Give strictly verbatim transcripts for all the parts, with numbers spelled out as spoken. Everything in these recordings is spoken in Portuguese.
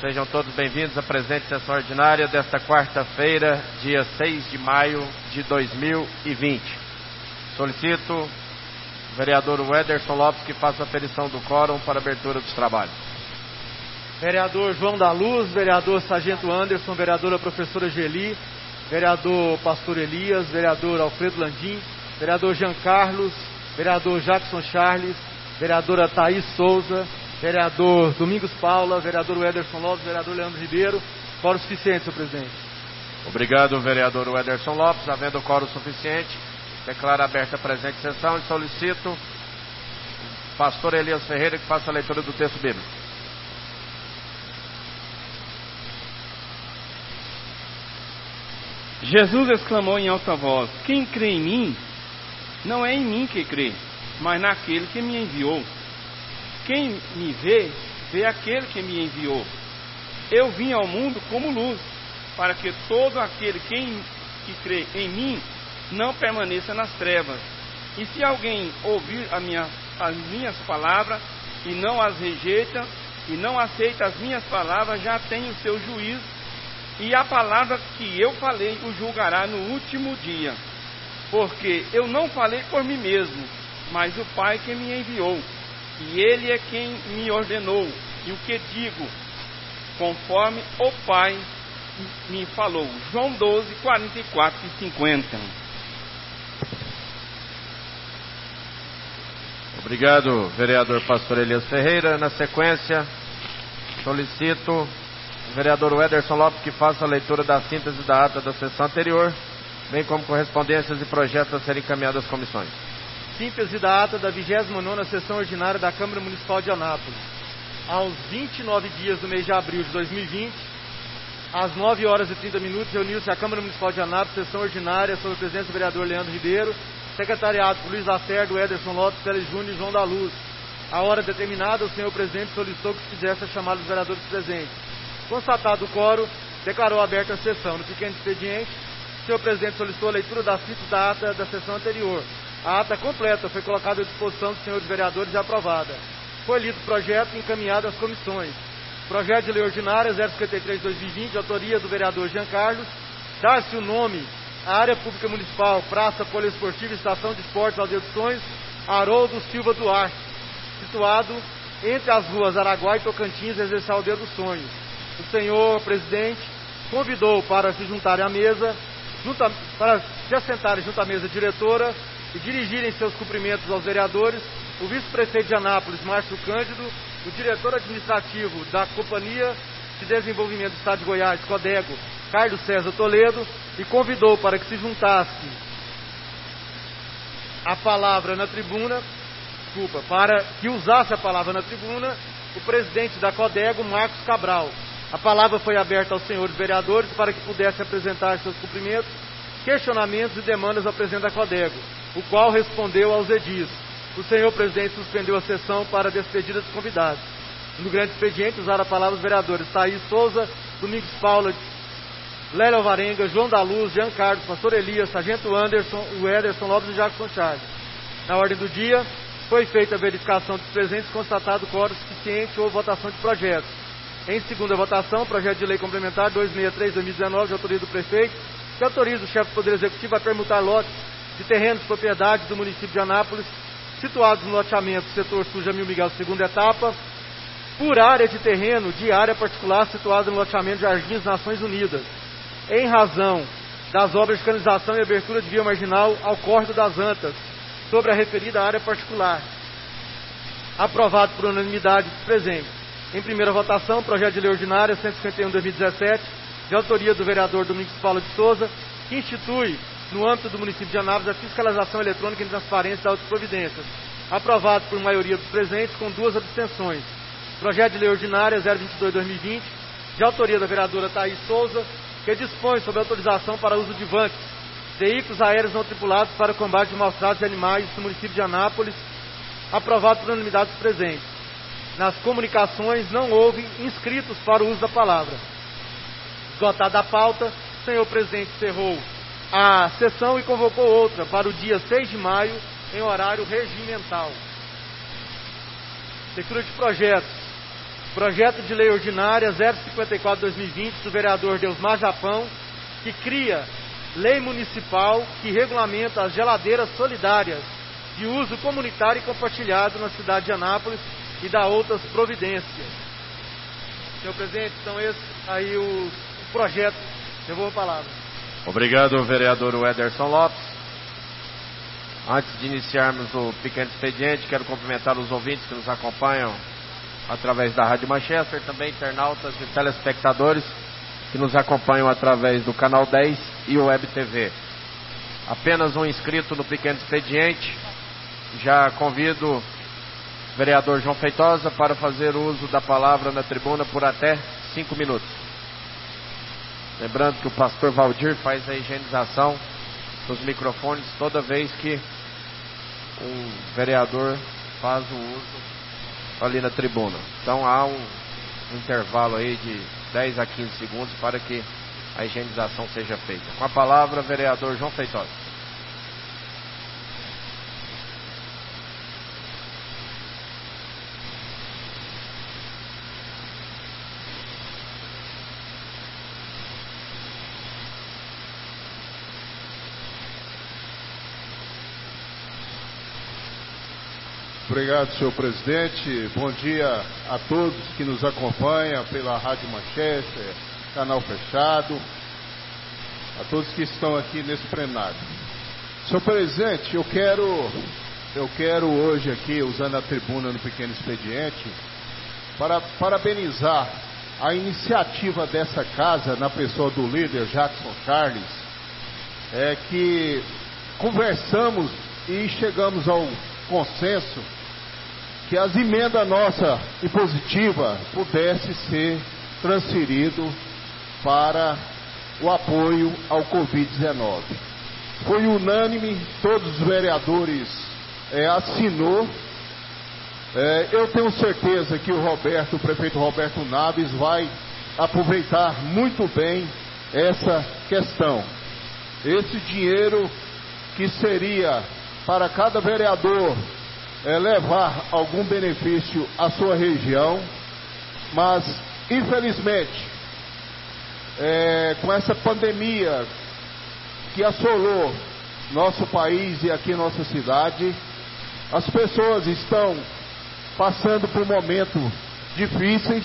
Sejam todos bem-vindos à presente sessão ordinária desta quarta-feira, dia seis de maio de dois mil e vinte. Solicito o vereador Wederson Lopes que faça a aferição do quórum para a abertura dos trabalhos. Vereador João da Luz, vereador Sargento Anderson, vereadora professora Geli, vereador Pastor Elias, vereador Alfredo Landim, vereador Jean Carlos, vereador Jackson Charles, vereadora Thaís Souza, vereador Domingos Paula, vereador Wederson Lopes, vereador Leandro Ribeiro. Quórum suficiente, senhor presidente. Obrigado, vereador Wederson Lopes. Havendo quórum suficiente, declaro aberta a presente sessão e solicito o pastor Elias Ferreira que faça a leitura do texto bíblico. Jesus exclamou em alta voz: quem crê em mim, não é em mim que crê, mas naquele que me enviou. Quem me vê, vê aquele que me enviou. Eu vim ao mundo como luz, para que todo aquele que, que crê em mim não permaneça nas trevas. E se alguém ouvir a minha, as minhas palavras e não as rejeita, e não aceita as minhas palavras, já tem o seu juízo, e a palavra que eu falei o julgará no último dia. Porque eu não falei por mim mesmo, mas o Pai que me enviou. E Ele é quem me ordenou, e o que digo, conforme o Pai me falou. João doze, quarenta e quatro e cinquenta. Obrigado, vereador Pastor Elias Ferreira. Na sequência, solicito o vereador Wederson Lopes que faça a leitura da síntese da ata da sessão anterior, bem como correspondências e projetos a serem encaminhados às comissões. Síntese da ata da vigésima nona sessão ordinária da Câmara Municipal de Anápolis. Aos vinte e nove dias do mês de abril de dois mil e vinte, às nove horas e trinta minutos, reuniu-se a Câmara Municipal de Anápolis, sessão ordinária, sob a presença do vereador Leandro Ribeiro, secretariado por Luiz Lacerda, Wederson Lopes, Teles Júnior e João da Luz. A hora determinada, o senhor presidente solicitou que se fizesse a chamada dos vereadores presentes. Constatado o quórum, declarou aberta a sessão. No pequeno expediente, o senhor presidente solicitou a leitura da síntese da ata da sessão anterior. A ata completa foi colocada à disposição dos senhores vereadores e aprovada. Foi lido o projeto e encaminhado às comissões. Projeto de lei ordinária zero cinquenta e três barra dois mil e vinte, de autoria do vereador Jean Carlos, dar-se o nome à área pública municipal, praça poliesportiva, estação de esportes, aldeia dos sonhos, Haroldo Silva Duarte, situado entre as ruas Araguá e Tocantins, residencial aldeia dos sonhos. O senhor presidente convidou para se juntarem à mesa, junta, para se assentarem junto à mesa diretora e dirigirem seus cumprimentos aos vereadores, o vice-prefeito de Anápolis, Márcio Cândido, o diretor administrativo da Companhia de Desenvolvimento do Estado de Goiás, Codego, Carlos César Toledo, e convidou para que se juntasse a palavra na tribuna, desculpa, para que usasse a palavra na tribuna, o presidente da Codego, Marcos Cabral. A palavra foi aberta aos senhores vereadores para que pudessem apresentar seus cumprimentos, questionamentos e demandas ao presidente da Codego, o qual respondeu aos edis. O senhor presidente suspendeu a sessão para a despedida dos convidados. No grande expediente, usaram a palavra os vereadores Thaís Souza, Domingos Paula, Lélia Alvarenga, João da Luz, Jean Carlos, Pastor Elias, Sargento Anderson, Wederson Lopes e Jackson Charles. Na ordem do dia, foi feita a verificação dos presentes, constatado quórum suficiente ou votação de projetos. Em segunda votação, projeto de lei complementar duzentos e sessenta e três barra dois mil e dezenove, de autoria do prefeito, que autoriza o chefe do Poder Executivo a permutar lotes de terrenos de propriedade do município de Anápolis, situados no loteamento setor sul Jamil Miguel, segunda etapa, por área de terreno de área particular situada no loteamento Jardins Nações Unidas, em razão das obras de canalização e abertura de via marginal ao Córrego das Antas, sobre a referida área particular. Aprovado por unanimidade dos presentes. Em primeira votação, projeto de lei ordinária cento e cinquenta e um barra dois mil e dezessete, de autoria do vereador Domingos Paula de Souza, que institui, no âmbito do município de Anápolis, a fiscalização eletrônica em transparência das outras providências. Aprovado por maioria dos presentes, com duas abstenções. Projeto de lei ordinária zero vinte e dois barra dois mil e vinte, de autoria da vereadora Thaís Souza, que dispõe sobre autorização para uso de vanques, veículos aéreos não tripulados para o combate de maus-tratos de animais no município de Anápolis. Aprovado por unanimidade dos presentes. Nas comunicações não houve inscritos para o uso da palavra. Esgotada a pauta, o senhor presidente encerrou a sessão e convocou outra para o dia seis de maio, em horário regimental. Leitura de projetos. Projeto de Lei Ordinária zero cinquenta e quatro barra dois mil e vinte do vereador Deusmar Japão, que cria lei municipal que regulamenta as geladeiras solidárias de uso comunitário e compartilhado na cidade de Anápolis e dá outras providências. Senhor presidente, são esses aí os projetos. Eu vou a palavra. Obrigado, vereador Ederson Lopes. Antes de iniciarmos o pequeno expediente, quero cumprimentar os ouvintes que nos acompanham através da Rádio Manchester, também internautas e telespectadores que nos acompanham através do Canal dez e o Web T V. Apenas um inscrito no pequeno expediente. Já convido o vereador João Feitosa para fazer uso da palavra na tribuna por até cinco minutos. Lembrando que o pastor Valdir faz a higienização dos microfones toda vez que o vereador faz o uso ali na tribuna. Então há um, um intervalo aí de dez a quinze segundos para que a higienização seja feita. Com a palavra, vereador João Feitosa. Obrigado, senhor presidente. Bom dia a todos que nos acompanham pela Rádio Manchester, canal fechado, a todos que estão aqui nesse plenário. Senhor presidente, eu quero, eu quero hoje aqui, usando a tribuna no pequeno expediente, para parabenizar a iniciativa dessa casa, na pessoa do líder Jackson Carles, é que conversamos e chegamos ao consenso que as emendas nossa impositiva pudesse ser transferido para o apoio ao covid dezenove. Foi unânime, todos os vereadores é, assinou. É, eu tenho certeza que o Roberto, o prefeito Roberto Naves, vai aproveitar muito bem essa questão. Esse dinheiro que seria para cada vereador é, levar algum benefício à sua região, mas infelizmente é, com essa pandemia que assolou nosso país e aqui nossa cidade, as pessoas estão passando por momentos difíceis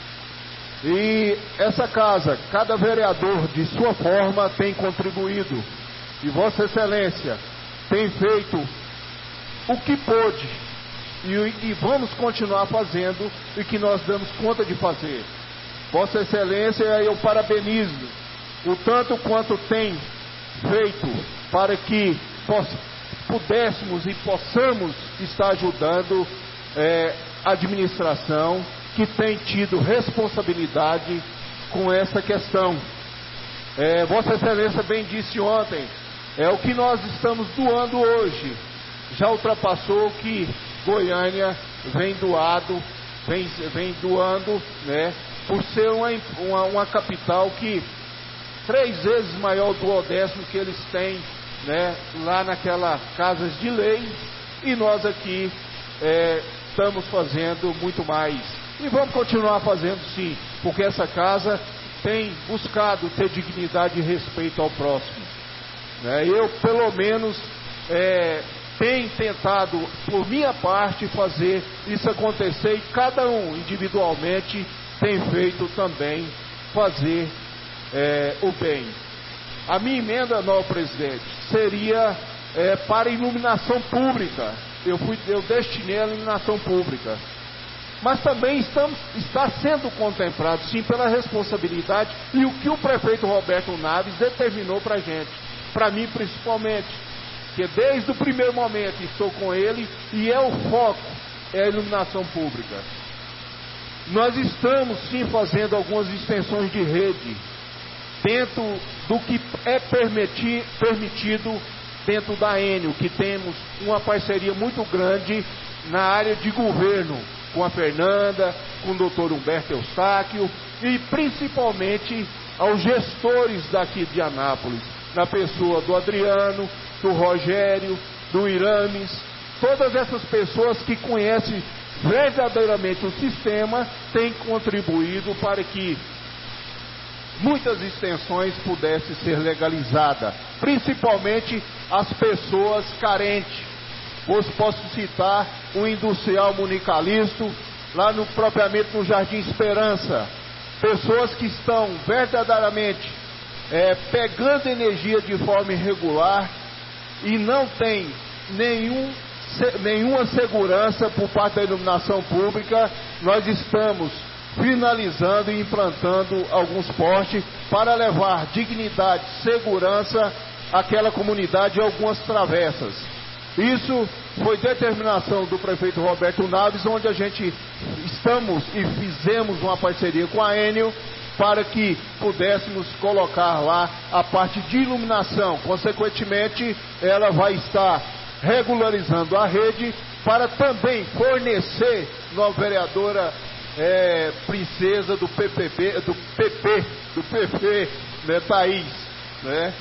e essa casa, cada vereador de sua forma tem contribuído e Vossa Excelência tem feito o que pôde e, e vamos continuar fazendo o que nós damos conta de fazer. Vossa Excelência, eu parabenizo o tanto quanto tem feito para que poss, pudéssemos e possamos estar ajudando é, a administração que tem tido responsabilidade com essa questão. É, Vossa Excelência bem disse ontem, é o que nós estamos doando hoje. Já ultrapassou o que Goiânia vem doado, vem, vem doando, né? Por ser uma, uma, uma capital que três vezes maior do duodécimo que eles têm, né? Lá naquela casas de lei, e nós aqui é, estamos fazendo muito mais. E vamos continuar fazendo sim, porque essa casa tem buscado ter dignidade e respeito ao próximo. Né? Eu, pelo menos, é, tenho tentado, por minha parte, fazer isso acontecer e cada um individualmente tem feito também fazer é, o bem. A minha emenda, não, presidente, seria é, para iluminação pública. Eu, fui, eu destinei a iluminação pública. Mas também estamos, está sendo contemplado, sim, pela responsabilidade e o que o prefeito Roberto Naves determinou para a gente, para mim principalmente, que desde o primeiro momento estou com ele e é o foco, é a iluminação pública. Nós estamos, sim, fazendo algumas extensões de rede, dentro do que é permitir, permitido dentro da Enel, que temos uma parceria muito grande na área de governo, com a Fernanda, com o doutor Humberto Eustáquio e principalmente aos gestores daqui de Anápolis, na pessoa do Adriano, do Rogério, do Irames, todas essas pessoas que conhecem verdadeiramente o sistema tem contribuído para que muitas extensões pudessem ser legalizadas, principalmente as pessoas carentes. Hoje posso citar o industrial Municalisto, lá no, propriamente no Jardim Esperança, pessoas que estão verdadeiramente é, pegando energia de forma irregular e não tem nenhum, se, nenhuma segurança por parte da iluminação pública. Nós estamos finalizando e implantando alguns postes para levar dignidade, segurança àquela comunidade e algumas travessas. Isso foi determinação do prefeito Roberto Naves, onde a gente estamos e fizemos uma parceria com a Enel para que pudéssemos colocar lá a parte de iluminação. Consequentemente, ela vai estar regularizando a rede para também fornecer uma vereadora é, princesa do P P B, do P P, do P P, né, Thaís, né?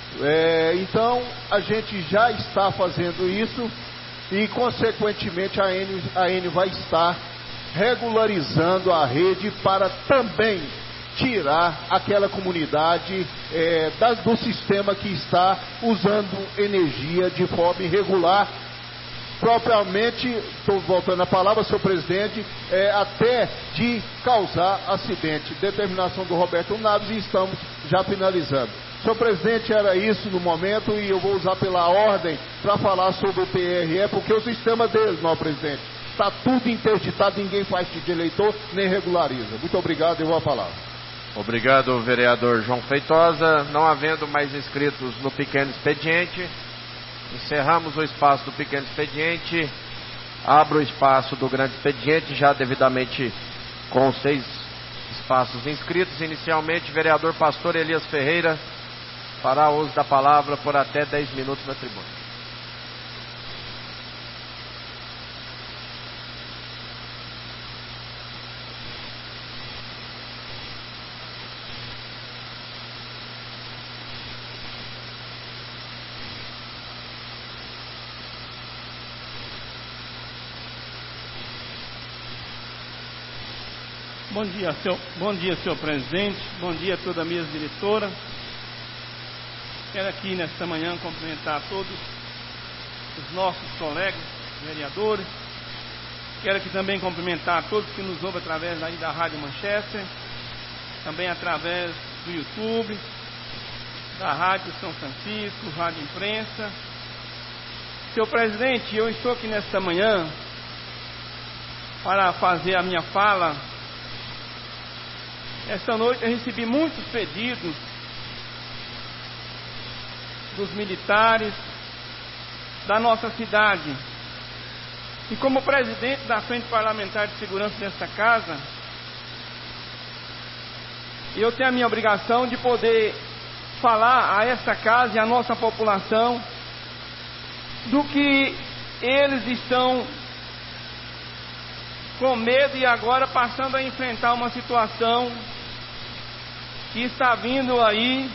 É, então a gente já está fazendo isso e consequentemente a Enel, a Enel vai estar regularizando a rede para também tirar aquela comunidade é, das, do sistema que está usando energia de forma irregular, propriamente, estou voltando a palavra, senhor presidente, é, até de causar acidente. Determinação do Roberto Naves e estamos já finalizando. Senhor presidente, era isso no momento e eu vou usar pela ordem para falar sobre o T R E, porque o sistema deles, não, presidente, está tudo interditado, ninguém faz de eleitor nem regulariza. Muito obrigado, eu vou falar. Obrigado, vereador João Feitosa. Não havendo mais inscritos no pequeno expediente, encerramos o espaço do pequeno expediente. Abro o espaço do grande expediente, já devidamente com os seis espaços inscritos. Inicialmente, vereador Pastor Elias Ferreira fará uso da palavra por até dez minutos na tribuna. Bom dia, senhor, bom dia, senhor presidente. Bom dia a toda a mesa diretora. Quero aqui nesta manhã cumprimentar todos os nossos colegas vereadores. Quero aqui também cumprimentar todos que nos ouvem através daí da Rádio Manchester, também através do YouTube, da Rádio São Francisco, Rádio Imprensa. Senhor presidente, eu estou aqui nesta manhã para fazer a minha fala. Esta noite eu recebi muitos pedidos dos militares da nossa cidade. E como presidente da Frente Parlamentar de Segurança desta casa, eu tenho a minha obrigação de poder falar a esta casa e a nossa população do que eles estão com medo e agora passando a enfrentar uma situação que está vindo aí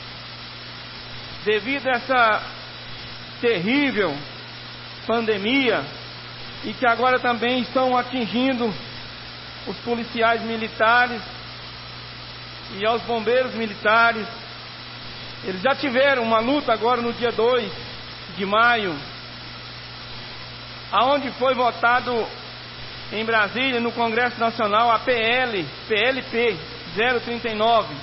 devido a essa terrível pandemia e que agora também estão atingindo os policiais militares e aos bombeiros militares. Eles já tiveram uma luta agora no dia dois de maio, aonde foi votado em Brasília, no Congresso Nacional, a P L, P L P zero trinta e nove.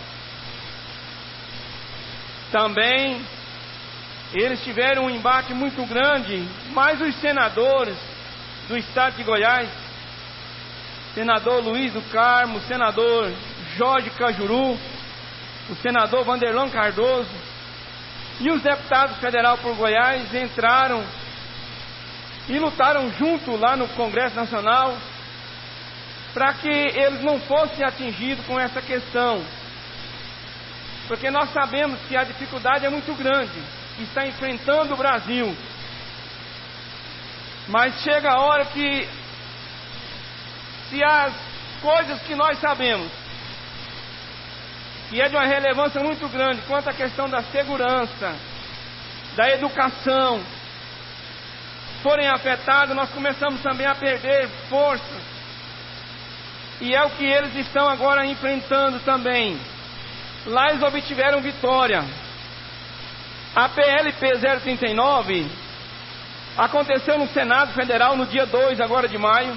Também eles tiveram um embate muito grande, mas os senadores do estado de Goiás, senador Luiz do Carmo, senador Jorge Cajuru, o senador Vanderlan Cardoso e os deputados federais por Goiás entraram e lutaram junto lá no Congresso Nacional para que eles não fossem atingidos com essa questão, porque nós sabemos que a dificuldade é muito grande que está enfrentando o Brasil, mas chega a hora que, se as coisas que nós sabemos que é de uma relevância muito grande quanto à questão da segurança, da educação, forem afetados, nós começamos também a perder força. E é o que eles estão agora enfrentando também. Lá eles obtiveram vitória. A P L P zero trinta e nove aconteceu no Senado Federal no dia dois agora de maio,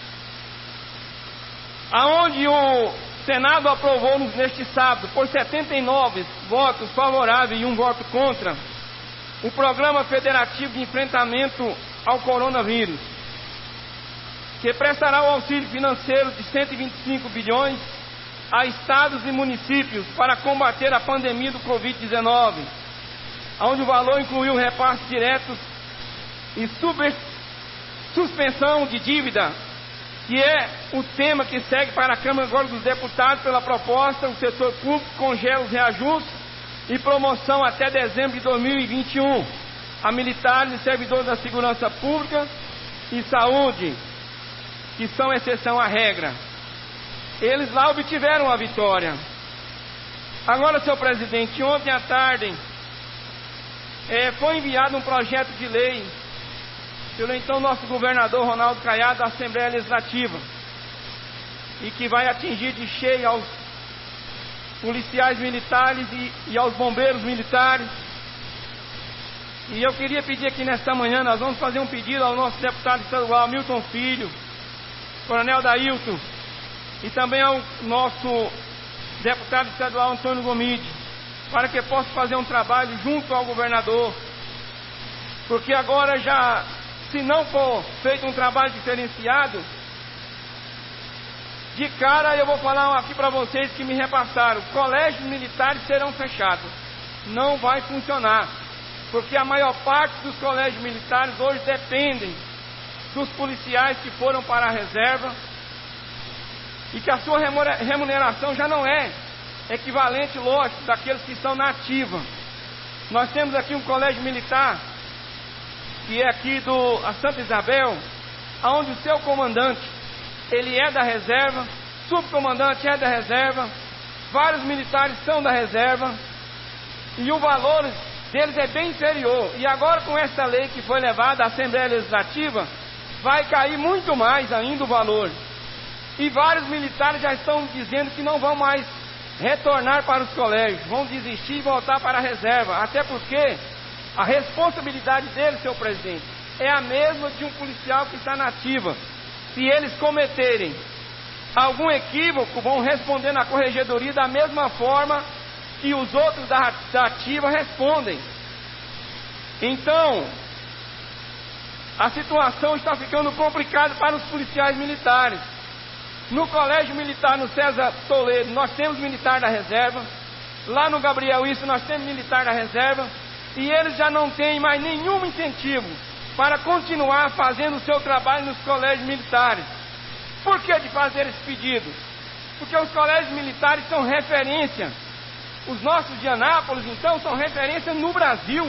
aonde o Senado aprovou neste sábado, por setenta e nove votos favoráveis e um voto contra, o Programa Federativo de Enfrentamento ao Coronavírus, que prestará o auxílio financeiro de cento e vinte e cinco bilhões a estados e municípios para combater a pandemia do covid dezenove, onde o valor incluiu repasses diretos e super, suspensão de dívida, que é o tema que segue para a Câmara agora dos Deputados pela proposta. O setor público congela os reajustes e promoção até dezembro de dois mil e vinte e um a militares e servidores da segurança pública e saúde, que são exceção à regra. Eles lá obtiveram a vitória. Agora, senhor presidente, ontem à tarde é, foi enviado um projeto de lei pelo então nosso governador Ronaldo Caiado da Assembleia Legislativa, e que vai atingir de cheio aos policiais militares e, e aos bombeiros militares. E eu queria pedir aqui nesta manhã, nós vamos fazer um pedido ao nosso deputado estadual Milton Filho, Coronel Dailton, e também ao nosso deputado estadual Antônio Gomide, para que possa fazer um trabalho junto ao governador, porque agora já, se não for feito um trabalho diferenciado, de cara eu vou falar aqui para vocês que me repassaram: colégios militares serão fechados, não vai funcionar, porque a maior parte dos colégios militares hoje dependem dos policiais que foram para a reserva, e que a sua remuneração já não é equivalente, lógico, daqueles que estão na ativa. Nós temos aqui um colégio militar, que é aqui do a Santa Isabel, onde o seu comandante, ele é da reserva, subcomandante é da reserva, vários militares são da reserva, e o valor deles é bem inferior. E agora, com essa lei que foi levada à Assembleia Legislativa, vai cair muito mais ainda o valor. E vários militares já estão dizendo que não vão mais retornar para os colégios, vão desistir e voltar para a reserva, até porque a responsabilidade deles, senhor presidente, é a mesma de um policial que está na ativa. Se eles cometerem algum equívoco, vão responder na corregedoria da mesma forma que os outros da, da ativa respondem. Então, a situação está ficando complicada para os policiais militares. No Colégio Militar, no César Toledo, nós temos militar da reserva. Lá no Gabriel Isso, nós temos militar da reserva. E eles já não têm mais nenhum incentivo para continuar fazendo o seu trabalho nos colégios militares. Por que de fazer esse pedido? Porque os colégios militares são referência. Os nossos de Anápolis, então, são referência no Brasil.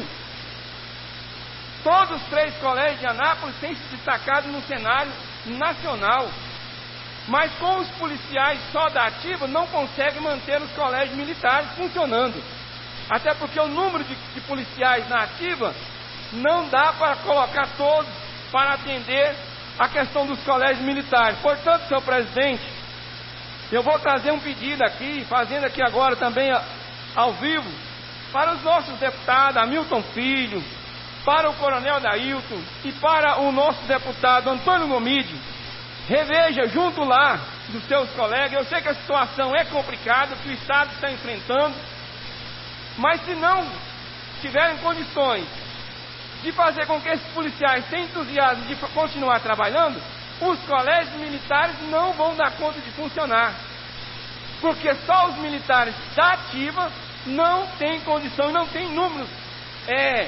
Todos os três colégios de Anápolis têm se destacado no cenário nacional. Mas com os policiais só da ativa, não consegue manter os colégios militares funcionando. Até porque o número de, de policiais na ativa não dá para colocar todos para atender a questão dos colégios militares. Portanto, senhor presidente, eu vou trazer um pedido aqui, fazendo aqui agora também ao vivo, para os nossos deputados, Hamilton Filho, para o Coronel Dailton e para o nosso deputado Antônio Gomide. Reveja junto lá dos seus colegas. Eu sei que a situação é complicada, que o Estado está enfrentando, mas se não tiverem condições de fazer com que esses policiais tenham entusiasmo de continuar trabalhando, os colégios militares não vão dar conta de funcionar, porque só os militares da ativa não têm condição e não têm números é,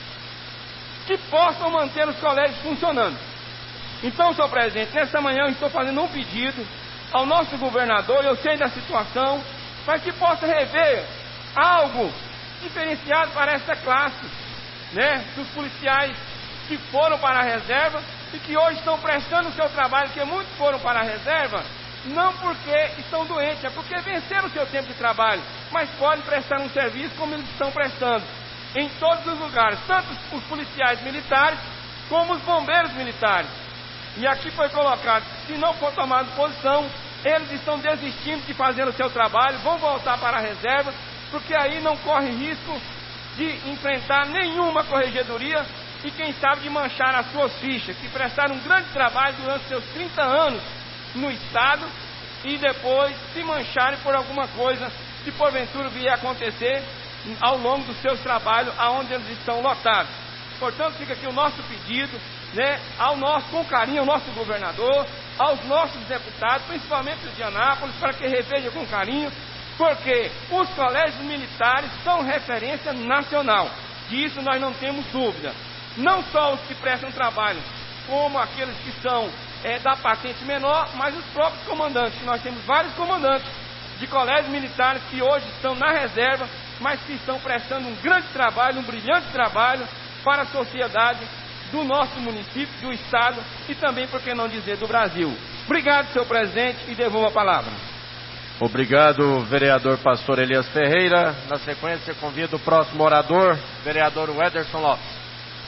que possam manter os colégios funcionando. Então, senhor presidente, nesta manhã eu estou fazendo um pedido ao nosso governador, eu sei da situação, para que possa rever algo diferenciado para essa classe, né, dos policiais que foram para a reserva e que hoje estão prestando o seu trabalho, que muitos foram para a reserva, não porque estão doentes, é porque venceram o seu tempo de trabalho, mas podem prestar um serviço como eles estão prestando em todos os lugares, tanto os policiais militares como os bombeiros militares. E aqui foi colocado, se não for tomado posição, eles estão desistindo de fazer o seu trabalho, vão voltar para a reserva, porque aí não corre risco de enfrentar nenhuma corregedoria e quem sabe de manchar as suas fichas, que prestaram um grande trabalho durante seus trinta anos no Estado e depois se mancharem por alguma coisa que porventura vier a acontecer ao longo dos seus trabalhos, aonde eles estão lotados. Portanto, fica aqui o nosso pedido, né, ao nosso, com carinho, ao nosso governador, aos nossos deputados, principalmente os de Anápolis, para que reveja com carinho, porque os colégios militares são referência nacional, disso nós não temos dúvida. Não só os que prestam trabalho, como aqueles que são é, da patente menor, mas os próprios comandantes. Nós temos vários comandantes de colégios militares que hoje estão na reserva, mas que estão prestando um grande trabalho, um brilhante trabalho para a sociedade do nosso município, do Estado e também, por que não dizer, do Brasil. Obrigado, senhor presidente, e devolvo a palavra. Obrigado, vereador Pastor Elias Ferreira. Na sequência, convido o próximo orador, vereador Wederson Lopes.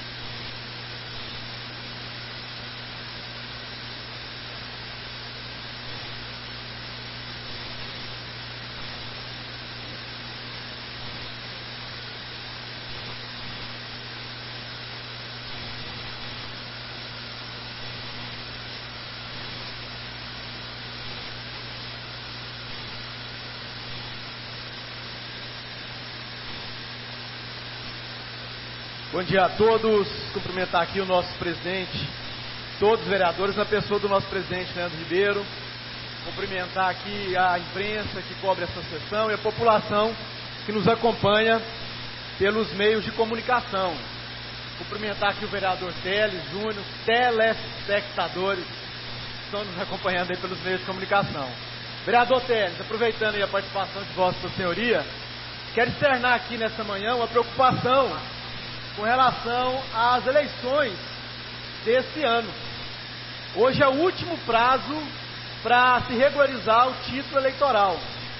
Bom dia a todos, cumprimentar aqui o nosso presidente, todos os vereadores, na pessoa do nosso presidente Leandro Ribeiro, cumprimentar aqui a imprensa que cobre essa sessão e a população que nos acompanha pelos meios de comunicação. Cumprimentar aqui o vereador Teles Júnior, telespectadores que estão nos acompanhando aí pelos meios de comunicação. Vereador Teles, aproveitando aí a participação de Vossa Senhoria, quero externar aqui nessa manhã uma preocupação com relação às eleições desse ano. Hoje é o último prazo para se regularizar o título eleitoral.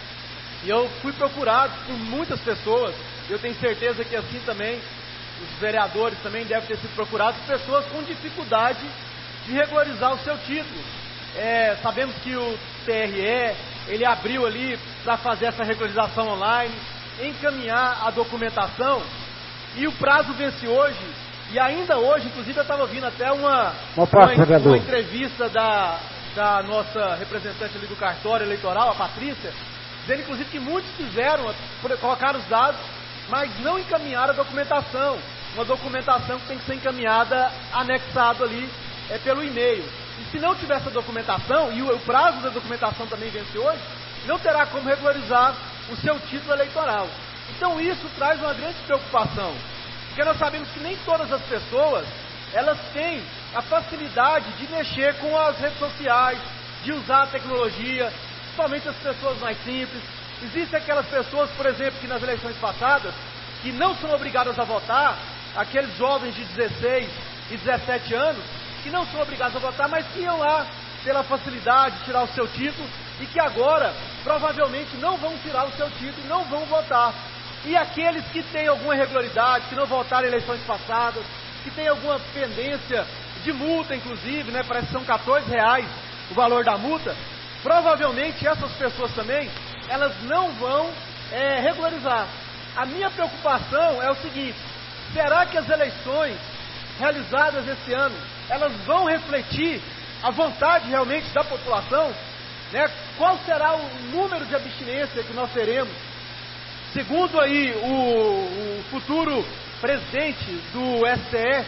E eu fui procurado por muitas pessoas, eu tenho certeza que assim também, os vereadores também devem ter sido procurados, pessoas com dificuldade de regularizar o seu título. É, sabemos que o T R E, ele abriu ali para fazer essa regularização online, encaminhar a documentação, e o prazo vence hoje, e ainda hoje, inclusive eu estava ouvindo até uma, uma, uma, uma entrevista da, da nossa representante ali do cartório eleitoral, a Patrícia, dizendo inclusive que muitos fizeram, colocaram os dados, mas não encaminharam a documentação, uma documentação que tem que ser encaminhada, anexado ali, é, pelo e-mail. E se não tiver essa documentação, e o, o prazo da documentação também vence hoje, não terá como regularizar o seu título eleitoral. Então isso traz uma grande preocupação, porque nós sabemos que nem todas as pessoas, elas têm a facilidade de mexer com as redes sociais, de usar a tecnologia, somente as pessoas mais simples. Existem aquelas pessoas, por exemplo, que nas eleições passadas, que não são obrigadas a votar, aqueles jovens de dezesseis e dezessete anos, que não são obrigados a votar, mas que iam lá pela facilidade de tirar o seu título, e que agora, provavelmente, não vão tirar o seu título e não vão votar. E aqueles que têm alguma irregularidade, que não votaram em eleições passadas, que têm alguma pendência de multa, inclusive, né, parece que são quatorze reais o valor da multa, provavelmente essas pessoas também, elas não vão é, regularizar. A minha preocupação é o seguinte: será que as eleições realizadas esse ano, elas vão refletir a vontade realmente da população? Né? Qual será o número de abstinência que nós teremos? Segundo aí o, o futuro presidente do S T E,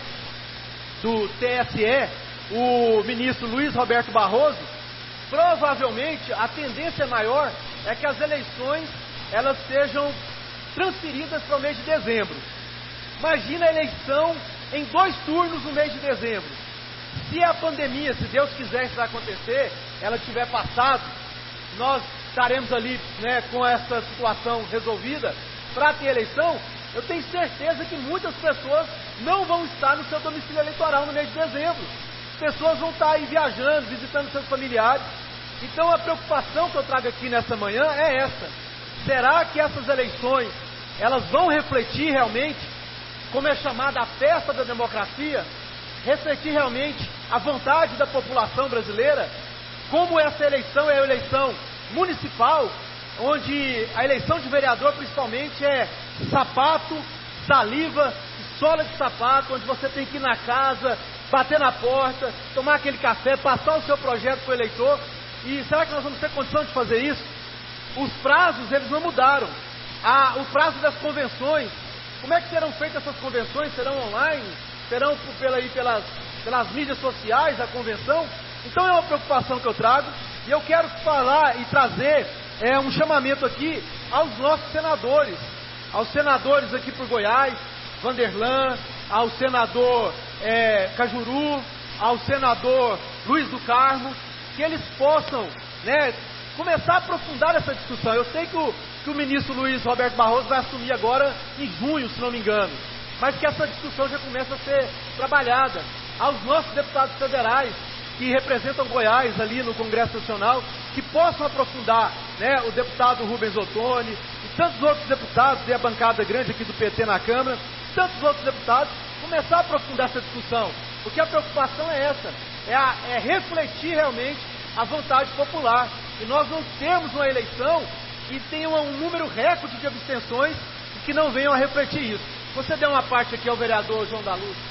do T S E, o ministro Luiz Roberto Barroso, provavelmente a tendência maior é que as eleições elas sejam transferidas para o mês de dezembro. Imagina a eleição em dois turnos no mês de dezembro. Se a pandemia, se Deus quiser isso vai acontecer, ela tiver passado, nós estaremos ali, né, com essa situação resolvida para ter eleição. Eu tenho certeza que muitas pessoas não vão estar no seu domicílio eleitoral no mês de dezembro. Pessoas vão estar aí viajando, visitando seus familiares. Então a preocupação que eu trago aqui nessa manhã é essa: será que essas eleições elas vão refletir realmente, como é chamada, a festa da democracia? refletir realmente a vontade da população brasileira, como essa eleição é a eleição municipal, onde a eleição de vereador principalmente é sapato, saliva, sola de sapato, onde você tem que ir na casa, bater na porta, tomar aquele café, passar o seu projeto para o eleitor. E será que nós vamos ter condição de fazer isso? Os prazos, eles não mudaram. Ah, o prazo das convenções, como é que serão feitas essas convenções? Serão online? Serão pela, aí, pelas, pelas mídias sociais a convenção? Então é uma preocupação que eu trago, e eu quero falar e trazer é, um chamamento aqui aos nossos senadores, aos senadores aqui por Goiás, Vanderlan, ao senador é, Cajuru, ao senador Luiz do Carmo, que eles possam, né, começar a aprofundar essa discussão. Eu sei que o, que o ministro Luiz Roberto Barroso vai assumir agora em junho, se não me engano, mas que essa discussão já comece a ser trabalhada. Aos nossos deputados federais que representam Goiás ali no Congresso Nacional, que possam aprofundar, né, o deputado Rubens Ottoni e tantos outros deputados, e a bancada grande aqui do P T na Câmara, tantos outros deputados, começar a aprofundar essa discussão, porque a preocupação é essa, é, a, é refletir realmente a vontade popular, e nós não temos uma eleição que tenha um número recorde de abstenções e que não venham a refletir isso. Você deu uma parte aqui ao vereador João da Luz.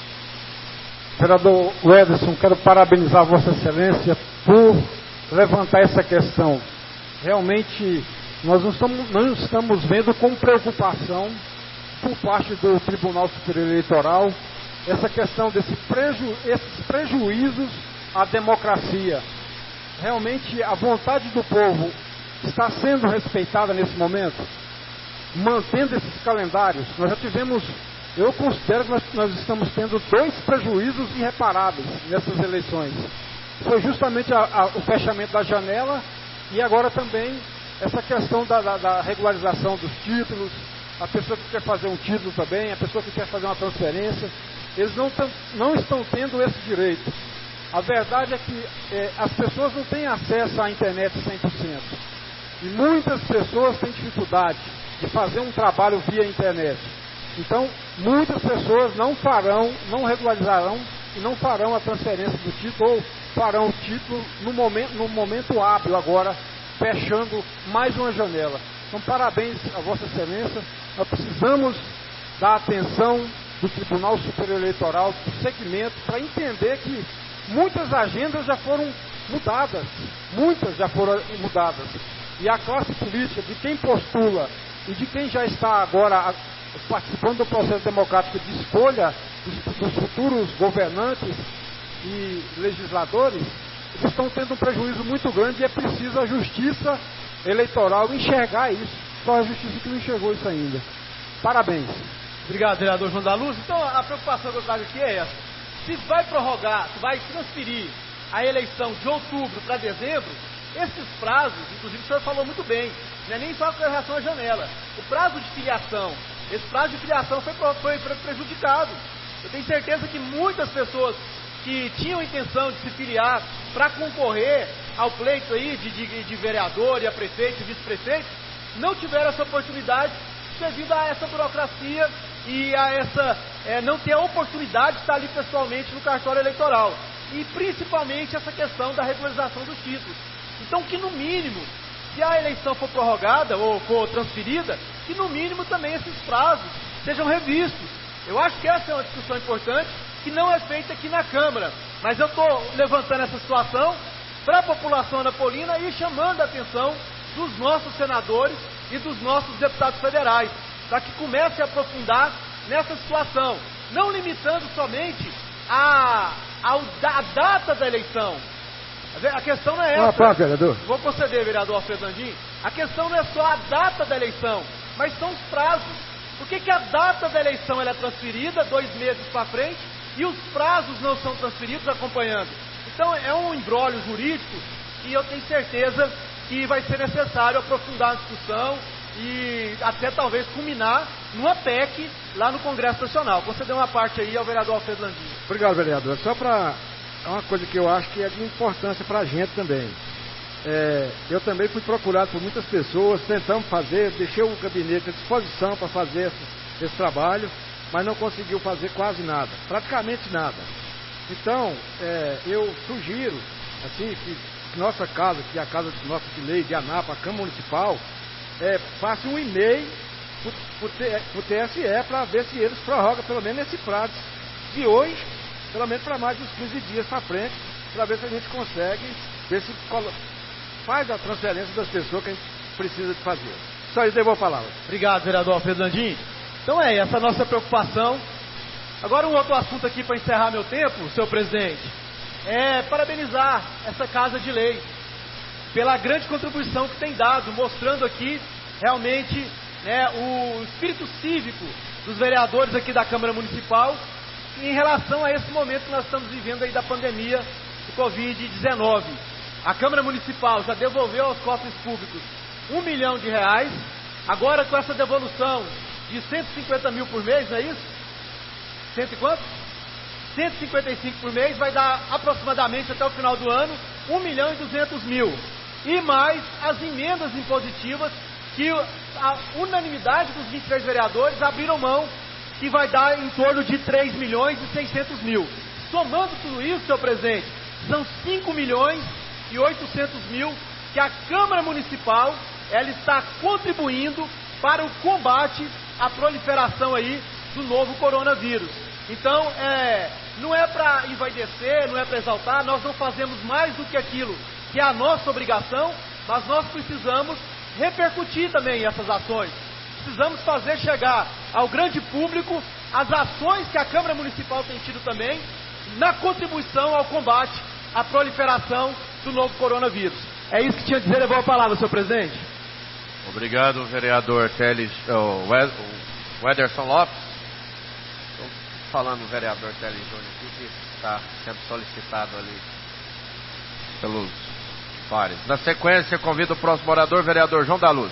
Vereador Ederson, quero parabenizar Vossa Excelência por levantar essa questão. Realmente, nós não estamos, não estamos vendo com preocupação, por parte do Tribunal Superior Eleitoral, essa questão desse preju, esses prejuízos à democracia. Realmente, a vontade do povo está sendo respeitada nesse momento, mantendo esses calendários. Nós já tivemos... Eu considero que nós, nós estamos tendo dois prejuízos irreparáveis nessas eleições. Foi justamente a, a, o fechamento da janela e agora também essa questão da, da, da regularização dos títulos, a pessoa que quer fazer um título também, a pessoa que quer fazer uma transferência, eles não, tam, não estão tendo esse direito. A verdade é que é, as pessoas não têm acesso à internet cem por cento. E muitas pessoas têm dificuldade de fazer um trabalho via internet. Então, muitas pessoas não farão, não regularizarão e não farão a transferência do título ou farão o título no momento, no momento hábil agora, fechando mais uma janela. Então, parabéns a Vossa Excelência. Nós precisamos da atenção do Tribunal Superior Eleitoral, do segmento, para entender que muitas agendas já foram mudadas, muitas já foram mudadas. E a classe política, de quem postula e de quem já está agora participando do processo democrático de escolha dos, dos futuros governantes e legisladores, eles estão tendo um prejuízo muito grande e é preciso a justiça eleitoral enxergar isso. Só a justiça que não enxergou isso ainda. Parabéns. Obrigado, vereador João da Luz. Então, a preocupação que eu trago aqui é essa. Se vai prorrogar, se vai transferir a eleição de outubro para dezembro, esses prazos, inclusive o senhor falou muito bem, não é nem só com relação à janela. O prazo de filiação, esse prazo de filiação foi, foi prejudicado. Eu tenho certeza que muitas pessoas que tinham intenção de se filiar para concorrer ao pleito aí de, de, de vereador e a prefeito e vice-prefeito, não tiveram essa oportunidade devido a essa burocracia e a essa é, não ter a oportunidade de estar ali pessoalmente no cartório eleitoral. E principalmente essa questão da regularização dos títulos. Então que no mínimo, se a eleição for prorrogada ou for transferida, que no mínimo também esses prazos sejam revistos. Eu acho que essa é uma discussão importante que não é feita aqui na Câmara, mas eu estou levantando essa situação para a população anapolina e chamando a atenção dos nossos senadores e dos nossos deputados federais, para que comece a aprofundar nessa situação, não limitando somente a, a, a data da eleição. A questão não é essa. Ah, tá, vereador. Vou proceder, vereador Alfredo Landim. A questão não é só a data da eleição, mas são os prazos. Por que que a data da eleição ela é transferida dois meses para frente e os prazos não são transferidos acompanhando? Então é um imbróglio jurídico e eu tenho certeza que vai ser necessário aprofundar a discussão e até talvez culminar numa P E C lá no Congresso Nacional. Conceder uma parte aí ao vereador Alfredo Landim. Obrigado, vereador. Só para... É uma coisa que eu acho que é de importância para a gente também. É, eu também fui procurado por muitas pessoas, tentamos fazer, deixei o gabinete à disposição para fazer esse, esse trabalho, mas não conseguiu fazer quase nada, praticamente nada. Então, é, eu sugiro, assim, que nossa casa, que é a casa nossa de lei de Anápolis, a Câmara Municipal, é, faça um e-mail para o T S E para ver se eles prorrogam pelo menos esse prazo de hoje, pelo menos para mais uns quinze dias para frente, para ver se a gente consegue, ver se faz a transferência das pessoas que a gente precisa de fazer. Só isso, devolvo a palavra. Obrigado, vereador Alfredo Landim. Então é essa a nossa preocupação. Agora um outro assunto aqui para encerrar meu tempo, senhor presidente, é parabenizar essa Casa de Lei pela grande contribuição que tem dado, mostrando aqui realmente, né, o espírito cívico dos vereadores aqui da Câmara Municipal em relação a esse momento que nós estamos vivendo aí da pandemia do covid dezenove. A Câmara Municipal já devolveu aos cofres públicos um milhão de reais, agora com essa devolução de cento e cinquenta mil por mês, não é isso? Cento e quanto? cento e cinquenta e cinco por mês, vai dar aproximadamente até o final do ano um milhão e duzentos mil. E mais as emendas impositivas que a unanimidade dos vinte e três vereadores abriram mão, que vai dar em torno de três milhões e seiscentos mil. Somando tudo isso, senhor presidente, são cinco milhões e oitocentos mil que a Câmara Municipal ela está contribuindo para o combate à proliferação aí do novo coronavírus. Então, é, não é para envaidecer, não é para exaltar, nós não fazemos mais do que aquilo que é a nossa obrigação, mas nós precisamos repercutir também essas ações. Precisamos fazer chegar ao grande público as ações que a Câmara Municipal tem tido também na contribuição ao combate à proliferação do novo coronavírus. É isso que tinha a dizer, levou a palavra, senhor presidente. Obrigado, vereador Teles, o Ederson Lopes. Estou falando o vereador Teles Júnior aqui, que está sendo solicitado ali pelos pares. Na sequência, convido o próximo orador, vereador João da Luz.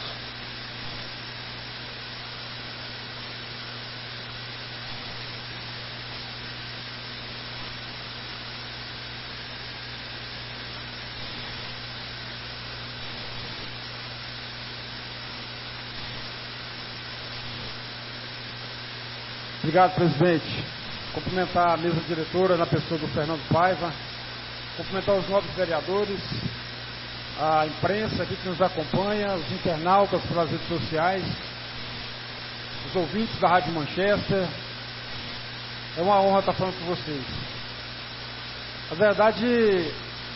Obrigado, presidente. Cumprimentar a mesa diretora na pessoa do Fernando Paiva, cumprimentar os nobres vereadores, a imprensa aqui que nos acompanha, os internautas pelas redes sociais, os ouvintes da Rádio Manchester. É uma honra estar falando com vocês. Na verdade,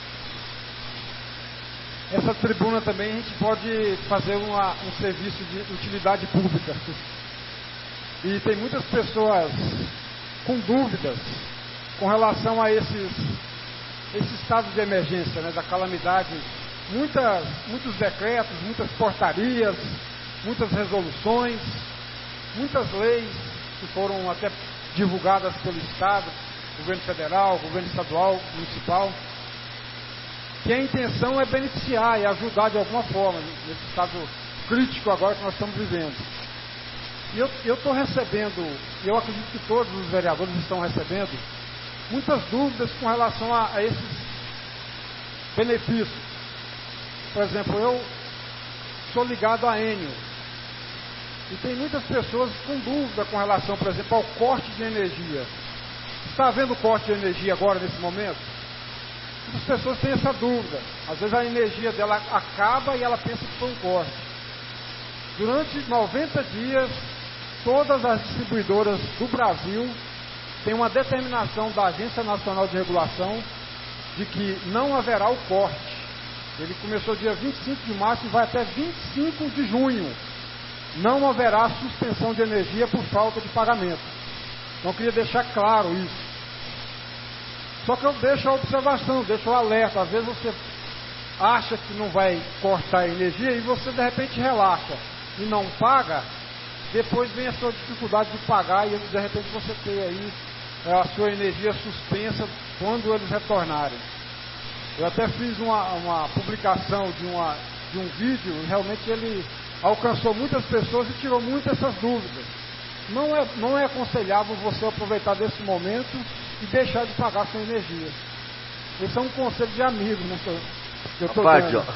essa tribuna também a gente pode fazer uma, um serviço de utilidade pública. E tem muitas pessoas com dúvidas com relação a esses, esse estado de emergência, né, da calamidade. Muitas, muitos decretos, muitas portarias, muitas resoluções, muitas leis que foram até divulgadas pelo Estado, governo federal, governo estadual, municipal, que a intenção é beneficiar e ajudar de alguma forma nesse estado crítico agora que nós estamos vivendo. E eu estou recebendo, e eu acredito que todos os vereadores estão recebendo, muitas dúvidas com relação a, a esses benefícios. Por exemplo, eu sou ligado à Enel, e tem muitas pessoas com dúvida com relação, por exemplo, ao corte de energia. Está havendo corte de energia agora, nesse momento? Muitas pessoas têm essa dúvida. Às vezes a energia dela acaba e ela pensa que foi um corte. Durante noventa dias, todas as distribuidoras do Brasil têm uma determinação da Agência Nacional de Regulação de que não haverá o corte. Ele começou dia vinte e cinco de março e vai até vinte e cinco de junho. Não haverá suspensão de energia por falta de pagamento. Então eu queria deixar claro isso. Só que eu deixo a observação, deixo o alerta. Às vezes você acha que não vai cortar a energia e você de repente relaxa e não paga, depois vem a sua dificuldade de pagar e de repente você tem aí a sua energia suspensa quando eles retornarem. Eu até fiz uma, uma publicação de, uma, de um vídeo e realmente ele alcançou muitas pessoas e tirou muitas essas dúvidas. Não é, não é aconselhável você aproveitar desse momento e deixar de pagar sua energia. Esse é um conselho de amigo, né? Que eu tô parte, dando.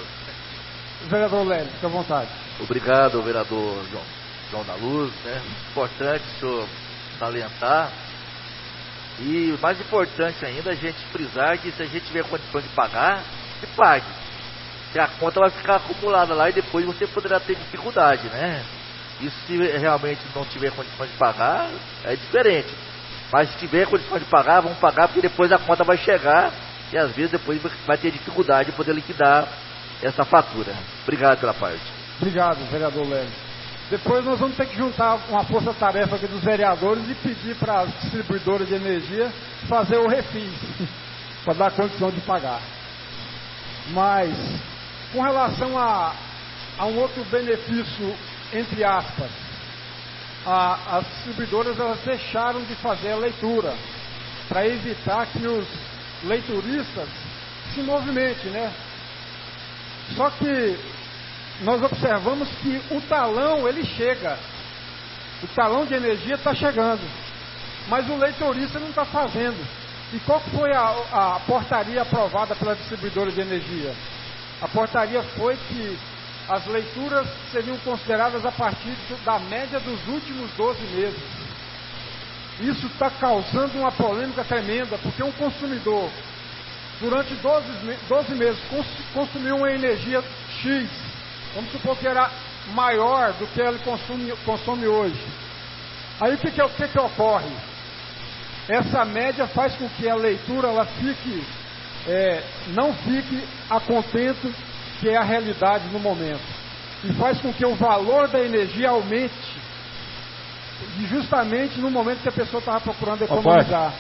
ó. Vereador Lélio, fique à vontade. Obrigado, vereador João, João da Luz. Né? Importante o senhor salientar E o mais importante ainda, a gente frisar que se a gente tiver condição de pagar, que pague. Que a conta vai ficar acumulada lá e depois você poderá ter dificuldade, né? Isso se realmente não tiver condição de pagar, é diferente. Mas se tiver condição de pagar, vamos pagar, porque depois a conta vai chegar e às vezes depois vai ter dificuldade de poder liquidar essa fatura. Obrigado pela parte. Obrigado, vereador Lélio. Depois nós vamos ter que juntar uma força-tarefa aqui dos vereadores e pedir para as distribuidoras de energia fazer o refis, para dar condição de pagar. Mas, com relação a, a um outro benefício, entre aspas, a, as distribuidoras elas deixaram de fazer a leitura, para evitar que os leituristas se movimentem, né? Só que nós observamos que o talão, ele chega. O talão de energia está chegando. Mas o leitorista não está fazendo. E qual foi a, a portaria aprovada pela distribuidora de energia? A portaria foi que as leituras seriam consideradas a partir da média dos últimos doze meses. Isso está causando uma polêmica tremenda, porque um consumidor, durante doze meses, consumiu uma energia X, vamos supor que era maior do que ele consome, consome hoje. Aí o que, que, o que, que ocorre? Essa média faz com que a leitura ela fique, é, não fique a contento que é a realidade no momento. E faz com que o valor da energia aumente, justamente no momento que a pessoa estava procurando economizar.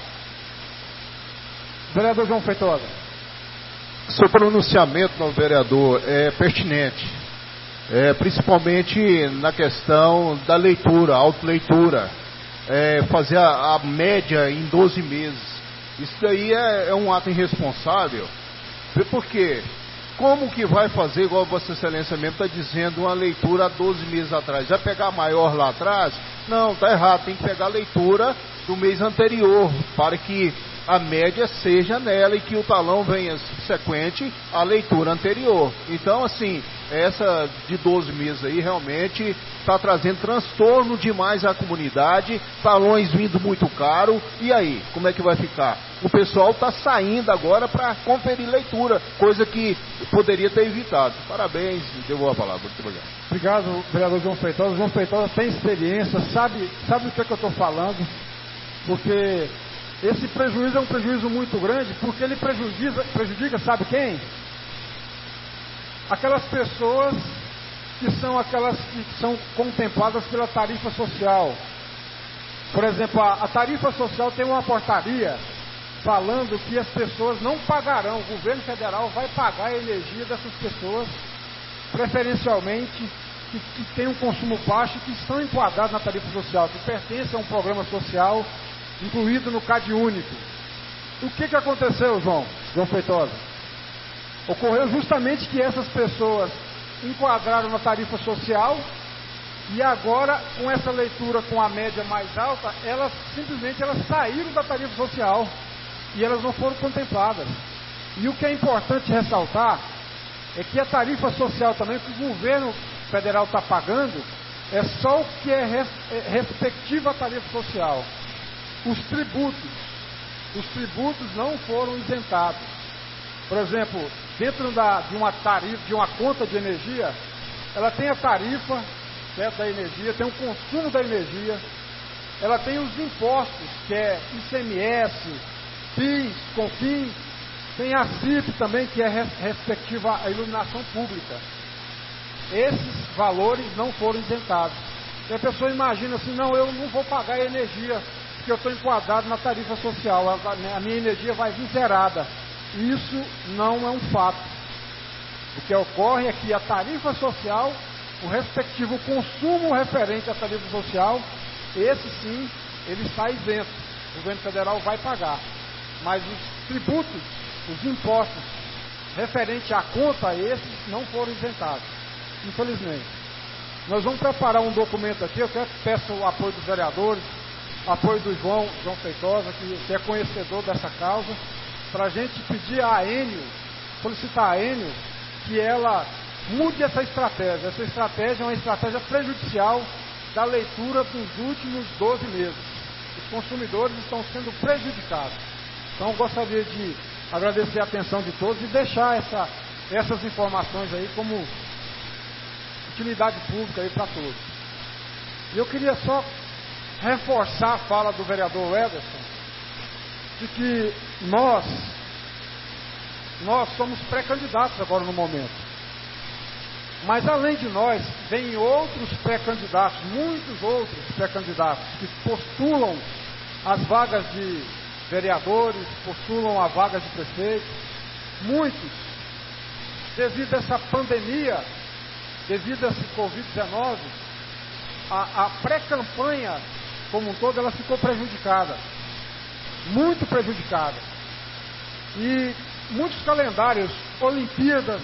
Vereador João Feitosa. Seu pronunciamento, meu vereador, é pertinente, é, principalmente na questão da leitura, autoleitura, é, fazer a, a média em doze meses. Isso daí é, é um ato irresponsável, porque como que vai fazer, igual Vossa Excelência mesmo está dizendo, uma leitura há doze meses atrás? Vai pegar a maior lá atrás? Não, está errado, tem que pegar a leitura do mês anterior, para que a média seja nela e que o talão venha subsequente à leitura anterior. Então, assim, essa de doze meses aí realmente está trazendo transtorno demais à comunidade, talões vindo muito caro, e aí, como é que vai ficar? O pessoal está saindo agora para conferir leitura, coisa que poderia ter evitado. Parabéns, devolvo a palavra. Muito obrigado. Obrigado, vereador João Feitosa. O João Feitosa tem experiência, sabe, sabe do que, é que eu estou falando, porque esse prejuízo é um prejuízo muito grande, porque ele prejudica, prejudica, sabe quem? Aquelas pessoas que são aquelas que são contempladas pela tarifa social. Por exemplo, a, a tarifa social tem uma portaria falando que as pessoas não pagarão, o governo federal vai pagar a energia dessas pessoas, preferencialmente que, que têm um consumo baixo, que estão enquadrados na tarifa social, que pertencem a um programa social incluído no CAD único. O que, que aconteceu, João, João Feitosa? Ocorreu justamente que essas pessoas enquadraram na tarifa social e agora, com essa leitura com a média mais alta, elas simplesmente elas saíram da tarifa social e elas não foram contempladas. E o que é importante ressaltar é que a tarifa social também que o governo federal está pagando é só o que é, res, é respectivo à tarifa social. Os tributos, os tributos não foram isentados. Por exemplo, dentro da, de uma tarifa, de uma conta de energia, ela tem a tarifa, certo, da energia, tem o consumo da energia, ela tem os impostos, que é I C M S, PIS, COFINS, tem a C I P também, que é res, respectiva à iluminação pública. Esses valores não foram isentados. E a pessoa imagina assim, não, eu não vou pagar a energia, porque eu estou enquadrado na tarifa social, a, a minha energia vai vir zerada. Isso não é um fato. O que ocorre é que a tarifa social, o respectivo consumo referente à tarifa social, esse sim, ele está isento. O governo federal vai pagar. Mas os tributos, os impostos referentes à conta, esses não foram isentados. Infelizmente. Nós vamos preparar um documento aqui, eu quero, peço o apoio dos vereadores, apoio do João, João Feitosa, que, que é conhecedor dessa causa, para a gente pedir à Enel, solicitar à Enel, que ela mude essa estratégia. Essa estratégia é uma estratégia prejudicial da leitura dos últimos doze meses. os consumidores estão sendo prejudicados. Então, eu gostaria de agradecer a atenção de todos e deixar essa, essas informações aí como utilidade pública aí para todos. E eu queria só reforçar a fala do vereador Ederson, de que nós, nós somos pré-candidatos agora no momento. Mas além de nós, vem outros pré-candidatos, muitos outros pré-candidatos, que postulam as vagas de vereadores, postulam a vaga de prefeito. Muitos, devido a essa pandemia, devido a esse covid dezenove, a, a pré-campanha como um todo, ela ficou prejudicada, muito prejudicada. E muitos calendários, Olimpíadas,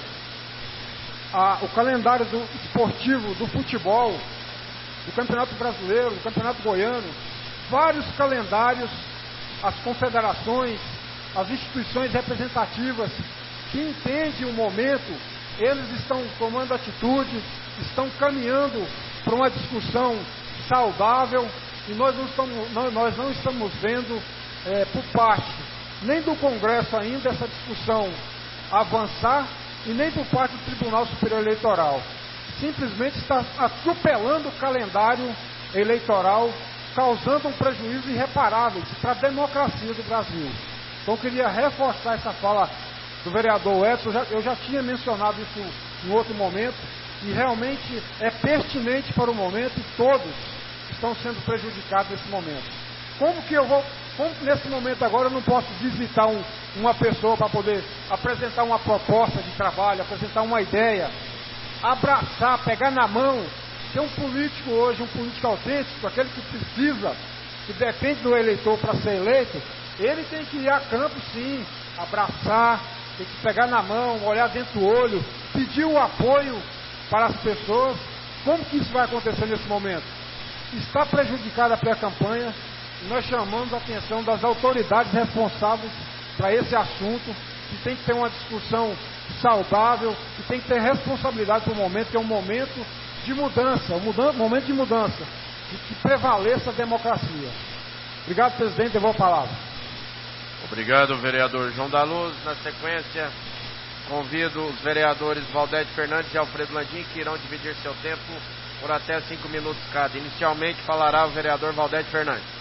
a, o calendário do esportivo, do futebol, do Campeonato Brasileiro, do Campeonato Goiano, vários calendários, as confederações, as instituições representativas que entendem o momento, eles estão tomando atitude, estão caminhando para uma discussão saudável, e nós não estamos, não, nós não estamos vendo é, por parte nem do Congresso ainda essa discussão avançar, e nem por parte do Tribunal Superior Eleitoral. Simplesmente está atropelando o calendário eleitoral, causando um prejuízo irreparável para a democracia do Brasil. Então eu queria reforçar essa fala do vereador Edson, eu já, eu já tinha mencionado isso em outro momento, e realmente é pertinente para o momento, e todos estão sendo prejudicados nesse momento. Como que eu vou, como nesse momento agora eu não posso visitar um, uma pessoa para poder apresentar uma proposta de trabalho, apresentar uma ideia, abraçar, pegar na mão? Tem um político hoje, um político autêntico, aquele que precisa, que depende do eleitor para ser eleito, ele tem que ir a campo sim, abraçar, tem que pegar na mão, olhar dentro do olho, pedir o apoio para as pessoas. Como que isso vai acontecer nesse momento? Está prejudicada a pré-campanha, e nós chamamos a atenção das autoridades responsáveis para esse assunto, que tem que ter uma discussão saudável, que tem que ter responsabilidade para o momento, que é um momento de mudança, um mudan- momento de mudança, de que prevaleça a democracia. Obrigado, presidente, devolvo a palavra. Obrigado, vereador João da Luz. Na sequência, convido os vereadores Valdete Fernandes e Alfredo Landim, que irão dividir seu tempo por até cinco minutos cada. Inicialmente falará o vereador Valdete Fernandes.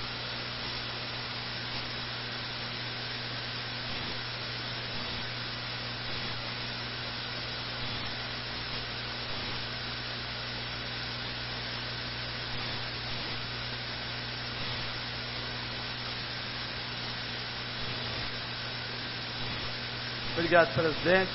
Obrigado, presidente.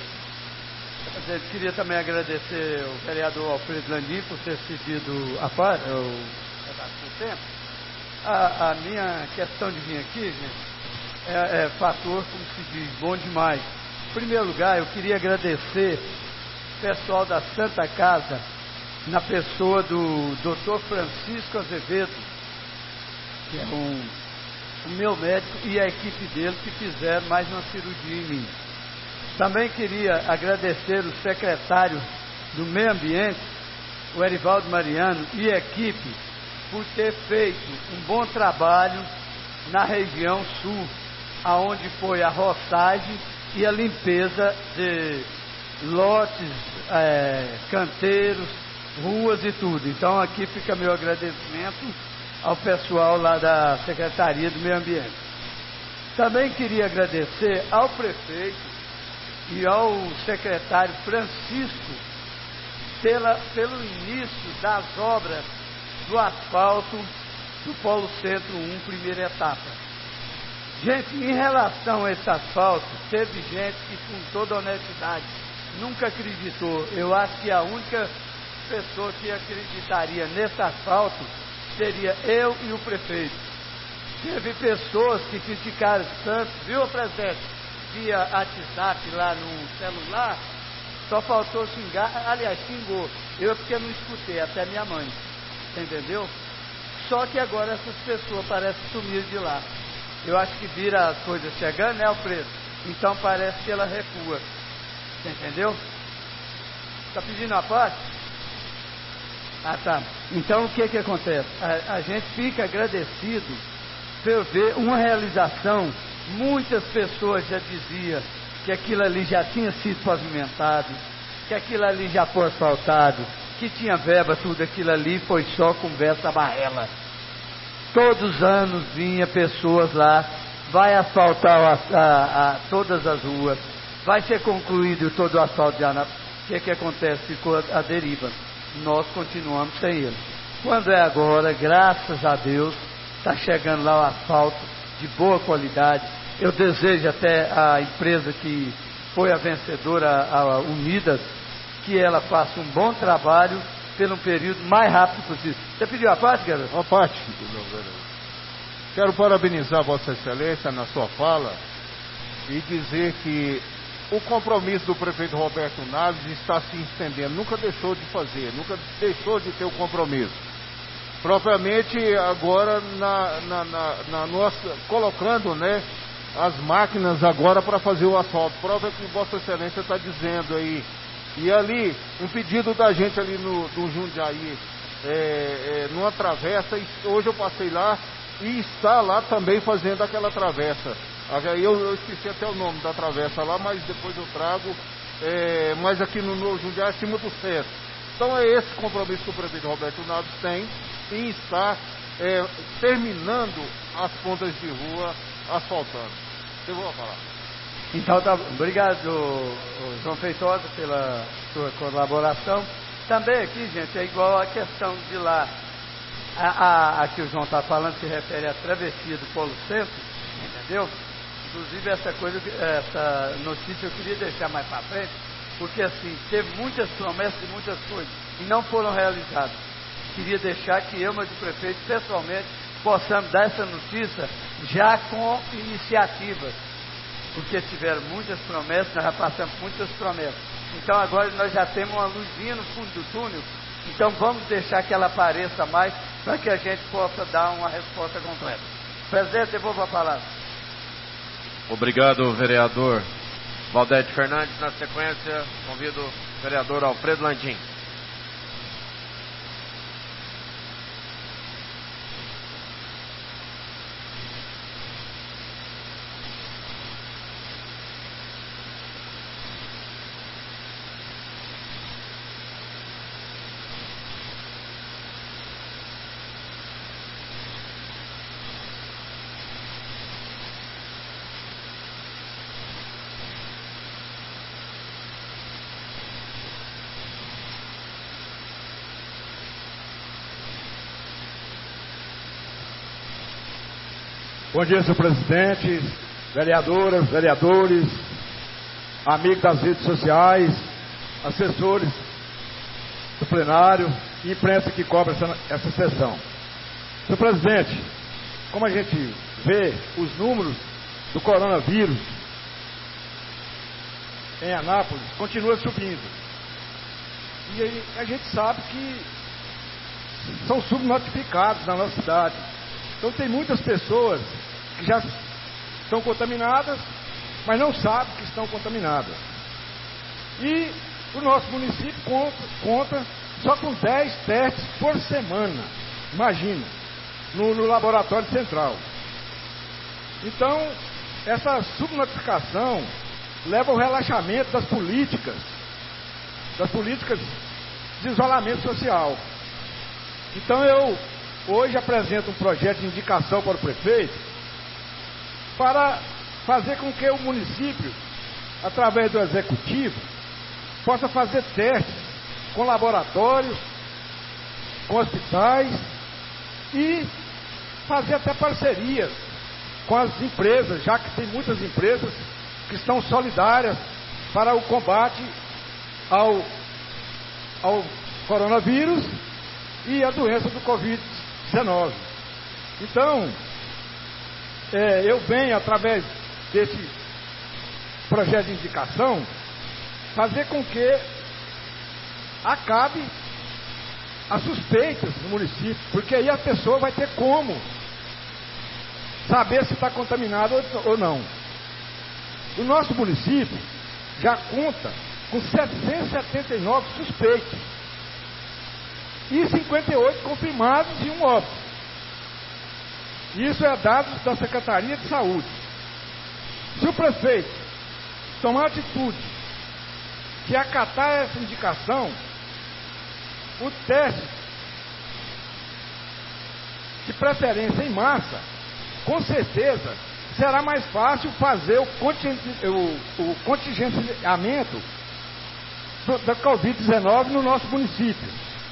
Eu queria também agradecer ao vereador Alfredo Landim por ter cedido a parte, o tempo. A, a minha questão de vir aqui, gente, é, é fator, como se diz, bom demais. Em primeiro lugar, eu queria agradecer o pessoal da Santa Casa, na pessoa do doutor Francisco Azevedo, que é um, o meu médico, e a equipe dele que fizeram mais uma cirurgia em mim. Também queria agradecer o secretário do Meio Ambiente, o Erivaldo Mariano, e a equipe, por ter feito um bom trabalho na região sul, aonde foi a roçagem e a limpeza de lotes, é, canteiros, ruas e tudo. Então aqui fica meu agradecimento ao pessoal lá da Secretaria do Meio Ambiente. Também queria agradecer ao prefeito e ao secretário Francisco pela, pelo início das obras do asfalto do Polo Centro um, primeira etapa. Gente, em relação a esse asfalto, teve gente que, com toda honestidade, nunca acreditou. Eu acho que a única pessoa que acreditaria nesse asfalto seria eu e o prefeito. Teve pessoas que criticaram tanto, viu, presidente? Via WhatsApp lá no celular, só faltou xingar, aliás, xingou, eu porque não escutei, até minha mãe, entendeu? Só que agora essas pessoas parecem sumir de lá. Eu acho que vira as coisas chegando, né, Alfredo? Então parece que ela recua, entendeu? Tá pedindo a parte? Ah, tá. Então, o que que acontece? A, a gente fica agradecido por ver uma realização. Muitas pessoas já diziam que aquilo ali já tinha sido pavimentado, que aquilo ali já foi asfaltado, que tinha verba, tudo aquilo ali foi só conversa barrela. Todos os anos vinha pessoas lá, vai asfaltar a, a, a, todas as ruas, vai ser concluído todo o asfalto de Anápolis. O que que acontece? Ficou a, a deriva. Nós continuamos sem ele. Quando é agora, graças a Deus, está chegando lá o asfalto de boa qualidade. Eu desejo até a empresa que foi a vencedora, a Unidas, que ela faça um bom trabalho pelo período mais rápido possível. Você pediu a parte, garoto? A parte, meu vereador. Quero parabenizar Vossa Excelência na sua fala e dizer que o compromisso do prefeito Roberto Naves está se estendendo, nunca deixou de fazer, nunca deixou de ter o compromisso. Propriamente agora na, na, na, na nossa, colocando, né, as máquinas agora para fazer o asfalto. Prova que Vossa Excelência está dizendo aí. E ali, um pedido da gente ali no, no Jundiaí, é, é, numa travessa, hoje eu passei lá e está lá também fazendo aquela travessa. Eu, eu esqueci até o nome da travessa lá, mas depois eu trago, é, mas aqui no, no Jundiaí, acima do centro. Então é esse compromisso que o prefeito Roberto Naves tem em estar é, terminando as pontas de rua, asfaltando. Eu vou falar. Então, tá, obrigado, João Feitosa, pela sua colaboração. Também aqui, gente, é igual a questão de lá. A, a, a que o João está falando se refere à travessia do Polo Centro, entendeu? Inclusive, essa coisa, essa notícia eu queria deixar mais para frente, porque assim, teve muitas promessas e muitas coisas, e não foram realizadas. Queria deixar que eu, mas o prefeito, pessoalmente, possamos dar essa notícia já com iniciativas, porque tiveram muitas promessas, nós já passamos muitas promessas. Então agora nós já temos uma luzinha no fundo do túnel, então vamos deixar que ela apareça mais, para que a gente possa dar uma resposta completa. Presidente, devolvo a palavra. Obrigado, vereador Valdete Fernandes. Na sequência, convido o vereador Alfredo Landim. Bom dia, senhor presidente, vereadoras, vereadores, amigos das redes sociais, assessores do plenário e imprensa que cobre essa, essa sessão. Senhor presidente, como a gente vê, os números do coronavírus em Anápolis continuam subindo. E aí a gente sabe que são subnotificados na nossa cidade. Então tem muitas pessoas que já estão contaminadas, mas não sabem que estão contaminadas. E o nosso município conta, conta só com dez testes por semana, imagina, no, no laboratório central. Então, essa subnotificação leva ao relaxamento das políticas, das políticas de isolamento social. Então eu hoje apresento um projeto de indicação para o prefeito para fazer com que o município, através do executivo, possa fazer testes com laboratórios, com hospitais e fazer até parcerias com as empresas, já que tem muitas empresas que estão solidárias para o combate ao, ao coronavírus e a doença do covid dezenove. Então, é, eu venho, através desse projeto de indicação, fazer com que acabe as suspeitas no município, porque aí a pessoa vai ter como saber se está contaminado ou não. O nosso município já conta com setecentos e setenta e nove suspeitos. e cinquenta e oito confirmados e um óbito. Isso é dados da Secretaria de Saúde. Se o prefeito tomar atitude de acatar essa indicação, o teste de preferência em massa, com certeza, será mais fácil fazer o, contingente, o, o contingenciamento do, da covid dezenove no nosso município.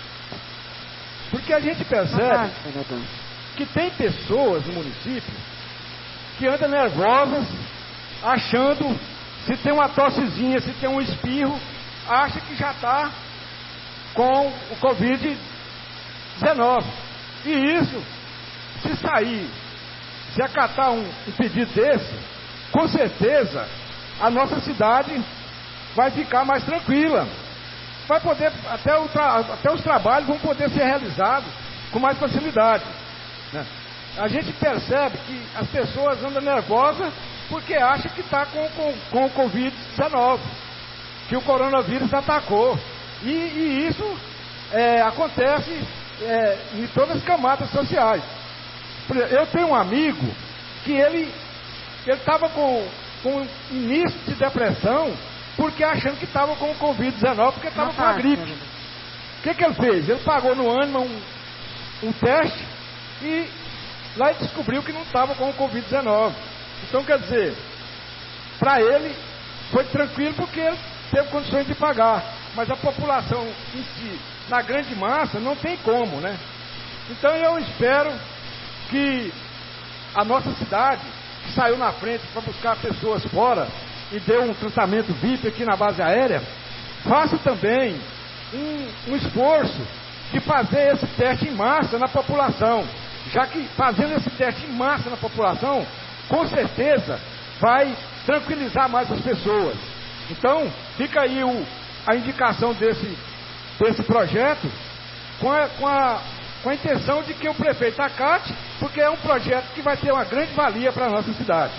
Porque a gente percebe que tem pessoas no município que andam nervosas, achando, se tem uma tossezinha, se tem um espirro, acha que já está com o covid dezenove. E isso, se sair, se acatar um, um pedido desse, com certeza a nossa cidade vai ficar mais tranquila. Vai poder, até, o tra, até os trabalhos vão poder ser realizados com mais facilidade, né? A gente percebe que as pessoas andam nervosas porque acham que está com, com, com o covid dezenove, que o coronavírus atacou. E, e isso é, acontece é, em todas as camadas sociais. Eu tenho um amigo que ele estava com, com início de depressão porque achando que estava com o covid dezenove, porque estava com a gripe. O que, que ele fez? Ele pagou no ânima um, um teste e lá ele descobriu que não estava com o covid dezenove. Então, quer dizer, para ele foi tranquilo porque ele teve condições de pagar, mas a população em si, na grande massa, não tem como, né? Então eu espero que a nossa cidade, que saiu na frente para buscar pessoas fora e deu um tratamento V I P aqui na base aérea, faça também um, um esforço de fazer esse teste em massa na população, já que fazendo esse teste em massa na população, com certeza vai tranquilizar mais as pessoas. Então, fica aí o, a indicação desse, desse projeto com a, com, a, com a intenção de que o prefeito acate, porque é um projeto que vai ter uma grande valia para a nossa cidade.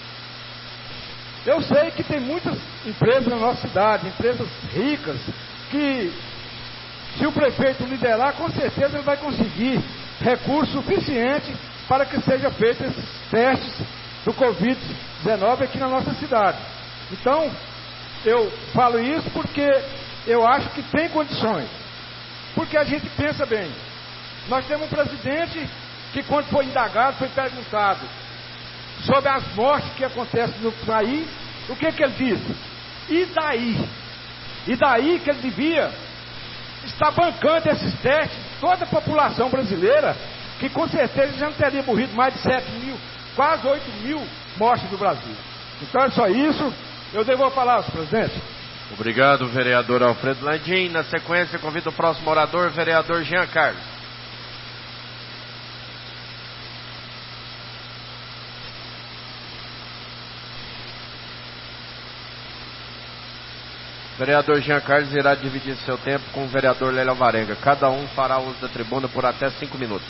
Eu sei que tem muitas empresas na nossa cidade, empresas ricas, que se o prefeito liderar, com certeza ele vai conseguir recurso suficiente para que sejam feitos esses testes do covid dezenove aqui na nossa cidade. Então, eu falo isso porque eu acho que tem condições. Porque a gente pensa bem, nós temos um presidente que, quando foi indagado, foi perguntado sobre as mortes que acontecem no país, o que que ele disse? E daí? E daí que ele devia estar bancando esses testes, toda a população brasileira, que com certeza já não teria morrido mais de sete mil, quase oito mil mortes no Brasil. Então é só isso. Eu devolvo a palavra, presidente. Obrigado, vereador Alfredo Landim. Na sequência, convido o próximo orador, vereador Jean Carlos. O vereador Jean Carlos irá dividir seu tempo com o vereador Lélia Alvarenga. Cada um fará uso da tribuna por até cinco minutos.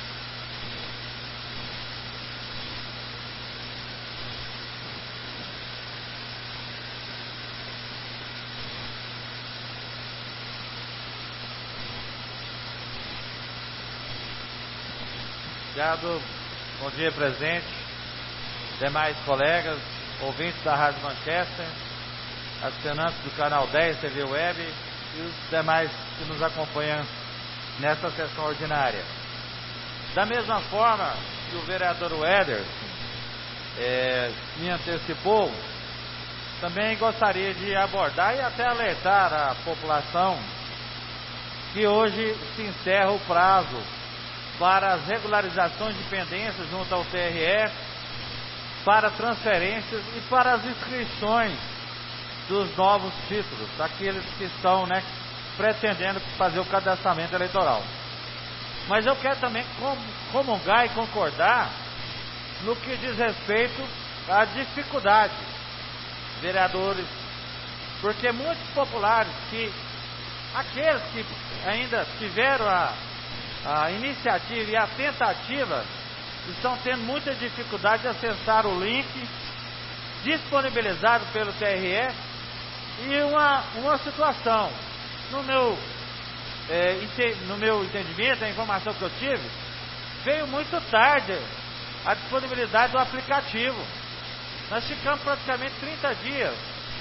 Obrigado. Bom dia, presidente, demais colegas, ouvintes da Rádio Manchester, assinantes do canal dez T V Web e os demais que nos acompanham nesta sessão ordinária. Da mesma forma que o vereador Weder é, me antecipou, também gostaria de abordar e até alertar a população que hoje se encerra o prazo para as regularizações de pendências junto ao T R E, para transferências e para as inscrições dos novos títulos, daqueles que estão, né, pretendendo fazer o cadastramento eleitoral. Mas eu quero também comungar e concordar no que diz respeito à dificuldade, vereadores, porque muitos populares, que aqueles que ainda tiveram a A iniciativa e a tentativa estão tendo muita dificuldade de acessar o link disponibilizado pelo T R E. E uma, uma situação, no meu é, no meu entendimento, a informação que eu tive, veio muito tarde a disponibilidade do aplicativo. Nós ficamos praticamente trinta dias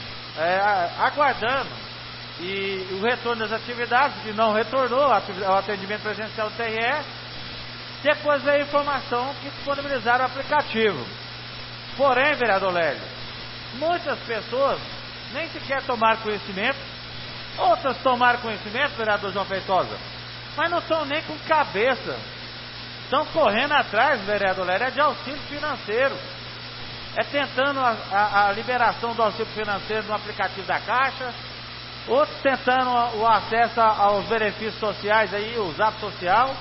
é, aguardando e o retorno das atividades, que não retornou ao atendimento presencial do T R E. Depois veio a informação que disponibilizaram o aplicativo. Porém, vereador Lélio, muitas pessoas nem sequer tomaram conhecimento, outras tomaram conhecimento, vereador João Feitosa, mas não estão nem com cabeça. Estão correndo atrás, vereador Lélio, é de auxílio financeiro. É tentando a, a, a liberação do auxílio financeiro no aplicativo da Caixa, outros tentando o acesso aos benefícios sociais, aí, o Zap Social.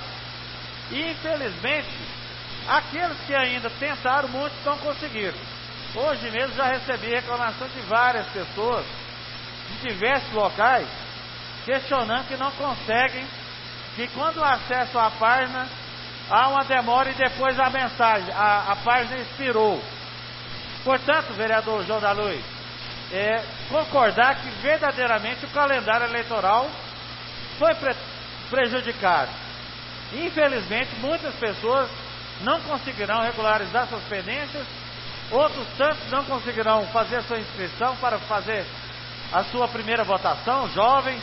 E, infelizmente, aqueles que ainda tentaram, muitos não conseguiram. Hoje mesmo já recebi reclamação de várias pessoas, de diversos locais, questionando que não conseguem, que quando acessam a página, há uma demora e depois a mensagem, a, a página expirou. Portanto, vereador João da Luz, é, concordar que verdadeiramente o calendário eleitoral foi pre prejudicado. Infelizmente, muitas pessoas não conseguirão regularizar suas pendências, outros tantos não conseguirão fazer a sua inscrição para fazer a sua primeira votação, jovens,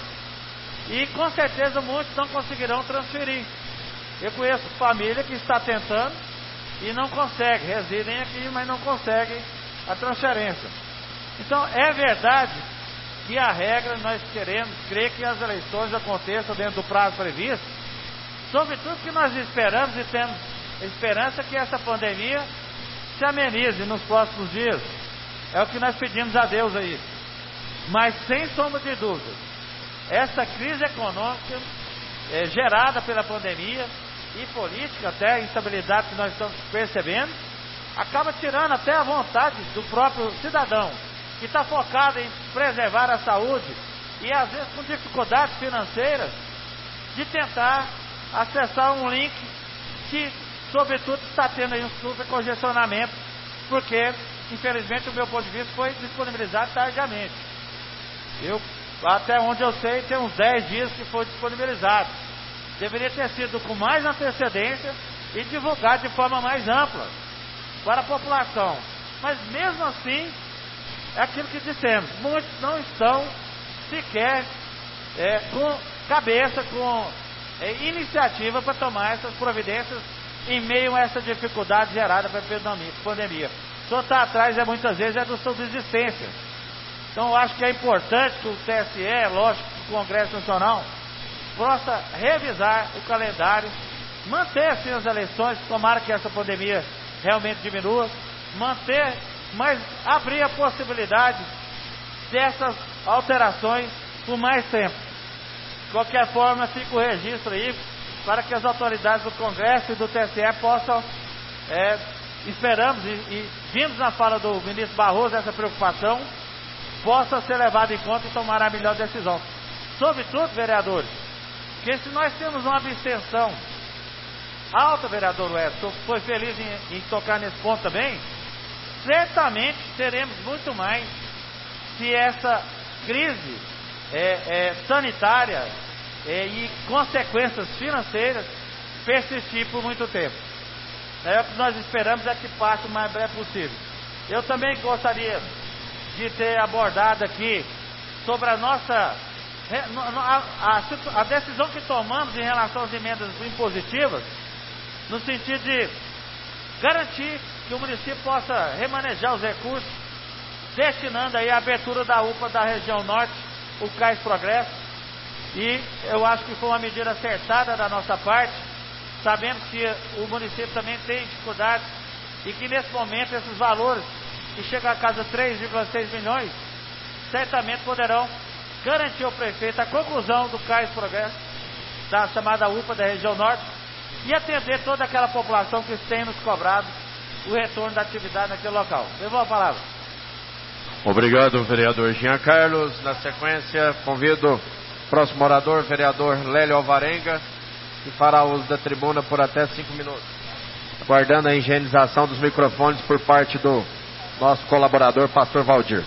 e com certeza muitos não conseguirão transferir. Eu conheço família que está tentando e não consegue, residem aqui, mas não conseguem a transferência. Então, é verdade que a regra, nós queremos crer que as eleições aconteçam dentro do prazo previsto, sobretudo que nós esperamos e temos esperança que essa pandemia se amenize nos próximos dias. É o que nós pedimos a Deus aí. Mas, sem sombra de dúvida, essa crise econômica é, gerada pela pandemia e política, até a instabilidade que nós estamos percebendo, acaba tirando até a vontade do próprio cidadão, que está focado em preservar a saúde e às vezes com dificuldades financeiras, de tentar acessar um link que, sobretudo, está tendo aí um super congestionamento, porque, infelizmente, o meu ponto de vista foi disponibilizado tardiamente. Eu, até onde eu sei, tem uns dez dias que foi disponibilizado. Deveria ter sido com mais antecedência e divulgado de forma mais ampla para a população. Mas mesmo assim, é aquilo que dissemos, muitos não estão sequer é, com cabeça, com é, iniciativa para tomar essas providências em meio a essa dificuldade gerada pela pandemia. O senhor está atrás, é, muitas vezes, é da sua existência. Então, eu acho que é importante que o T S E, lógico, que o Congresso Nacional, possa revisar o calendário, manter assim as eleições, tomara que essa pandemia realmente diminua, manter, mas abrir a possibilidade dessas alterações por mais tempo. De qualquer forma, fica o registro aí, para que as autoridades do Congresso e do T S E possam, é, esperamos, e, e vimos na fala do ministro Barroso essa preocupação, possa ser levada em conta e tomar a melhor decisão. Sobretudo, vereadores, porque se nós temos uma abstenção alta, vereador Weston, foi feliz em, em tocar nesse ponto também, certamente teremos muito mais se essa crise é, é, sanitária é, e consequências financeiras persistir por muito tempo. É o que nós esperamos, é que passe o mais breve possível. Eu também gostaria de ter abordado aqui sobre a nossa a, a, a decisão que tomamos em relação às emendas impositivas, no sentido de garantir que o município possa remanejar os recursos, destinando aí a abertura da U P A da região norte, o Cais Progresso, e eu acho que foi uma medida acertada da nossa parte. Sabemos que o município também tem dificuldades e que nesse momento esses valores, que chegam a casa três vírgula seis milhões, certamente poderão garantir ao prefeito a conclusão do Cais Progresso, da chamada U P A da região norte, e atender toda aquela população que tem nos cobrado o retorno da atividade naquele local. Levou a palavra. Obrigado, vereador Jean Carlos. Na sequência, convido o próximo orador, vereador Lélio Alvarenga, que fará uso da tribuna por até cinco minutos, aguardando a higienização dos microfones por parte do nosso colaborador, pastor Valdir.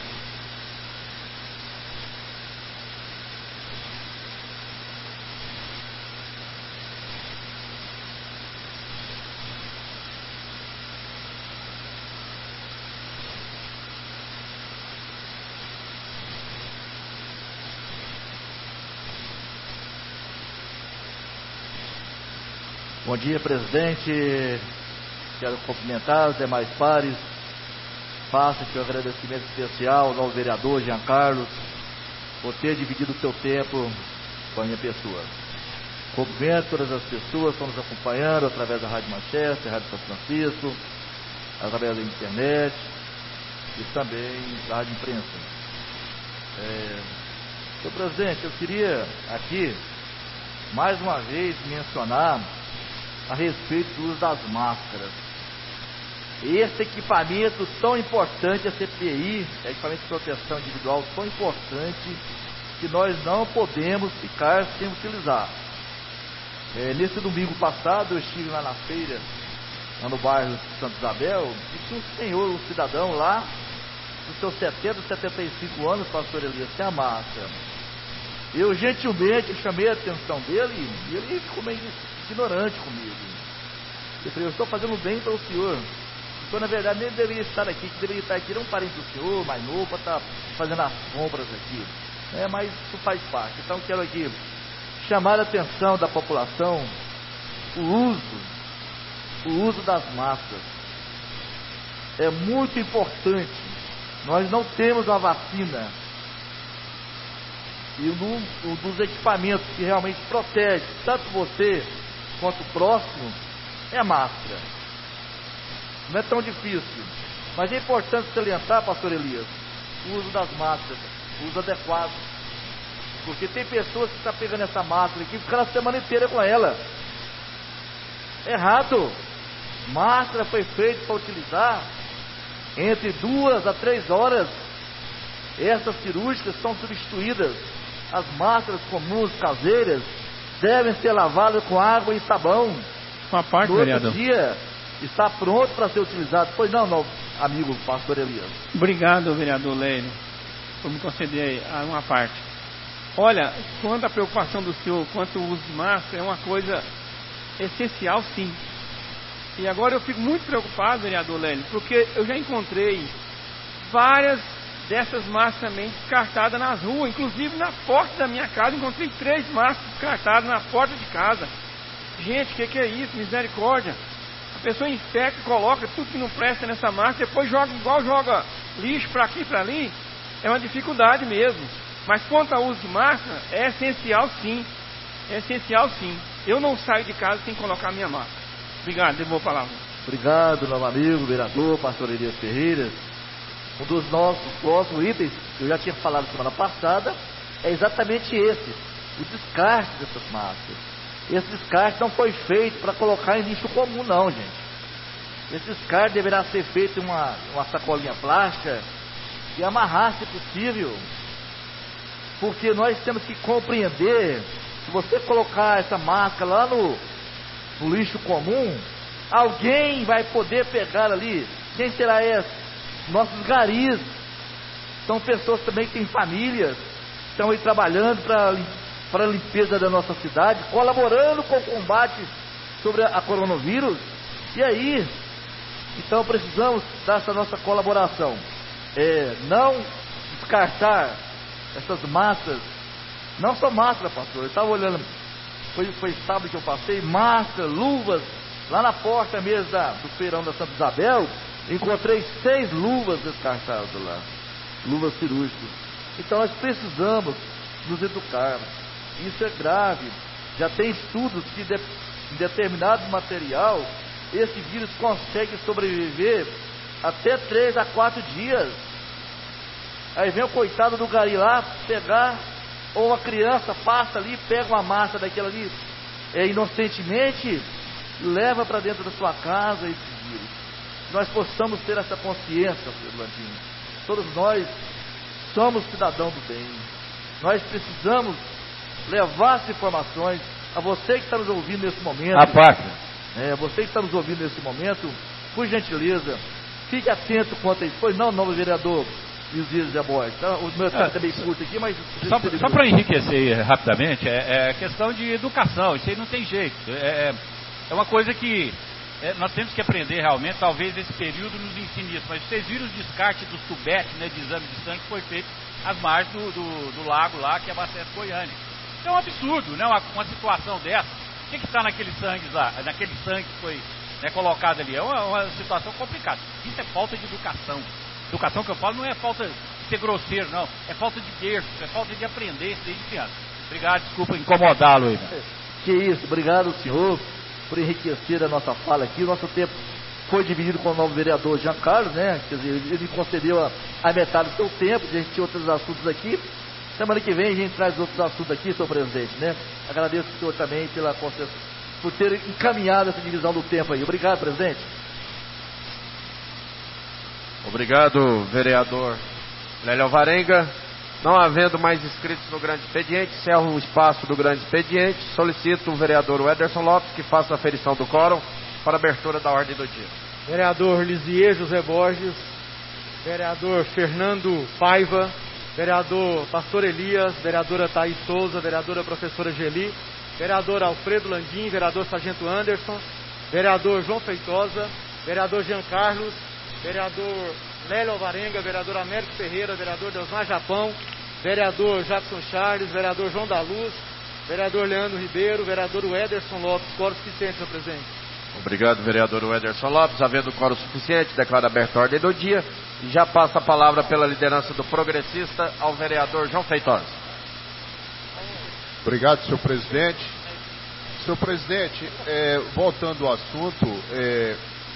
Bom dia, presidente. Quero cumprimentar os demais pares. Faço aqui um agradecimento especial ao novo vereador Jean Carlos por ter dividido o seu tempo com a minha pessoa. Cumprimento todas as pessoas que estão nos acompanhando através da Rádio Manchester, Rádio São Francisco, através da internet e também da Rádio Imprensa. É, senhor presidente, eu queria aqui mais uma vez mencionar a respeito do uso das máscaras. Esse equipamento tão importante, a C P I, equipamento de proteção individual tão importante, que nós não podemos ficar sem utilizar. É, nesse domingo passado, eu estive lá na feira, lá no bairro de Santa Isabel, e tinha um senhor, um cidadão lá, dos seus setenta, setenta e cinco anos, pastor Elias, sem a máscara. Eu gentilmente chamei a atenção dele, e ele ficou meio ignorante comigo. Eu falei, eu estou fazendo bem para o senhor. Então, na verdade, nem deveria estar aqui, que deveria estar aqui, era um parente do senhor, mais novo, para estar fazendo as compras aqui. É, mas isso faz parte. Então, quero aqui chamar a atenção da população, o uso, o uso das máscaras. É muito importante. Nós não temos uma vacina. E um, um dos equipamentos que realmente protege tanto você quanto o próximo é a máscara. Não é tão difícil, mas é importante salientar, pastor Elias, o uso das máscaras, o uso adequado. Porque tem pessoas que estão pegando essa máscara aqui e ficam a semana inteira com ela. Errado. Máscara foi feita para utilizar entre duas a três horas. Essas cirúrgicas são substituídas. As máscaras comuns, caseiras, devem ser lavadas com água e sabão. Uma parte, no outro vereador. dia está pronto para ser utilizado. Pois não, não, amigo pastor Elias. Obrigado, vereador Lélio, por me conceder uma parte. Olha, quanto à preocupação do senhor quanto ao uso de máscara, é uma coisa essencial, sim. E agora eu fico muito preocupado, vereador Lélio, porque eu já encontrei várias dessas máscaras também descartadas nas ruas, inclusive na porta da minha casa, encontrei três máscaras descartadas na porta de casa. Gente, o que, que é isso? Misericórdia. A pessoa infecta, coloca tudo que não presta nessa máscara, depois joga igual joga lixo para aqui e para ali. É uma dificuldade mesmo. Mas quanto ao uso de máscara, é essencial sim. É essencial sim. Eu não saio de casa sem colocar a minha máscara. Obrigado, devolvo a palavra. Obrigado, meu amigo, vereador, pastor Elias Ferreira. Um dos nossos próximos itens, que eu já tinha falado semana passada, é exatamente esse, o descarte dessas máscaras. Esse descarte não foi feito para colocar em lixo comum, não, gente. Esse descarte deverá ser feito em uma, uma sacolinha plástica e amarrar, se possível. Porque nós temos que compreender, se você colocar essa máscara lá no, no lixo comum, alguém vai poder pegar ali. Quem será esse? Nossos garis. São pessoas também que têm famílias, estão aí trabalhando para para a limpeza da nossa cidade, colaborando com o combate sobre a coronavírus. E aí, então precisamos dessa nossa colaboração. É, não descartar essas máscaras. Não só máscara, pastor. Eu estava olhando, foi, foi sábado que eu passei, máscara, luvas, lá na porta mesmo da, do feirão da Santa Isabel, encontrei seis luvas descartadas lá, luvas cirúrgicas. Então nós precisamos nos educar. Isso é grave. Já tem estudos que de, em determinado material esse vírus consegue sobreviver até três a quatro dias. Aí vem o coitado do gari lá pegar, ou uma criança passa ali, pega uma massa daquela ali é, inocentemente e leva para dentro da sua casa esse vírus. Nós possamos ter essa consciência, Pedro Landinho. Todos nós somos cidadãos do bem. Nós precisamos levar as informações a você que está nos ouvindo nesse momento. A parte. É, você que está nos ouvindo nesse momento, por gentileza, fique atento quanto a isso. Pois não, novo vereador Luiz de Borges. Tá? O meu tempo é bem curto aqui, mas... Só, só para enriquecer rapidamente, é, é questão de educação. Isso aí não tem jeito. É, é uma coisa que é, nós temos que aprender realmente. Talvez esse período nos ensine isso. Mas vocês viram o descarte dos tubetes, né, de exame de sangue que foi feito às margens do, do, do lago lá, que abastece Goiânia. É um absurdo, né? Uma, uma situação dessa. O que está naquele sangue lá, naquele sangue que foi, né, colocado ali? É uma, uma situação complicada. Isso é falta de educação. Educação que eu falo não é falta de ser grosseiro, não. É falta de berço, é falta de aprender desde criança. Obrigado, desculpa incomodá-lo aí. Né? Que isso, obrigado senhor por enriquecer a nossa fala aqui. O nosso tempo foi dividido com o novo vereador Jean Carlos, né? Quer dizer, ele concedeu a, a metade do seu tempo, a gente tinha outros assuntos aqui. Semana que vem a gente traz outros assuntos aqui, senhor presidente, né? Agradeço o senhor também pela por ter encaminhado essa divisão do tempo aí. Obrigado, presidente. Obrigado, vereador Lélio Alvarenga. Não havendo mais inscritos no grande expediente, encerro o espaço do grande expediente. Solicito o vereador Wederson Lopes que faça a aferição do quórum para abertura da ordem do dia. Vereador Lisier José Borges, vereador Fernando Paiva, vereador Pastor Elias, vereadora Thaís Souza, vereadora professora Geli, vereador Alfredo Landim, vereador Sargento Anderson, vereador João Feitosa, vereador Jean Carlos, vereador Lélio Alvarenga, vereador Américo Ferreira, vereador Deusmar Japão, vereador Jackson Charles, vereador João da Luz, vereador Leandro Ribeiro, vereador Wederson Lopes. Quórum suficiente, senhor presidente. Obrigado, vereador Wederson Lopes. Havendo quórum suficiente, declaro aberta a ordem do dia e já passa a palavra pela liderança do progressista ao vereador João Feitosa. Obrigado, senhor presidente. Senhor presidente, é, voltando ao assunto, é,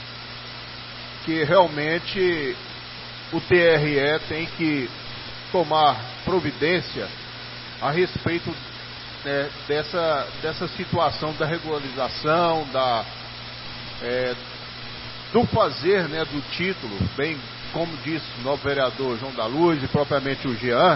que realmente o T R E tem que tomar providência a respeito, né, dessa, dessa situação da regularização, da, é, do fazer, né, do título, bem como disse o novo vereador João da Luz e propriamente o Jean.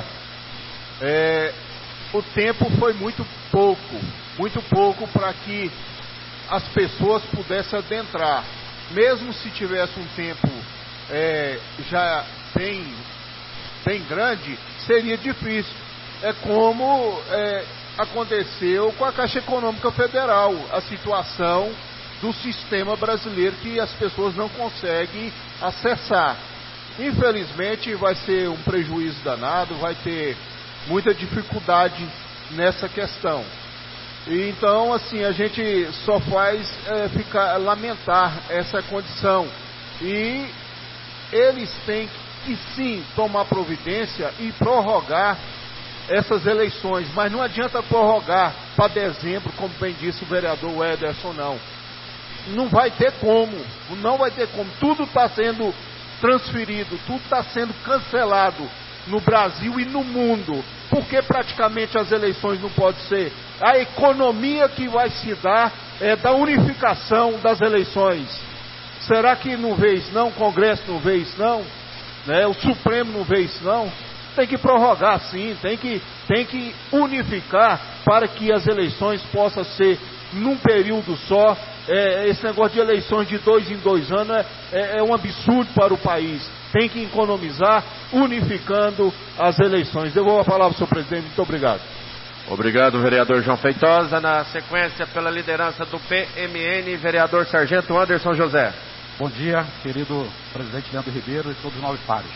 É, o tempo foi muito pouco, muito pouco para que as pessoas pudessem adentrar. Mesmo se tivesse um tempo é, já bem, bem grande, seria difícil. É como é, aconteceu com a Caixa Econômica Federal, a situação do sistema brasileiro que as pessoas não conseguem acessar. Infelizmente vai ser um prejuízo danado, vai ter muita dificuldade nessa questão. E então, assim, a gente só faz é, ficar, lamentar essa condição. E eles têm que sim tomar providência e prorrogar essas eleições. Mas não adianta prorrogar para dezembro, como bem disse o vereador Wederson, não. Não vai ter como, não vai ter como. Tudo está sendo transferido, tudo está sendo cancelado no Brasil e no mundo. Porque praticamente as eleições não podem ser. A economia que vai se dar é da unificação das eleições. Será que não vê isso não? O Congresso não vê isso não? Né? O Supremo não vê isso não? Tem que prorrogar sim, tem que, tem que unificar para que as eleições possam ser num período só. É, esse negócio de eleições de dois em dois anos é, é, é um absurdo para o país. Tem que economizar, unificando as eleições. Devolvo a palavra ao senhor presidente. Muito obrigado. Obrigado, vereador João Feitosa. Na sequência, pela liderança do P M N, vereador Sargento Anderson José. Bom dia, querido presidente Leandro Ribeiro e todos os nove pares.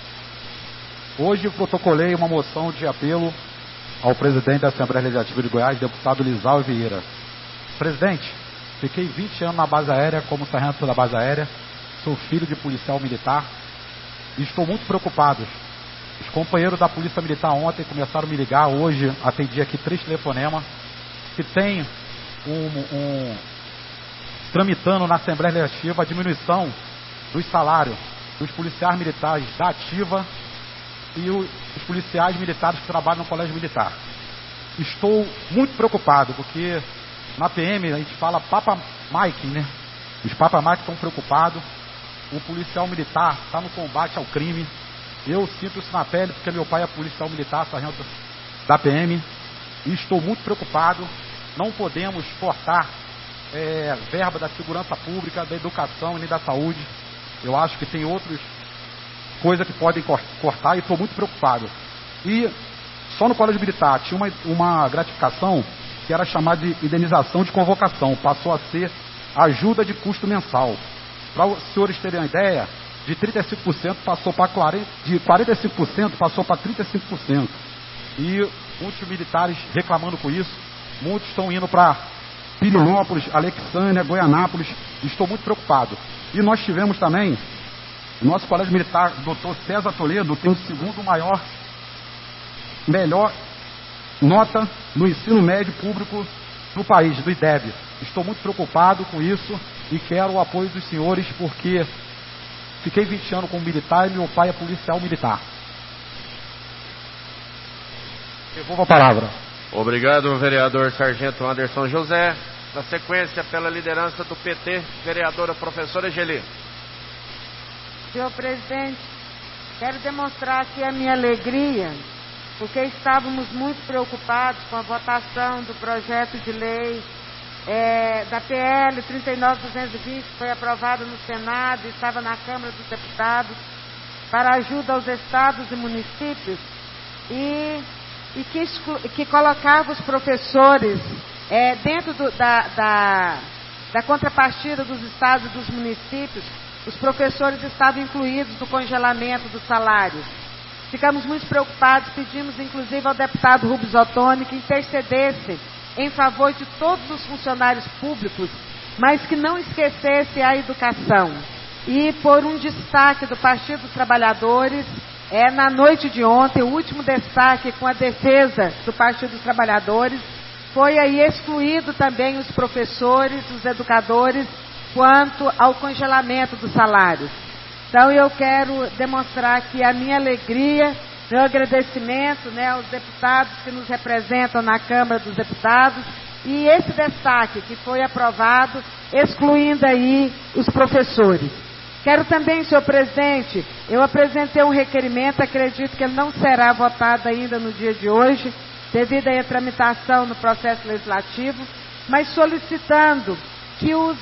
Hoje protocolei uma moção de apelo ao presidente da Assembleia Legislativa de Goiás, deputado Lisau Vieira. Presidente, fiquei vinte anos na base aérea como sargento da base aérea, sou filho de policial militar e estou muito preocupado. Os companheiros da Polícia Militar ontem começaram a me ligar, hoje atendi aqui três telefonemas, que tem um, um tramitando na Assembleia Legislativa a diminuição dos salários dos policiais militares da ativa e o, os policiais militares que trabalham no colégio militar. Estou muito preocupado, porque na P M a gente fala Papa Mike, né? Os Papa Mike estão preocupados, o policial militar está no combate ao crime. Eu sinto isso na pele, porque meu pai é policial militar, sargento da P M, e estou muito preocupado. Não podemos cortar é, verba da segurança pública, da educação e nem da saúde. Eu acho que tem outras coisas que podem cortar e estou muito preocupado. E só no colégio militar tinha uma, uma gratificação que era chamada de indenização de convocação, passou a ser ajuda de custo mensal. Para os senhores terem uma ideia, de trinta e cinco por cento passou para quarenta por cento, de quarenta e cinco por cento passou para trinta e cinco por cento. E muitos militares reclamando com isso, muitos estão indo para Pirinópolis, Alexânia, Goianápolis. Estou muito preocupado. E nós tivemos também, o nosso colégio militar, doutor César Toledo, tem o segundo maior, melhor nota no ensino médio público do país, do I D E B. Estou muito preocupado com isso e quero o apoio dos senhores, porque fiquei vinte anos como militar e meu pai é policial militar. Devolvo a palavra. Obrigado, vereador Sargento Anderson José. Na sequência, pela liderança do P T, vereadora professora Geli. Senhor presidente, quero demonstrar aqui a minha alegria, porque estávamos muito preocupados com a votação do projeto de lei é, da P L trinta e nove mil duzentos e vinte, que foi aprovado no Senado e estava na Câmara dos Deputados, para ajuda aos estados e municípios, e, e que, exclu, que colocava os professores é, dentro do, da, da, da contrapartida dos estados e dos municípios. Os professores estavam incluídos no congelamento dos salários. Ficamos muito preocupados, pedimos inclusive ao deputado Rubens Ottoni que intercedesse em favor de todos os funcionários públicos, mas que não esquecesse a educação. E por um destaque do Partido dos Trabalhadores, é, na noite de ontem, o último destaque com a defesa do Partido dos Trabalhadores, foi aí excluído também os professores, os educadores, quanto ao congelamento dos salários. Então eu quero demonstrar aqui a minha alegria, meu agradecimento, né, aos deputados que nos representam na Câmara dos Deputados, e esse destaque que foi aprovado, excluindo aí os professores. Quero também, senhor presidente, eu apresentei um requerimento, acredito que ele não será votado ainda no dia de hoje, devido à tramitação no processo legislativo, mas solicitando que os,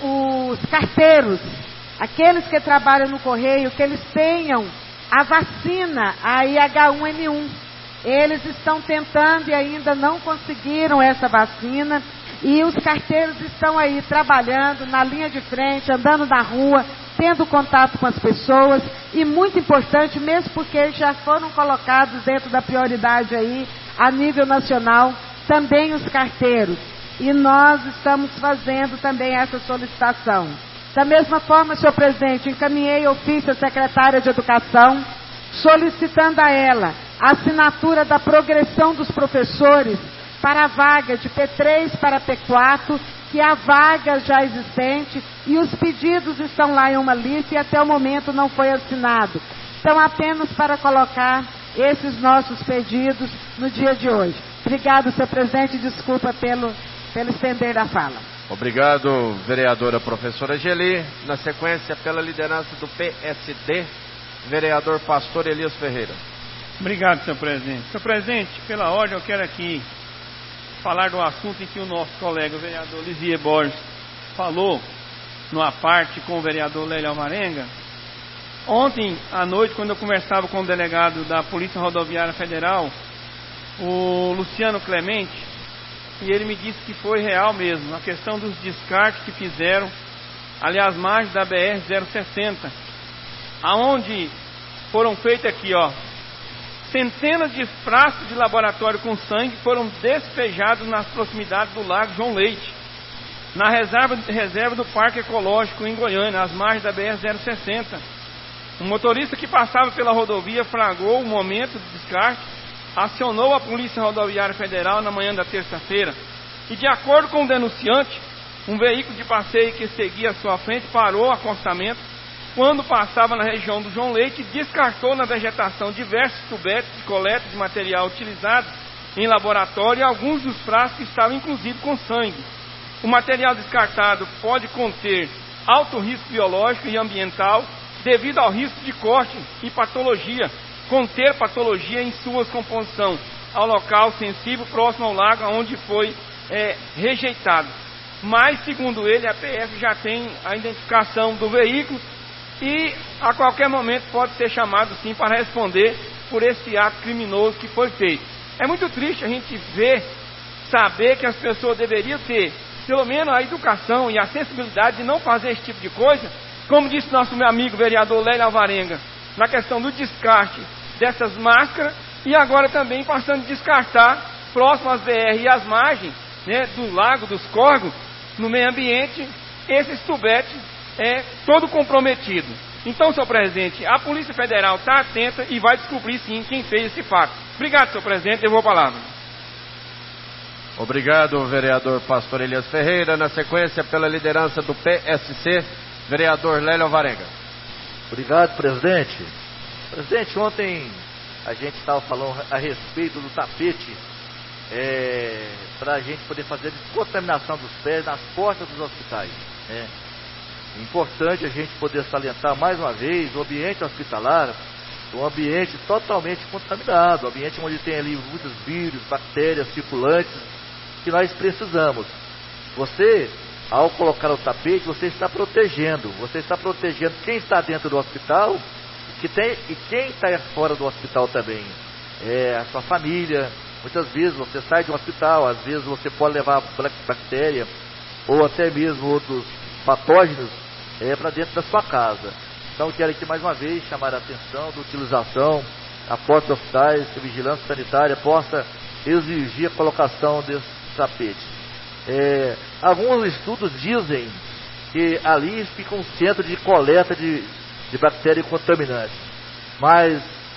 os carteiros, aqueles que trabalham no Correio, que eles tenham a vacina, a I H um N um. Eles estão tentando e ainda não conseguiram essa vacina, e os carteiros estão aí trabalhando na linha de frente, andando na rua, tendo contato com as pessoas, e muito importante, mesmo porque já foram colocados dentro da prioridade aí, a nível nacional, também os carteiros. E nós estamos fazendo também essa solicitação. Da mesma forma, senhor presidente, encaminhei ofício à secretária de Educação, solicitando a ela a assinatura da progressão dos professores para a vaga de P três para P quatro, que é a vaga já existente, e os pedidos estão lá em uma lista e até o momento não foi assinado. Então, apenas para colocar esses nossos pedidos no dia de hoje. Obrigado, senhor presidente, desculpa pelo, pelo estender da fala. Obrigado, vereadora professora Geli. Na sequência, pela liderança do P S D, vereador pastor Elias Ferreira. Obrigado, senhor presidente. Senhor presidente, pela ordem, eu quero aqui falar do assunto em que o nosso colega, o vereador Lisier Borges, falou numa parte com o vereador Lélio Alvarenga. Ontem à noite, quando eu conversava com o delegado da Polícia Rodoviária Federal, o Luciano Clemente, e ele me disse que foi real mesmo, a questão dos descartes que fizeram ali às margens da B R zero sessenta, aonde foram feitos aqui, ó, centenas de frascos de laboratório com sangue foram despejados nas proximidades do Lago João Leite, na reserva, reserva do Parque Ecológico em Goiânia, às margens da B R zero sessenta. Um motorista que passava pela rodovia flagrou o momento do descarte, acionou a Polícia Rodoviária Federal na manhã da terça-feira e, de acordo com o denunciante, um veículo de passeio que seguia à sua frente parou o acostamento quando passava na região do João Leite e descartou na vegetação diversos tubetes de coleta de material utilizado em laboratório, e alguns dos frascos estavam inclusive com sangue. O material descartado pode conter alto risco biológico e ambiental devido ao risco de corte e patologia, conter patologia em suas composição, ao local sensível próximo ao lago onde foi é, rejeitado. Mas, segundo ele, a P F já tem a identificação do veículo e a qualquer momento pode ser chamado sim para responder por esse ato criminoso que foi feito. É muito triste a gente ver, saber que as pessoas deveriam ter pelo menos a educação e a sensibilidade de não fazer esse tipo de coisa, como disse nosso meu amigo vereador Lélio Alvarenga, na questão do descarte dessas máscaras, e agora também passando a descartar próximo às B R e às margens né, do lago, dos córregos, no meio ambiente, esse tubete é todo comprometido. Então, senhor presidente, a Polícia Federal está atenta e vai descobrir sim quem fez esse fato. Obrigado, senhor presidente, devolvo a palavra. Obrigado, vereador Pastor Elias Ferreira. Na sequência, pela liderança do P S C, vereador Lélio Alvarenga. Obrigado, presidente. Presidente, ontem a gente estava falando a respeito do tapete é, para a gente poder fazer a descontaminação dos pés nas portas dos hospitais. Né? Importante a gente poder salientar mais uma vez o ambiente hospitalar, um ambiente totalmente contaminado, um ambiente onde tem ali muitos vírus, bactérias circulantes que nós precisamos. Você, ao colocar o tapete, você está protegendo, você está protegendo quem está dentro do hospital que tem, e quem está fora do hospital também. É a sua família. Muitas vezes você sai de um hospital, às vezes você pode levar bactéria ou até mesmo outros patógenos é, para dentro da sua casa. Então quero aqui mais uma vez chamar a atenção da utilização a porta dos hospitais, que a vigilância sanitária possa exigir a colocação desses tapetes. É, alguns estudos dizem que ali fica um centro de coleta de, de bactérias contaminantes, mas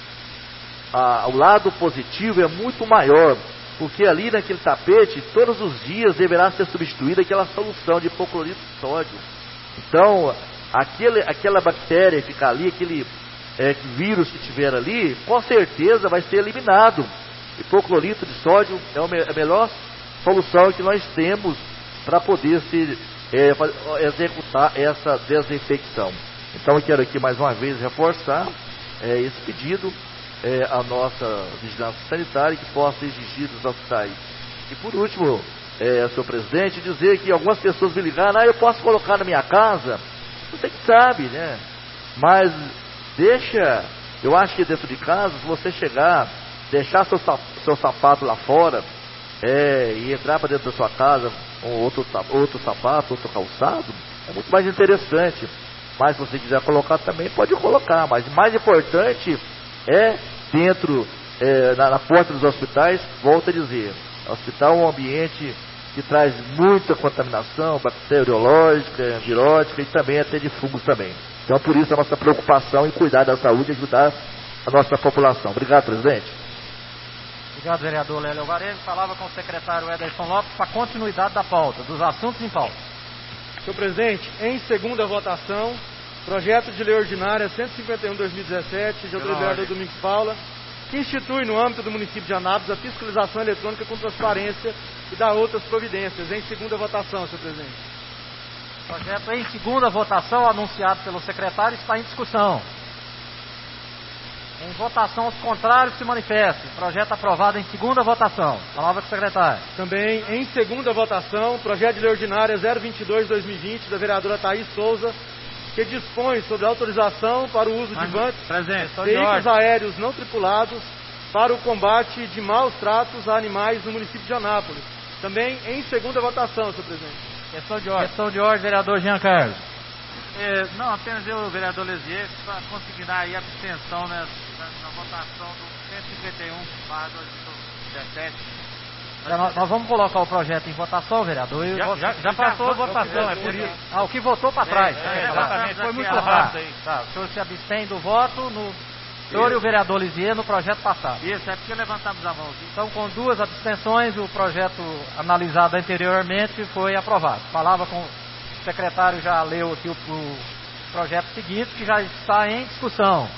a, o lado positivo é muito maior, porque ali naquele tapete, todos os dias deverá ser substituída aquela solução de hipoclorito de sódio. Então, aquele, aquela bactéria que ficar ali, aquele é, vírus que tiver ali, com certeza vai ser eliminado. Hipoclorito de sódio é a melhor solução que nós temos para poder se, é, executar essa desinfecção. Então, eu quero aqui mais uma vez reforçar é, esse pedido é, à nossa vigilância sanitária, que possa exigir dos hospitais. E por último, é, senhor presidente, dizer que algumas pessoas me ligaram: ah, eu posso colocar na minha casa? Você que sabe, né? Mas deixa, eu acho que dentro de casa, se você chegar, deixar seu, seu sapato lá fora, é, e entrar para dentro da sua casa com outro, outro sapato, outro calçado, é muito mais interessante. Mas se você quiser colocar também, pode colocar. Mas o mais importante é dentro, é, na, na porta dos hospitais, volto a dizer, o hospital é um ambiente que traz muita contaminação bacteriológica, virótica e também até de fungos também. Então, por isso a nossa preocupação em cuidar da saúde e ajudar a nossa população. Obrigado, presidente. Obrigado, vereador Lélio Alvarenga. Falava com o secretário Ederson Lopes para a continuidade da pauta, dos assuntos em pauta. Senhor presidente, em segunda votação, projeto de lei ordinária cento e cinquenta e um de dois mil e dezessete, de autoria do vereador Domingos Paula, que institui no âmbito do município de Anápolis a fiscalização eletrônica com transparência e dá outras providências. Em segunda votação, senhor presidente. Projeto em segunda votação, anunciado pelo secretário, está em discussão. Em votação, os contrários se manifestem. Projeto aprovado em segunda votação. Palavra com o secretário. Também em segunda votação, projeto de lei ordinária zero vinte e dois de dois mil e vinte, da vereadora Thaís Souza, que dispõe sobre a autorização para o uso de vantes, veículos aéreos não tripulados para o combate de maus tratos a animais no município de Anápolis. Também em segunda votação, senhor presidente. Questão de ordem. Questão de ordem, vereador Jean Carlos. É, não, apenas eu, vereador Lesier, para consignar aí a abstenção né, na, na votação do cento e cinquenta e um barra dois mil e dezessete. Já, nós, nós vamos colocar o projeto em votação, vereador. Já, já, já passou a votação, é por isso. Ah, o que votou para trás. É, é, exatamente, foi muito rápido aí. Tá, o senhor se abstém do voto no... O senhor e o vereador Lisier no projeto passado. Isso, é porque levantamos a mão. Então, com duas abstenções, o projeto analisado anteriormente foi aprovado. Falava com o secretário, já leu aqui o, o projeto seguinte, que já está em discussão.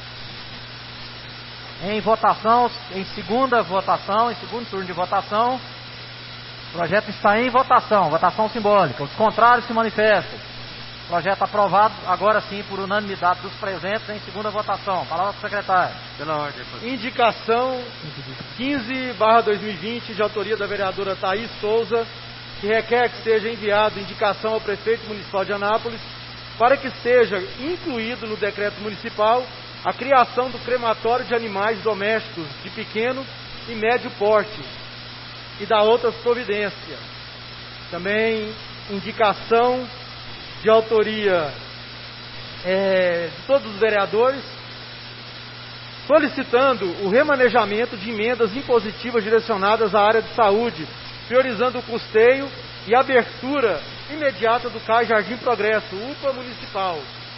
Em votação, em segunda votação, em segundo turno de votação, o projeto está em votação, votação simbólica. Os contrários se manifestam. Projeto aprovado, agora sim, por unanimidade dos presentes, em segunda votação. Palavra para o secretário. Pela ordem. Indicação quinze barra dois mil e vinte, de autoria da vereadora Thaís Souza, que requer que seja enviado indicação ao prefeito municipal de Anápolis para que seja incluído no decreto municipal a criação do crematório de animais domésticos de pequeno e médio porte e da outras providências. Também indicação de autoria é, de todos os vereadores, solicitando o remanejamento de emendas impositivas direcionadas à área de saúde, priorizando o custeio e abertura imediata do C A I Jardim Progresso, U P A municipal.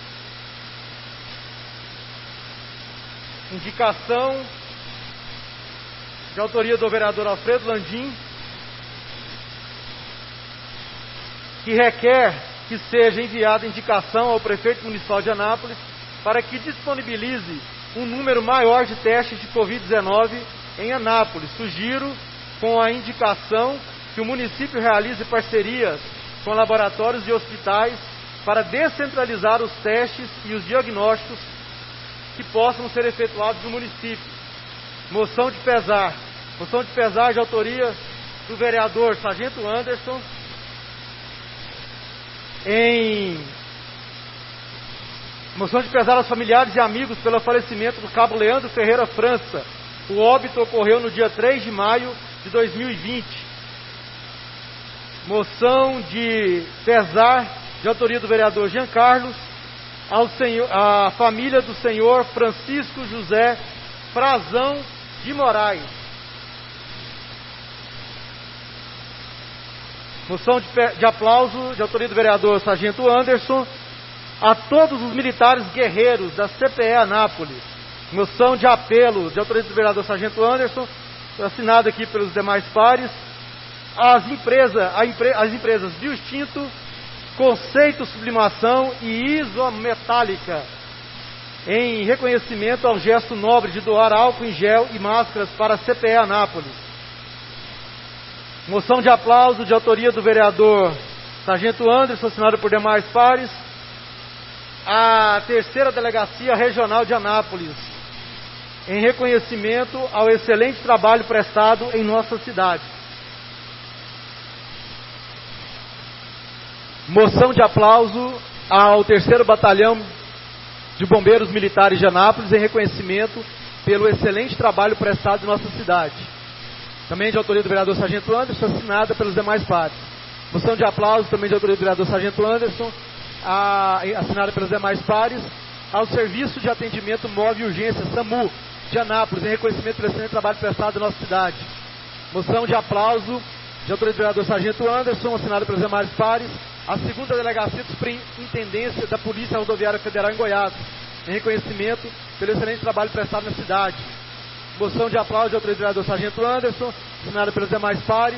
Indicação de autoria do vereador Alfredo Landim, que requer que seja enviada indicação ao prefeito municipal de Anápolis para que disponibilize um número maior de testes de covid dezenove em Anápolis. Sugiro, com a indicação, que o município realize parcerias com laboratórios e hospitais para descentralizar os testes e os diagnósticos que possam ser efetuados no município. Moção de pesar. Moção de pesar de autoria do vereador Sargento Anderson, em moção de pesar aos familiares e amigos pelo falecimento do cabo Leandro Ferreira França. O óbito ocorreu no dia três de maio de dois mil e vinte. Moção de pesar de autoria do vereador Jean Carlos ao senhor, à família do senhor Francisco José Frazão de Moraes. Moção de, de aplauso de autoria do vereador Sargento Anderson a todos os militares guerreiros da C P E Anápolis. Moção de apelo de autoria do vereador Sargento Anderson, assinada aqui pelos demais pares. As, empresa, a empre, as empresas Bioextinto, Conceito Sublimação e Isometálica, em reconhecimento ao gesto nobre de doar álcool em gel e máscaras para a C P E Anápolis. Moção de aplauso de autoria do vereador Sargento Anderson, assinada por demais pares. A terceira Delegacia Regional de Anápolis, em reconhecimento ao excelente trabalho prestado em nossa cidade. Moção de aplauso ao terceiro Batalhão de Bombeiros Militares de Anápolis, em reconhecimento pelo excelente trabalho prestado em nossa cidade. Também de autoria do vereador Sargento Anderson, assinada pelos demais pares. Moção de aplauso também de autoria do vereador Sargento Anderson, a, assinada pelos demais pares, ao Serviço de Atendimento Móvel e Urgência, SAMU, de Anápolis, em reconhecimento pelo excelente trabalho prestado em nossa cidade. Moção de aplauso de autoria do vereador Sargento Anderson, assinada pelos demais pares, a segunda Delegacia de Superintendência da Polícia Rodoviária Federal em Goiás, em reconhecimento pelo excelente trabalho prestado na cidade. Moção de aplauso de autoria do vereador Sargento Anderson, assinada pelos demais pares.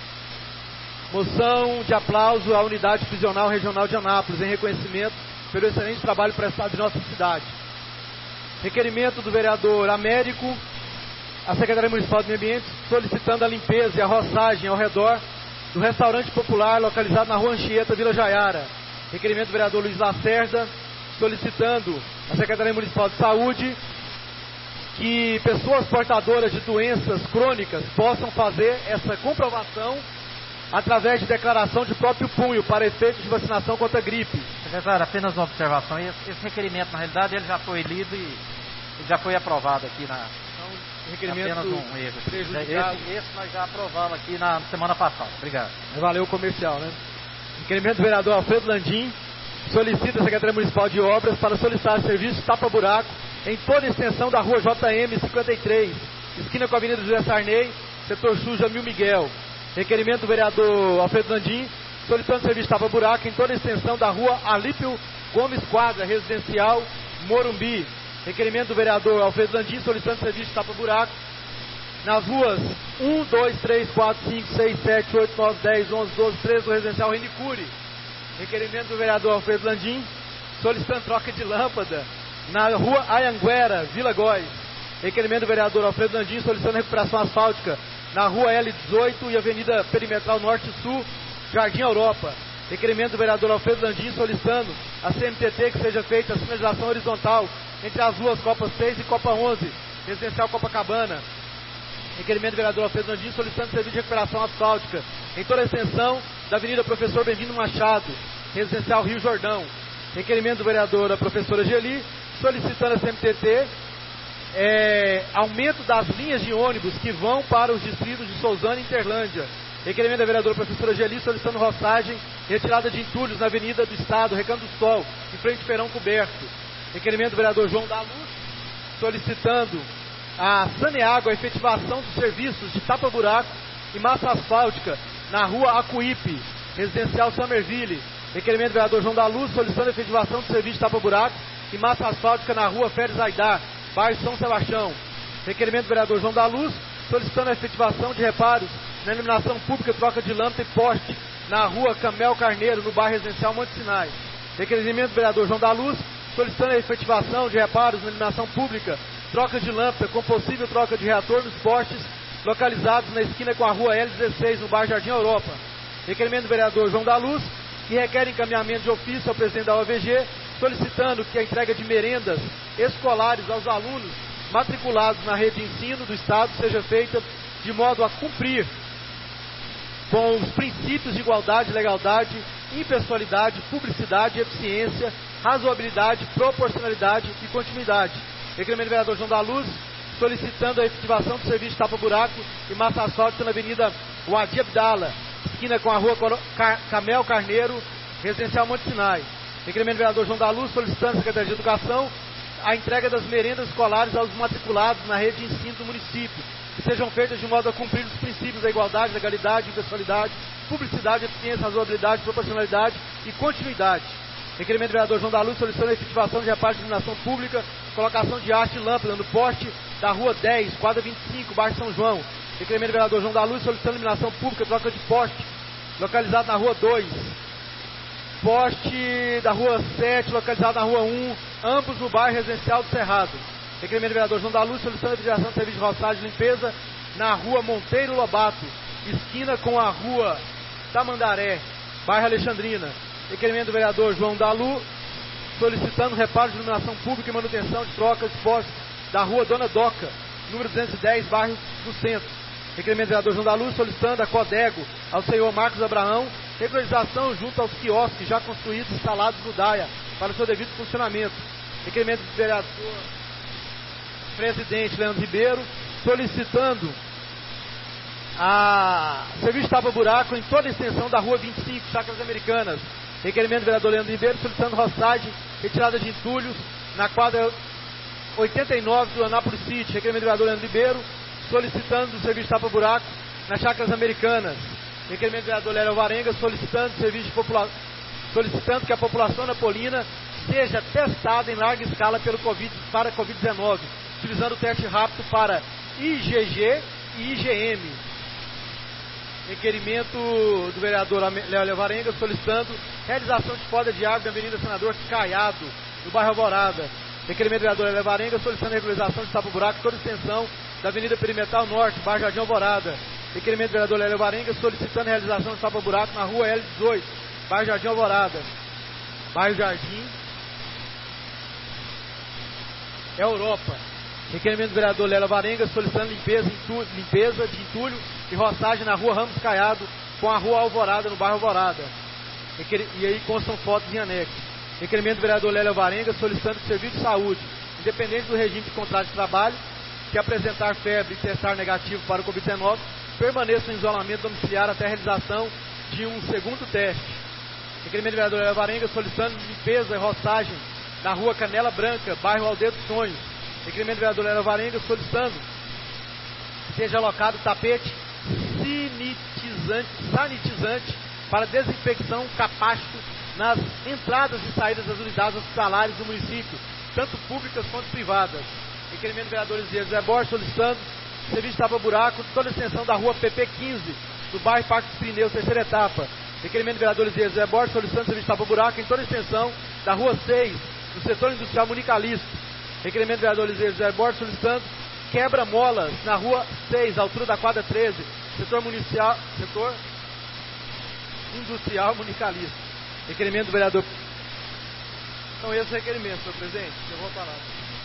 Moção de aplauso à Unidade Prisional Regional de Anápolis, em reconhecimento pelo excelente trabalho prestado em nossa cidade. Requerimento do vereador Américo à Secretaria Municipal do Meio Ambiente, solicitando a limpeza e a roçagem ao redor do restaurante popular localizado na Rua Anchieta, Vila Jaiara. Requerimento do vereador Luiz Lacerda, solicitando à Secretaria Municipal de Saúde que pessoas portadoras de doenças crônicas possam fazer essa comprovação através de declaração de próprio punho para efeito de vacinação contra a gripe. Secretário, apenas uma observação. Esse, esse requerimento, na realidade, ele já foi lido e ele já foi aprovado aqui na... Então, requerimento apenas um erro. prejudicado. Esse, esse nós já aprovamos aqui na semana passada. Obrigado. Valeu o comercial, né? Requerimento do vereador Alfredo Landim, solicita a Secretaria Municipal de Obras para solicitar serviço tapa-buraco em toda a extensão da Rua J M cinquenta e três, esquina com a Avenida José Sarney, setor sul Jamil Miguel. Requerimento do vereador Alfredo Landim, solicitando serviço tapa-buraco em toda a extensão da Rua Alípio Gomes Quadra, residencial Morumbi. Requerimento do vereador Alfredo Landim, solicitando serviço tapa-buraco nas ruas um, dois, três, quatro, cinco, seis, sete, oito, nove, dez, onze, doze, treze do residencial Renicure. Requerimento do vereador Alfredo Landim, solicitando troca de lâmpada na Rua Ayanguera, Vila Góis. Requerimento do vereador Alfredo Landim, solicitando recuperação asfáltica na Rua L dezoito e Avenida Perimetral Norte e Sul, Jardim Europa. Requerimento do vereador Alfredo Landim, solicitando a C M T T que seja feita a sinalização horizontal entre as ruas Copa seis e Copa onze, residencial Copacabana. Requerimento do vereador Alfredo Landim, solicitando serviço de recuperação asfáltica em toda a extensão da Avenida Professor Bem-vindo Machado, residencial Rio Jordão. Requerimento do vereador professora Geli, solicitando a C M T T é, aumento das linhas de ônibus que vão para os distritos de Sousana e Interlândia. Requerimento da vereadora professora Geli, solicitando roçagem, retirada de entulhos na Avenida do Estado, Recanto do Sol, em frente ao Perão Coberto. Requerimento do vereador João da Luz, solicitando a Saneágua a efetivação dos serviços de tapa-buraco e massa asfáltica na rua Acuípe, residencial Somerville. Requerimento do vereador João da Luz, solicitando a efetivação do serviço de tapa-buraco e massa asfáltica na rua Férez Aidar, bairro São Sebastião. Requerimento do vereador João da Luz, solicitando a efetivação de reparos na iluminação pública, troca de lâmpada e poste na rua Camel Carneiro, no bairro residencial Monte Sinai. Requerimento do vereador João da Luz, solicitando a efetivação de reparos na iluminação pública, troca de lâmpada com possível troca de reator nos postes localizados na esquina com a rua L dezesseis, no bairro Jardim Europa. Requerimento do vereador João da Luz, que requer encaminhamento de ofício ao presidente da O V G, solicitando que a entrega de merendas escolares aos alunos matriculados na rede de ensino do Estado seja feita de modo a cumprir com os princípios de igualdade, legalidade, impessoalidade, publicidade, eficiência, razoabilidade, proporcionalidade e continuidade. Requerimento do vereador João da Luz, solicitando a efetivação do serviço de tapa-buraco e massa asfáltica na avenida Wadi Abdala, esquina com a rua Camel Carneiro, residencial Monte Sinai. Requerimento do vereador João da Luz, solicitando à Secretaria de Educação a entrega das merendas escolares aos matriculados na rede de ensino do município, que sejam feitas de modo a cumprir os princípios da igualdade, legalidade, impessoalidade, publicidade, eficiência, razoabilidade, proporcionalidade e continuidade. Requerimento do vereador João da Luz, solicitando a efetivação de reparo de iluminação pública, colocação de haste e lâmpada no poste da rua dez, quadra vinte e cinco, bairro São João. Requerimento do vereador João da Luz, solicitando iluminação pública, troca de poste, localizado na rua dois. Poste da rua sete, localizado na rua um, ambos no bairro residencial do Cerrado. Requerimento do vereador João da Luz, solicitando a efetivação de serviço de roçagem e limpeza na rua Monteiro Lobato, esquina com a rua Tamandaré, bairro Alexandrina. Requerimento do vereador João da Luz, solicitando reparo de iluminação pública e manutenção de trocas de postes da rua Dona Doca, número duzentos e dez, bairro do Centro. Requerimento do vereador João da Luz, solicitando a Codego ao senhor Marcos Abraão regularização junto aos quiosques já construídos e instalados no DAIA para o seu devido funcionamento. Requerimento do vereador presidente Leandro Ribeiro, solicitando a serviço de tapa-buraco em toda a extensão da rua vinte e cinco, Chácaras Americanas. Requerimento do vereador Leandro Ribeiro, solicitando roçagem, retirada de entulhos na quadra oitenta e nove do Anápolis City. Requerimento do vereador Leandro Ribeiro, solicitando o serviço de tapa-buraco nas Chácaras Americanas. Requerimento do vereador Léo Alvarenga, solicitando serviço de popula... solicitando que a população napolina seja testada em larga escala pelo COVID, para a covid dezenove, utilizando o teste rápido para I G G e I G M. Requerimento do vereador Léo Alvarenga, solicitando realização de poda de árvore na Avenida Senador Caiado, no bairro Alvorada. Requerimento do vereador Léo Alvarenga, solicitando a regularização de tapa-buraco toda a extensão da Avenida Perimetral Norte, bairro Jardim Alvorada. Requerimento do vereador Léo Alvarenga, solicitando a realização de tapa-buraco na rua L dezoito, bairro Jardim Alvorada. Bairro Jardim Europa. Requerimento do vereador Léo Alvarenga, solicitando limpeza, entulho, limpeza de entulho e roçagem na rua Ramos Caiado com a rua Alvorada, no bairro Alvorada. Requer... E aí constam fotos em anexo. Requerimento do vereador Léo Alvarenga, solicitando serviço de saúde, independente do regime de contrato de trabalho, que apresentar febre e testar negativo para o covid dezenove, permaneça em isolamento domiciliar até a realização de um segundo teste. Requerimento do vereador Léo Alvarenga, solicitando limpeza e roçagem na rua Canela Branca, bairro Aldeia dos Sonhos. Requerimento do vereador Léo Alvarenga, solicitando que seja alocado tapete sanitizante, sanitizante para desinfecção capácito nas entradas e saídas das unidades hospitalares do município, tanto públicas quanto privadas. Requerimento do vereador José Borges, solicitando serviço de tapa-buraco toda a extensão da rua P P quinze, do bairro Parque dos Pirineus, terceira etapa. Requerimento do vereador José Borges, solicitando serviço de tapa-buraco em toda a extensão da rua seis, do setor industrial Municalisto. Requerimento do vereador José Borges, solicitando quebra-molas na rua seis, altura da quadra treze, setor municipal, setor industrial Municalisto. Requerimento do vereador. Então, esse requerimento, senhor presidente, eu vou parar.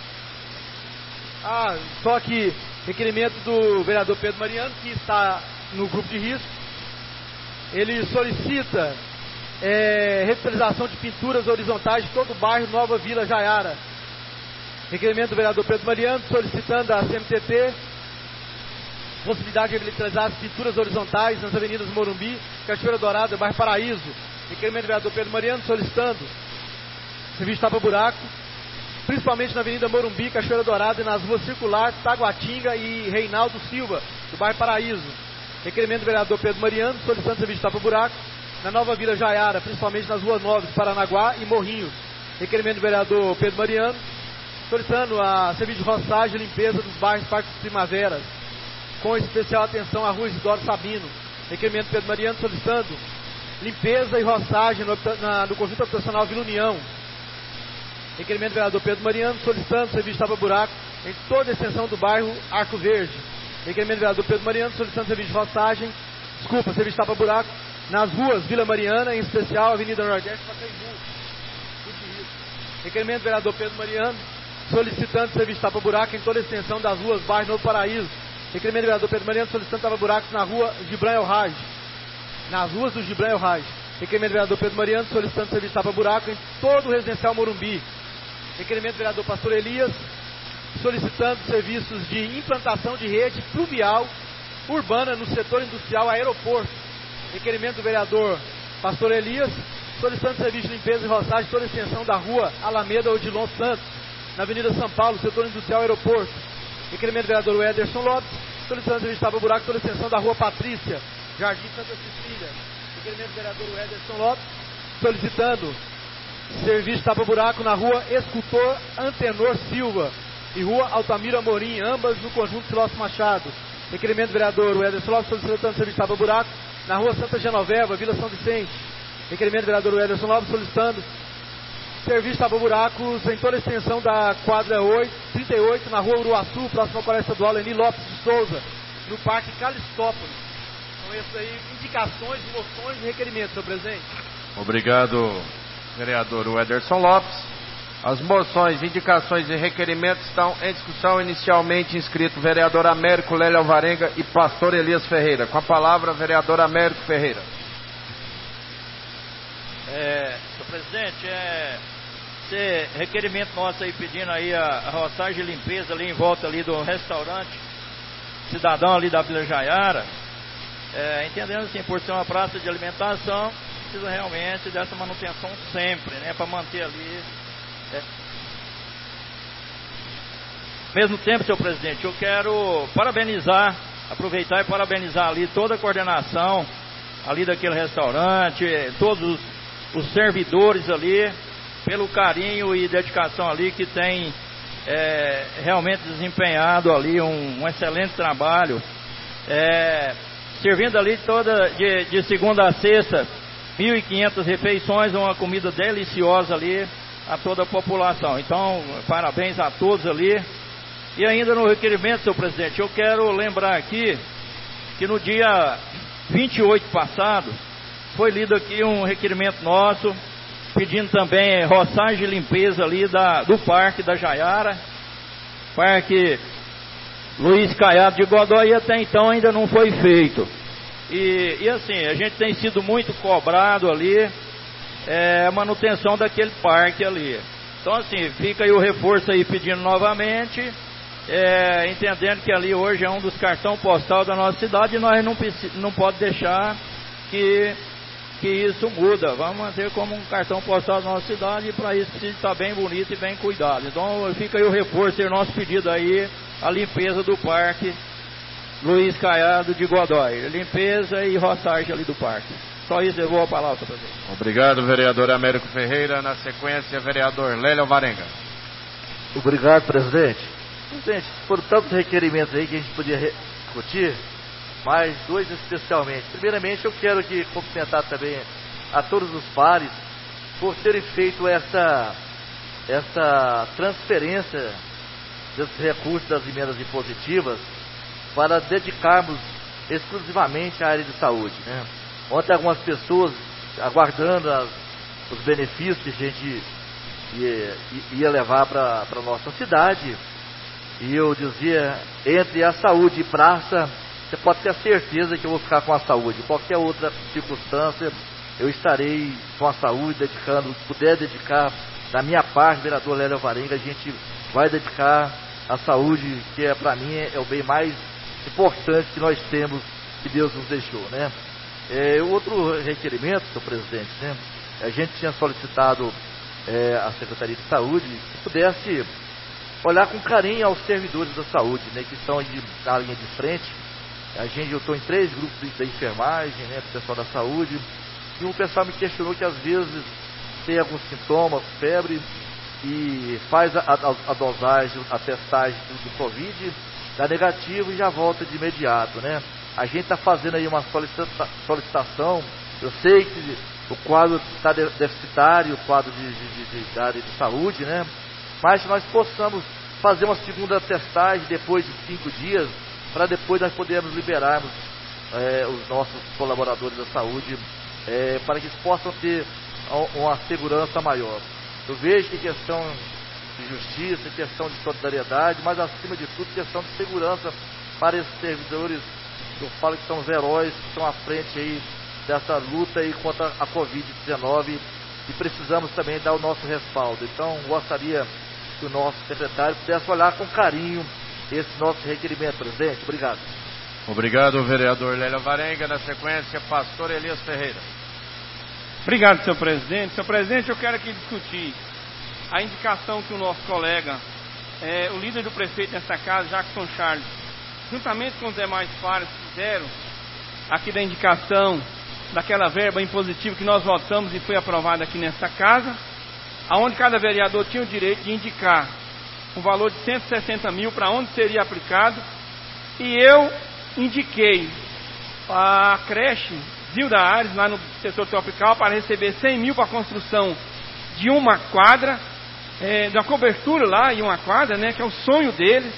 Ah, só que requerimento do vereador Pedro Mariano, que está no grupo de risco. Ele solicita é, revitalização de pinturas horizontais de todo o bairro Nova Vila Jaiara. Requerimento do vereador Pedro Mariano, solicitando a C M T T possibilidade de revitalizar as pinturas horizontais nas avenidas Morumbi, Cachoeira Dourada, bairro Paraíso. Requerimento do vereador Pedro Mariano, solicitando serviço de tapa-buraco, principalmente na Avenida Morumbi, Cachoeira Dourada e nas ruas Circular, Taguatinga e Reinaldo Silva, do bairro Paraíso. Requerimento do vereador Pedro Mariano, solicitando serviço de tapa-buraco na Nova Vila Jaiara, principalmente nas ruas Novas, Paranaguá e Morrinhos. Requerimento do vereador Pedro Mariano, solicitando a serviço de roçagem e limpeza dos bairros Parques Primaveras, com especial atenção à rua Isidoro Sabino. Requerimento do Pedro Mariano, solicitando limpeza e roçagem no, na, no conjunto habitacional Vila União. Requerimento do vereador Pedro Mariano, solicitando serviço de tapa-buraco em toda a extensão do bairro Arco Verde. Requerimento do vereador Pedro Mariano, solicitando serviço de roçagem, desculpa, serviço de tapa-buraco nas ruas Vila Mariana, em especial Avenida Nordeste e Pacaembu. Requerimento do vereador Pedro Mariano, solicitando serviço de tapa-buraco em toda a extensão das ruas bairro Novo Paraíso. Requerimento do vereador Pedro Mariano, solicitando tapa-buracos na rua Gibran El Haj, nas ruas do Gibran El Haj. Requerimento do vereador Pedro Mariano, solicitando serviço de tapa-buraco em todo o residencial Morumbi. Requerimento do vereador Pastor Elias, solicitando serviços de implantação de rede pluvial urbana no setor industrial aeroporto. Requerimento do vereador Pastor Elias, solicitando serviço de limpeza e roçagem toda a extensão da rua Alameda Odilon Santos, na Avenida São Paulo, setor industrial aeroporto. Requerimento do vereador Ederson Lopes, solicitando serviço de tapa-buraco toda a extensão da rua Patrícia, Jardim Santa Cecília. Requerimento do vereador Ederson Lopes, solicitando serviço de tapa-buraco na rua Escultor Antenor Silva e rua Altamira Amorim, ambas no conjunto Filósofo Machado. Requerimento do vereador Ederson Lopes, solicitando serviço de tapa-buraco na rua Santa Genoveva, Vila São Vicente. Requerimento do vereador Ederson Lopes, solicitando serviço de tapa-buracos em toda a extensão da quadra trinta e oito, na rua Uruaçu, próximo ao Colégio Estadual Leni Lopes de Souza, no Parque Calistópolis. São essas aí indicações, moções e requerimentos, senhor presidente. Obrigado, vereador Ederson Lopes. As moções, indicações e requerimentos estão em discussão. Inicialmente inscrito vereador Américo Lélio Alvarenga e pastor Elias Ferreira. Com a palavra, vereador Américo Ferreira. É, senhor presidente, é, esse requerimento nosso aí pedindo aí a, a roçagem e limpeza ali em volta ali do restaurante Cidadão ali da Vila Jaiara, é, entendendo assim, por ser uma praça de alimentação, precisa realmente dessa manutenção sempre, né, para manter ali. É. Ao mesmo tempo, senhor presidente, eu quero parabenizar, aproveitar e parabenizar ali toda a coordenação ali daquele restaurante, todos os, os servidores ali, pelo carinho e dedicação ali que tem é, realmente desempenhado ali um, um excelente trabalho, é, servindo ali toda de, de segunda a sexta, mil e quinhentas refeições, uma comida deliciosa ali a toda a população. Então, parabéns a todos ali. E ainda no requerimento, senhor presidente, eu quero lembrar aqui que no dia vinte e oito passado foi lido aqui um requerimento nosso pedindo também roçagem e limpeza ali da, do Parque da Jaiara, Parque Luiz Caiado de Godoy, e até então ainda não foi feito. E, e assim, a gente tem sido muito cobrado ali É, a manutenção daquele parque ali. Então assim, fica aí o reforço aí pedindo novamente, é, entendendo que ali hoje é um dos cartões postal da nossa cidade e nós não, não pode deixar que, que isso muda. Vamos manter como um cartão postal da nossa cidade e para isso precisa estar bem bonito e bem cuidado. Então fica aí o reforço e o nosso pedido aí, a limpeza do parque Luiz Caiado de Godoy, limpeza e roçagem ali do parque. Só isso, eu vou a palavra, senhor presidente. Obrigado, vereador Américo Ferreira. Na sequência, vereador Lélio Alvarenga. Obrigado, presidente. Presidente, foram tantos requerimentos aí que a gente podia discutir, mas dois especialmente. Primeiramente, eu quero aqui cumprimentar também a todos os pares por terem feito essa, essa transferência desses recursos das emendas impositivas para dedicarmos exclusivamente à área de saúde, né? Ontem algumas pessoas aguardando as, os benefícios que a gente ia, ia levar para a nossa cidade, e eu dizia, entre a saúde e praça, você pode ter certeza que eu vou ficar com a saúde. Qualquer outra circunstância, eu estarei com a saúde, dedicando, se puder dedicar, da minha parte, vereador Lélio Alvarenga, a gente vai dedicar a saúde, que é, para mim é o bem mais importante que nós temos, que Deus nos deixou, né? É, outro requerimento, senhor presidente, né? A gente tinha solicitado é, à Secretaria de Saúde que pudesse olhar com carinho aos servidores da saúde, né? Que estão aí na linha de frente, A gente, eu estou em três grupos da enfermagem, né, do pessoal da saúde, e o pessoal me questionou que às vezes tem alguns sintomas, febre, e faz a, a, a dosagem, a testagem do, do Covid, dá negativo e já volta de imediato, né? A gente está fazendo aí uma solicita, solicitação, eu sei que o quadro está deficitário, o quadro de, de, de, de área de saúde, né? Mas que nós possamos fazer uma segunda testagem depois de cinco dias, para depois nós podermos liberarmos é, os nossos colaboradores da saúde, é, para que eles possam ter uma segurança maior. Eu vejo que questão de justiça, questão de solidariedade, mas acima de tudo questão de segurança para esses servidores, eu falo que são os heróis que estão à frente aí dessa luta aí contra a covid dezenove, e precisamos também dar o nosso respaldo. Então gostaria que o nosso secretário pudesse olhar com carinho esse nosso requerimento, presidente. Obrigado. Obrigado, vereador Lélio Alvarenga. Na sequência, pastor Elias Ferreira. Obrigado, senhor presidente. Senhor presidente, eu quero aqui discutir a indicação que o nosso colega, é, o líder do prefeito nessa casa, Jackson Charles, juntamente com os demais pares, fizeram aqui da indicação daquela verba impositiva que nós votamos e foi aprovada aqui nessa casa, aonde cada vereador tinha o direito de indicar um valor de cento e sessenta mil para onde seria aplicado, e eu indiquei a creche Zilda Ares, lá no setor tropical, para receber cem mil para a construção de uma quadra, é, da cobertura lá e uma quadra, né, que é o sonho deles,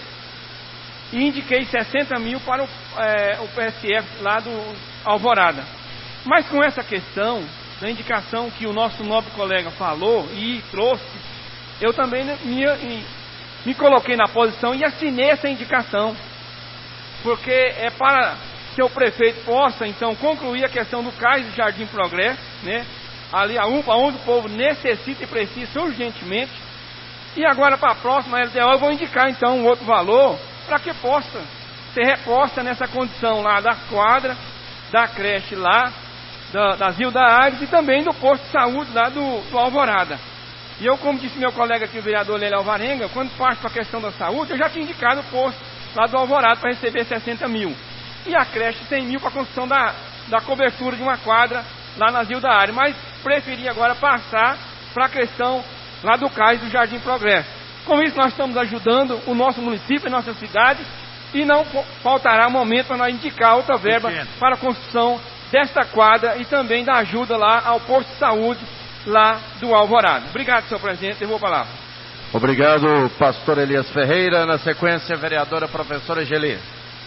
e indiquei sessenta mil para o, é, o P S F lá do Alvorada. Mas com essa questão da indicação que o nosso nobre colega falou e trouxe, eu também me, me, me coloquei na posição e assinei essa indicação, porque é para que o prefeito possa então concluir a questão do cais do Jardim Progresso, né, ali a UPA, onde o povo necessita e precisa urgentemente. E agora para a próxima L D O eu vou indicar então um outro valor para que possa ser reposta nessa condição lá da quadra, da creche lá, da, da Zilda Ares e também do posto de saúde lá do, do Alvorada. E eu, como disse meu colega aqui, o vereador Lélio Alvarenga, quando parte para a questão da saúde, eu já tinha indicado o posto lá do Alvorada para receber sessenta mil. E a creche cem mil para a construção da, da cobertura de uma quadra lá na Zilda Ares. Mas preferi agora passar para a questão lá do cais do Jardim Progresso. Com isso nós estamos ajudando o nosso município, a nossa cidade, e não faltará momento para nós indicar outra verba para a construção desta quadra e também da ajuda lá ao posto de saúde lá do Alvorada. Obrigado, senhor presidente. Eu vou a palavra. Obrigado, pastor Elias Ferreira. Na sequência, a vereadora professora Geli.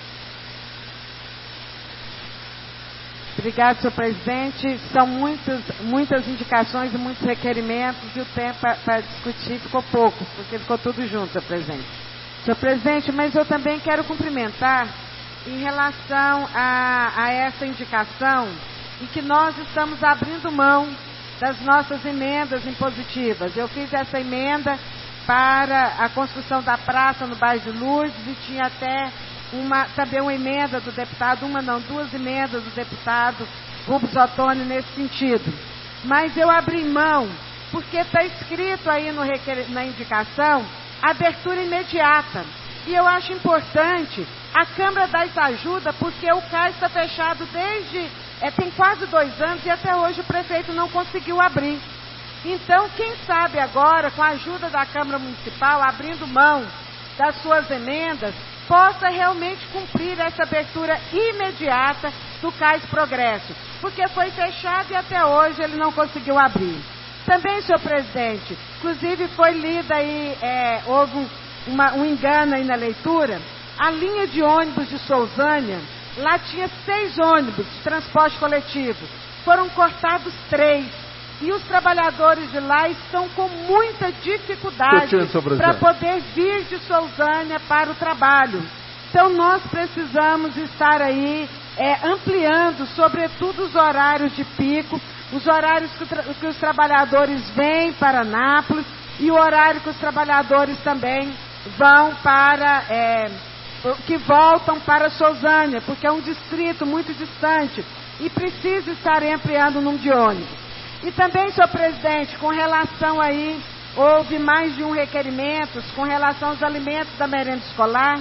Obrigado, senhor presidente. São muitas, muitas indicações e muitos requerimentos, e o tempo para discutir ficou pouco, porque ficou tudo junto, senhor presidente. Senhor presidente, mas eu também quero cumprimentar em relação a, a essa indicação, em que nós estamos abrindo mão das nossas emendas impositivas. Eu fiz essa emenda para a construção da praça no bairro de Lourdes, e tinha até uma, também uma emenda do deputado, uma não, duas emendas do deputado Rubens Ottoni nesse sentido. Mas eu abri mão, porque está escrito aí no requer... na indicação, abertura imediata. E eu acho importante a Câmara dar essa ajuda, porque o cais está fechado desde, é, tem quase dois anos, e até hoje o prefeito não conseguiu abrir. Então, quem sabe agora, com a ajuda da Câmara Municipal, abrindo mão das suas emendas, possa realmente cumprir essa abertura imediata do cais Progresso, porque foi fechado e até hoje ele não conseguiu abrir. Também, senhor presidente, inclusive foi lida aí, é, houve um, uma, um engano aí na leitura, a linha de ônibus de Sousânia, lá tinha seis ônibus de transporte coletivo, foram cortados três, e os trabalhadores de lá estão com muita dificuldade para poder vir de Sousânia para o trabalho. Então nós precisamos estar aí é, ampliando, sobretudo os horários de pico, os horários que, que os trabalhadores vêm para Anápolis e o horário que os trabalhadores também vão para, é, que voltam para Sousânia, porque é um distrito muito distante e precisa estar ampliando o número de ônibus. E também, senhor presidente, com relação aí, houve mais de um requerimento com relação aos alimentos da merenda escolar,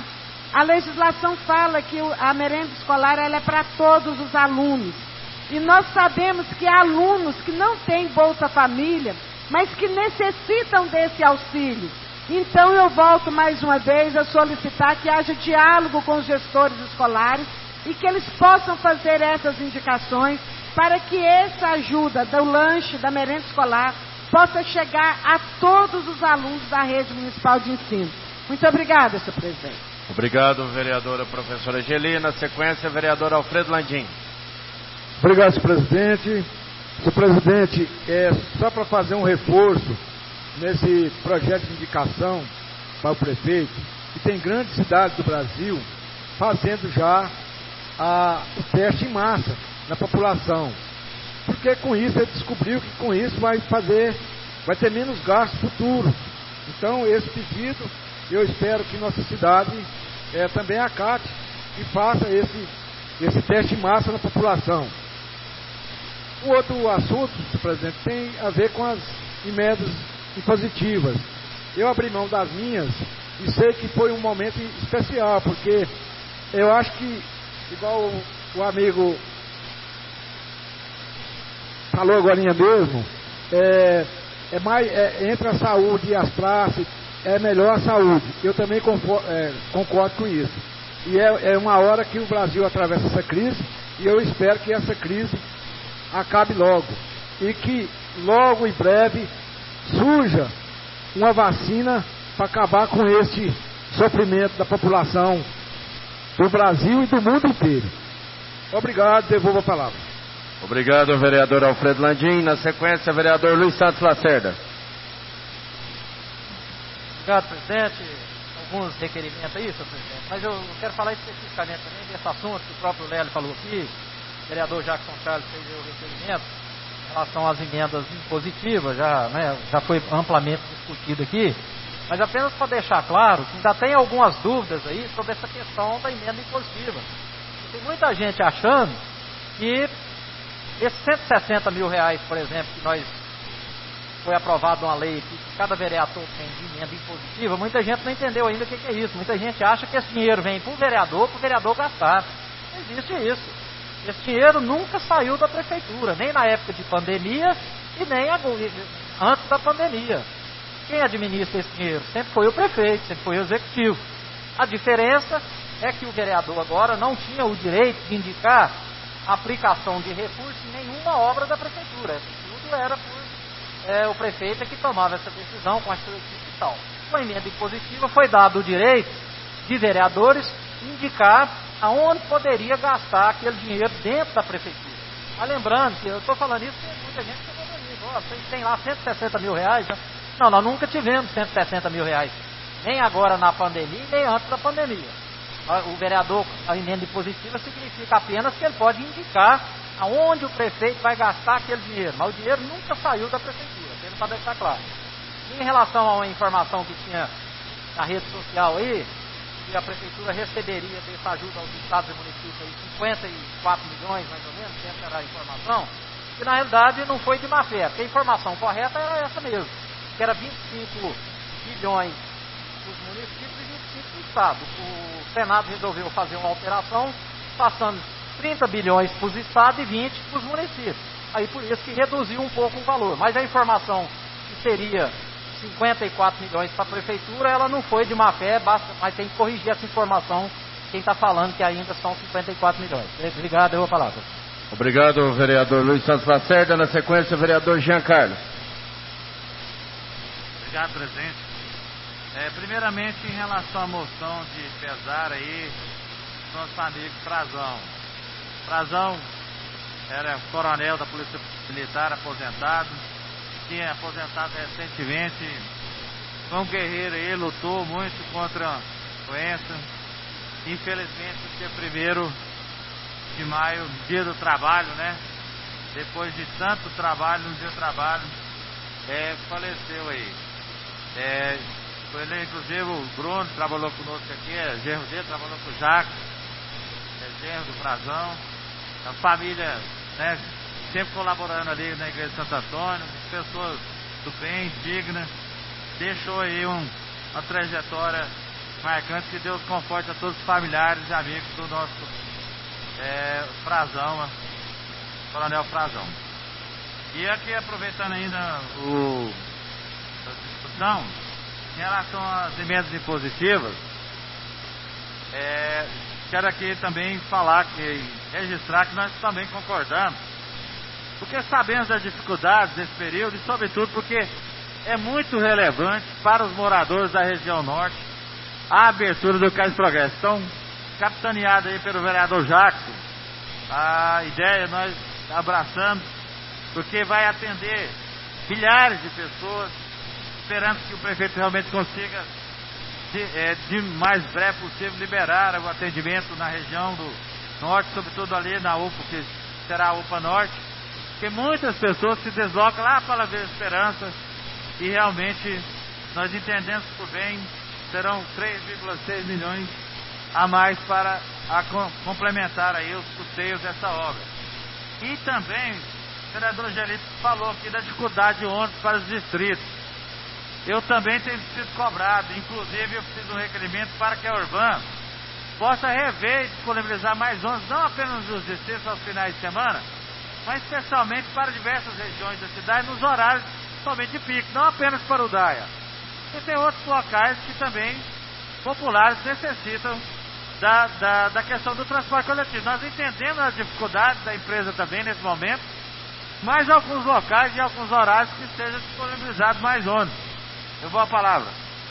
A legislação fala que a merenda escolar ela é para todos os alunos. E nós sabemos que há alunos que não têm Bolsa Família, mas que necessitam desse auxílio. Então eu volto mais uma vez a solicitar que haja diálogo com os gestores escolares e que eles possam fazer essas indicações para que essa ajuda do lanche, da merenda escolar, possa chegar a todos os alunos da rede municipal de ensino. Muito obrigada, senhor presidente. Obrigado, vereadora professora Geli. Na sequência, vereador Alfredo Landim. Obrigado, senhor presidente. Senhor presidente, é só para fazer um reforço nesse projeto de indicação para o prefeito, que tem grandes cidades do Brasil fazendo já a, o teste em massa na população. Porque com isso ele descobriu que com isso vai fazer, vai ter menos gastos futuros. Então esse pedido, eu espero que nossa cidade é, também acate e faça esse, esse teste em massa na população. O outro assunto, senhor presidente, tem a ver com as emendas impositivas. Eu abri mão das minhas e sei que foi um momento especial, porque eu acho que, igual o, o amigo falou agora mesmo, é, é mais, é, entre a saúde e as praças, é melhor a saúde. Eu também concordo, é, concordo com isso. E é, é uma hora que o Brasil atravessa essa crise, e eu espero que essa crise acabe logo. E que logo em breve surja uma vacina para acabar com este sofrimento da população do Brasil e do mundo inteiro. Obrigado, devolvo a palavra. Obrigado, vereador Alfredo Landim. Na sequência, vereador Luiz Santos Lacerda. Obrigado, presidente. Alguns requerimentos aí, senhor presidente, mas eu quero falar especificamente também desse assunto que o próprio Lélio falou aqui. O vereador Jackson Charles fez o requerimento em relação às emendas impositivas, já, né, já foi amplamente discutido aqui, mas apenas para deixar claro que ainda tem algumas dúvidas aí sobre essa questão da emenda impositiva. Tem muita gente achando que esses cento e sessenta mil reais, por exemplo, que nós foi aprovado uma lei que cada vereador tem de emenda impositiva, muita gente não entendeu ainda o que, que é isso. Muita gente acha que esse dinheiro vem para o vereador, para o vereador gastar. Não existe isso. Esse dinheiro nunca saiu da prefeitura, nem na época de pandemia e nem antes da pandemia. Quem administra esse dinheiro? Sempre foi o prefeito, sempre foi o executivo. A diferença é que o vereador agora não tinha o direito de indicar a aplicação de recursos em nenhuma obra da prefeitura. Tudo era por é, o prefeito que tomava essa decisão com a sua equipe e tal. Com a emenda impositiva foi dado o direito de vereadores indicar aonde poderia gastar aquele dinheiro dentro da prefeitura. Mas lembrando que eu estou falando isso porque muita gente chegou para mim, ó, vocês têm lá cento e sessenta mil reais, né? Não, nós nunca tivemos cento e sessenta mil reais, nem agora na pandemia, nem antes da pandemia. O vereador, a emenda impositiva significa apenas que ele pode indicar aonde o prefeito vai gastar aquele dinheiro, mas o dinheiro nunca saiu da prefeitura, para deixar claro. Em relação a uma informação que tinha na rede social aí, que a prefeitura receberia dessa ajuda aos estados e municípios aí, cinquenta e quatro milhões mais ou menos, essa era a informação, que na realidade não foi de má fé, porque a informação correta era essa mesmo, que era vinte e cinco bilhões para os municípios e vinte e cinco para o estado. O Senado resolveu fazer uma alteração, passando trinta bilhões para os estados e vinte para os municípios. Aí por isso que reduziu um pouco o valor, mas a informação que seria cinquenta e quatro milhões para a prefeitura, ela não foi de má fé, basta, mas tem que corrigir essa informação, quem está falando que ainda são cinquenta e quatro milhões. Obrigado, eu vou a palavra. Obrigado, vereador Luiz Santos Lacerda. Na sequência, vereador Jean Carlos. Obrigado, presidente. É, primeiramente, em relação à moção de pesar aí, nosso amigo Frazão. Frazão era coronel da Polícia Militar, aposentado, tinha aposentado recentemente, foi um guerreiro aí, lutou muito contra a doença. Infelizmente, no dia primeiro de maio, dia do trabalho, né? Depois de tanto trabalho, no dia do trabalho, é, faleceu aí. É, foi ele, inclusive, o Bruno trabalhou conosco aqui, é, genro dele, trabalhou com o Jacques, é, genro do Frazão. A família, né, sempre colaborando ali na Igreja de Santo Antônio, pessoas do bem, dignas, deixou aí um, uma trajetória marcantes. Que Deus conforte a todos os familiares e amigos do nosso é, Frazão, Coronel Frazão. E aqui, aproveitando ainda o, a discussão, em relação às emendas impositivas, é, quero aqui também falar, que, registrar que nós também concordamos, porque sabemos das dificuldades desse período e, sobretudo, porque é muito relevante para os moradores da região norte a abertura do Cais Progresso. Então, capitaneado aí pelo vereador Jackson, a ideia nós abraçamos, porque vai atender milhares de pessoas, esperando que o prefeito realmente consiga, de, é, de mais breve possível, liberar o atendimento na região do norte, sobretudo ali na U P A, que será a U P A Norte, porque muitas pessoas se deslocam lá para ver Esperança, e realmente nós entendemos por bem, serão três vírgula seis milhões a mais para a, complementar aí os custeios dessa obra. E também, o vereador Angelito falou aqui da dificuldade de ônibus para os distritos. Eu também tenho sido cobrado, inclusive eu fiz um requerimento para que a Urban possa rever e disponibilizar mais ônibus, não apenas nos distritos aos finais de semana, mas especialmente para diversas regiões da cidade, nos horários somente de pico, não apenas para o Daia. E tem outros locais que também, populares, necessitam da, da, da questão do transporte coletivo. Nós entendemos as dificuldades da empresa também nesse momento, mas alguns locais e alguns horários que sejam disponibilizados mais ônibus. Eu vou à palavra.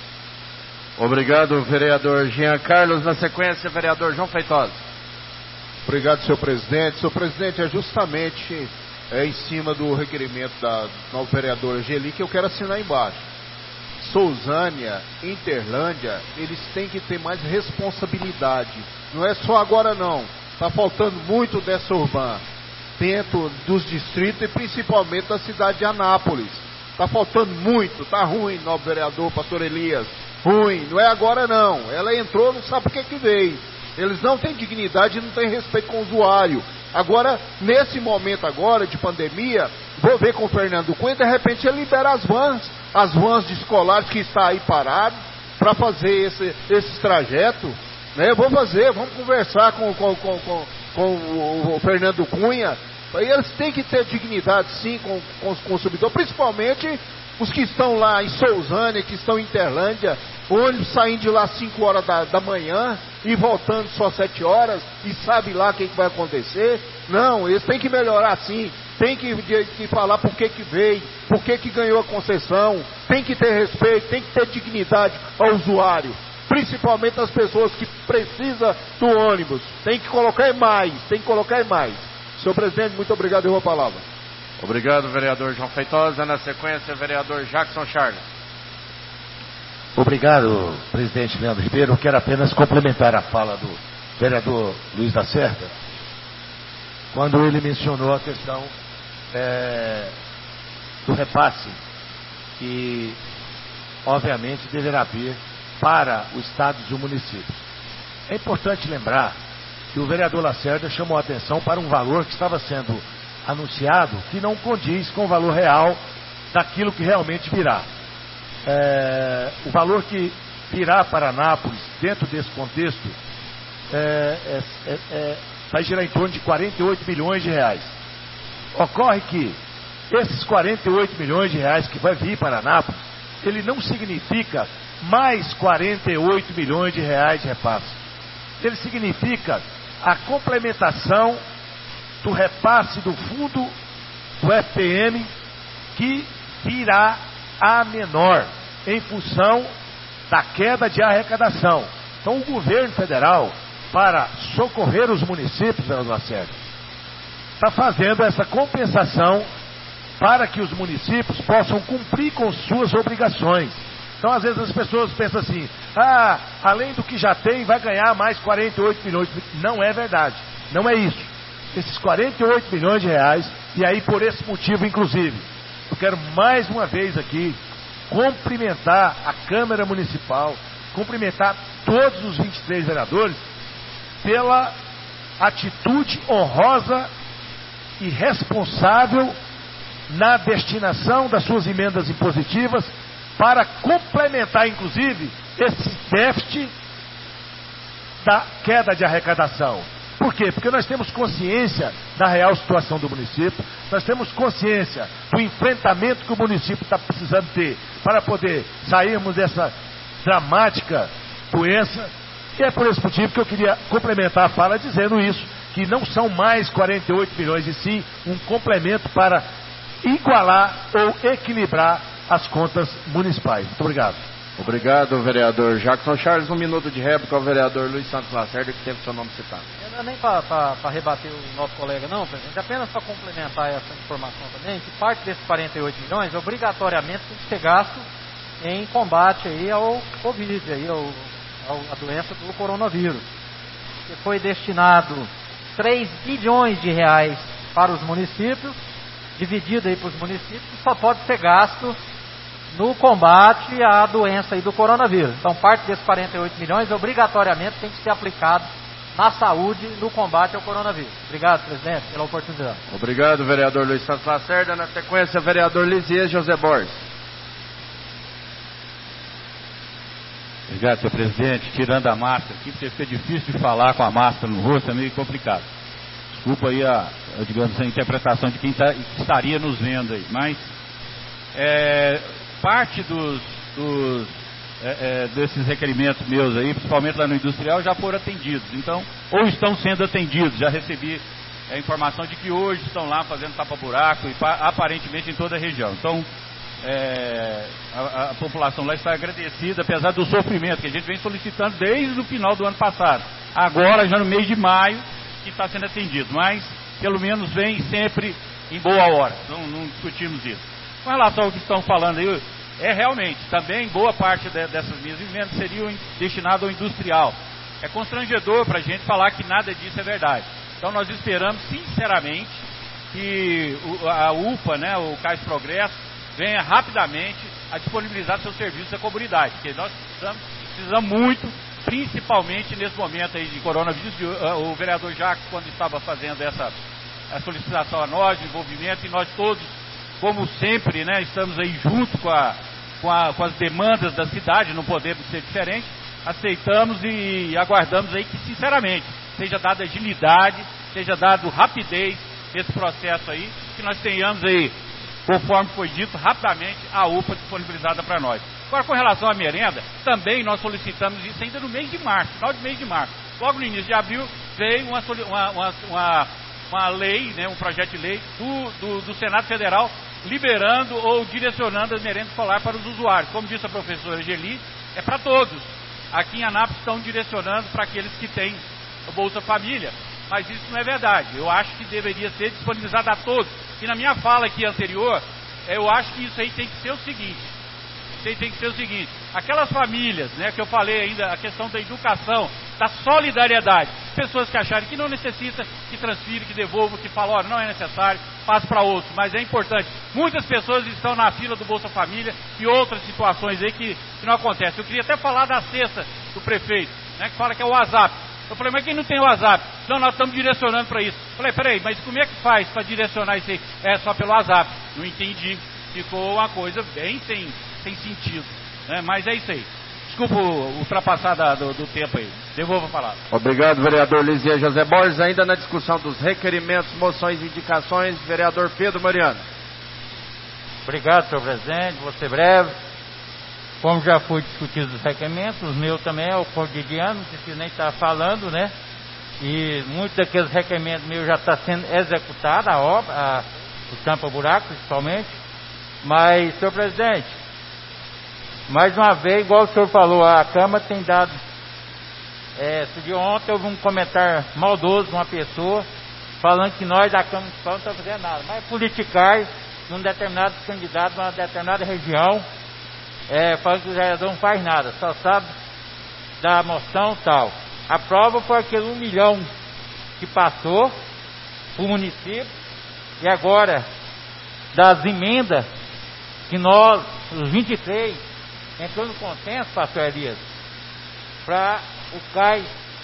Obrigado, vereador Jean Carlos. Na sequência, vereador João Feitosa. Obrigado, senhor presidente. Senhor presidente, é justamente é, em cima do requerimento da nova vereadora Geli que eu quero assinar embaixo. Sousânia, Interlândia, eles têm que ter mais responsabilidade. Não é só agora não. Está faltando muito dessa Urban dentro dos distritos e principalmente da cidade de Anápolis. Está faltando muito, está ruim, novo vereador, pastor Elias. Ruim, não é agora não. Ela entrou, não sabe por que que veio. Eles não têm dignidade e não têm respeito com o usuário. Agora, nesse momento agora de pandemia, vou ver com o Fernando Cunha, de repente ele libera as vans, as vans de escolares que está aí parado para fazer esse, esses trajetos. Né? Vou fazer, vamos conversar com, com, com, com, com o, o Fernando Cunha. E eles têm que ter dignidade sim com, com os consumidores, principalmente os que estão lá em Sousânia, que estão em Interlândia, ônibus saindo de lá às cinco horas da, da manhã e voltando só sete horas, e sabe lá o que, que vai acontecer. Não, eles têm que melhorar sim, tem que, de, que falar por que que veio, por que que ganhou a concessão, tem que ter respeito, tem que ter dignidade ao usuário, principalmente as pessoas que precisam do ônibus, tem que colocar mais, tem que colocar mais. Senhor presidente, muito obrigado, eu vou a palavra. Obrigado, vereador João Feitosa. Na sequência, vereador Jackson Charles. Obrigado, presidente Leandro Ribeiro. Eu quero apenas complementar a fala do vereador Luiz da Serra, quando ele mencionou a questão é, do repasse, que obviamente deverá vir para os estados e os municípios. É importante lembrar que o vereador Lacerda chamou a atenção para um valor que estava sendo anunciado que não condiz com o valor real daquilo que realmente virá. É, o valor que virá para Anápolis, dentro desse contexto, é, é, é, é, vai girar em torno de quarenta e oito milhões de reais. Ocorre que esses quarenta e oito milhões de reais que vai vir para Anápolis, ele não significa mais quarenta e oito milhões de reais de repasse. Ele significa a complementação do repasse do fundo do F P M, que virá a menor em função da queda de arrecadação. Então o governo federal, para socorrer os municípios, vereador Lacerda, está fazendo essa compensação para que os municípios possam cumprir com suas obrigações. Então às vezes as pessoas pensam assim, ah, além do que já tem, vai ganhar mais quarenta e oito milhões. Não é verdade, não é isso. Esses quarenta e oito milhões de reais, e aí por esse motivo, inclusive, eu quero mais uma vez aqui cumprimentar a Câmara Municipal, cumprimentar todos os vinte e três vereadores pela atitude honrosa e responsável na destinação das suas emendas impositivas para complementar, inclusive, esse déficit da queda de arrecadação. Por quê? Porque nós temos consciência da real situação do município, nós temos consciência do enfrentamento que o município está precisando ter para poder sairmos dessa dramática doença, e é por esse motivo que eu queria complementar a fala dizendo isso, que não são mais quarenta e oito milhões, e sim um complemento para igualar ou equilibrar as contas municipais. Muito obrigado. Obrigado, vereador Jackson Charles. Um minuto de réplica ao vereador Luiz Santos Lacerda, que teve seu nome citado. Não é nem para rebater o nosso colega, não, presidente, apenas para complementar essa informação também, que parte desses quarenta e oito milhões, obrigatoriamente, tem que ser gasto em combate aí ao Covid, aí ao, ao, a doença do coronavírus. Que foi destinado três bilhões de reais para os municípios, dividido aí para os municípios, só pode ser gasto no combate à doença aí do coronavírus. Então, parte desses quarenta e oito milhões, obrigatoriamente, tem que ser aplicado na saúde, no combate ao coronavírus. Obrigado, presidente, pela oportunidade. Obrigado, vereador Luiz Santos Lacerda. Na sequência, vereador Lisias José Borges. Obrigado, senhor presidente. Tirando a máscara aqui, porque fica difícil de falar com a máscara no rosto, é meio complicado. Desculpa aí a, a digamos, a interpretação de quem tá, estaria nos vendo aí, mas é, parte dos, dos é, é, desses requerimentos meus aí, principalmente lá no industrial, já foram atendidos, então, ou estão sendo atendidos. Já recebi a informação de que hoje estão lá fazendo tapa-buraco, e aparentemente em toda a região. Então, é, a, a população lá está agradecida, apesar do sofrimento que a gente vem solicitando desde o final do ano passado. Agora, já no mês de maio, que está sendo atendido, mas pelo menos vem sempre em boa hora, não, não discutimos isso. Com relação ao que estão falando aí, é realmente, também boa parte de, dessas minhas emendas seriam destinadas ao industrial. É constrangedor para a gente falar que nada disso é verdade. Então nós esperamos sinceramente que o, a U P A, né, o Cais Progresso, venha rapidamente a disponibilizar seus serviços à comunidade, porque nós precisamos, precisamos muito, principalmente nesse momento aí de coronavírus. O vereador Jacques, quando estava fazendo essa a solicitação a nós, o envolvimento, e nós todos, como sempre, né, estamos aí junto com, a, com, a, com as demandas da cidade, não podemos ser diferentes, aceitamos e aguardamos aí que, sinceramente, seja dada agilidade, seja dado rapidez nesse processo aí, que nós tenhamos aí, conforme foi dito, rapidamente a U P A disponibilizada para nós. Agora, com relação à merenda, também nós solicitamos isso ainda no mês de março, final do mês de março. Logo no início de abril, veio uma, uma, uma, uma lei, né, um projeto de lei do, do, do Senado Federal, liberando ou direcionando a merenda escolar para os usuários. Como disse a professora Geli, é para todos. Aqui em Anápolis estão direcionando para aqueles que têm o Bolsa Família, mas isso não é verdade. Eu acho que deveria ser disponibilizado a todos. E na minha fala aqui anterior, eu acho que isso aí tem que ser o seguinte, isso aí tem que ser o seguinte, aquelas famílias, né, que eu falei ainda, a questão da educação, da solidariedade, pessoas que acharem que não necessita, que transfira, que devolva, que fala, olha, não é necessário, passe para outros, mas é importante. Muitas pessoas estão na fila do Bolsa Família e outras situações aí que, que não acontecem. Eu queria até falar da cesta do prefeito, né, que fala que é o WhatsApp. Eu falei, mas quem não tem o WhatsApp? Não, nós estamos direcionando para isso. Eu falei, peraí, mas como é que faz para direcionar isso aí? É só pelo WhatsApp. Não entendi. Ficou uma coisa bem sem, sem sentido. Né? Mas é isso aí. Desculpa ultrapassar da, do, do tempo aí. Devolvo a palavra. Obrigado, vereador Lisias José Borges. Ainda na discussão dos requerimentos, moções e indicações, vereador Pedro Mariano. Obrigado, senhor presidente. Vou ser breve. Como já foi discutido os requerimentos, os meus também é o cotidiano, não preciso nem estar falando, né? E muitos daqueles requerimentos meus já está sendo executada a obra, a, o tampa-buraco principalmente. Mas, senhor presidente, mais uma vez, igual o senhor falou, a Câmara tem dado. É, de ontem houve um comentário maldoso de uma pessoa falando que nós da Câmara Municipal não estamos fazendo nada, mas politicar num determinado candidato, numa determinada região. É, falando que o vereador não faz nada, só sabe da moção e tal. A prova foi aquele um milhão que passou para o município, e agora das emendas que nós, os vinte e três, entrou no consenso, pastor Elias, para o cais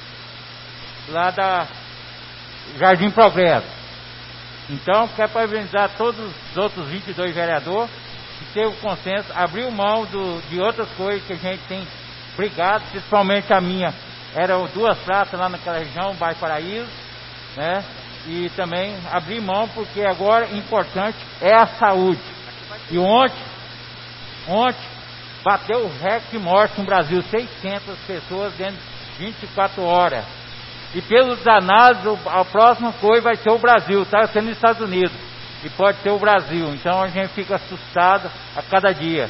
lá da Jardim Progresso. Então, quero parabenizar todos os outros vinte e dois vereadores que teve o consenso, abriu mão do, de outras coisas que a gente tem Obrigado, principalmente a minha. Eram duas praças lá naquela região, bairro Paraíso, né? E também abrir mão, porque agora o importante é a saúde. E ontem, ontem, bateu o recorde de morte no Brasil, seiscentas pessoas dentro de vinte e quatro horas. E pelos análises, a próxima coisa vai ser o Brasil, está sendo nos Estados Unidos. E pode ser o Brasil. Então a gente fica assustado a cada dia.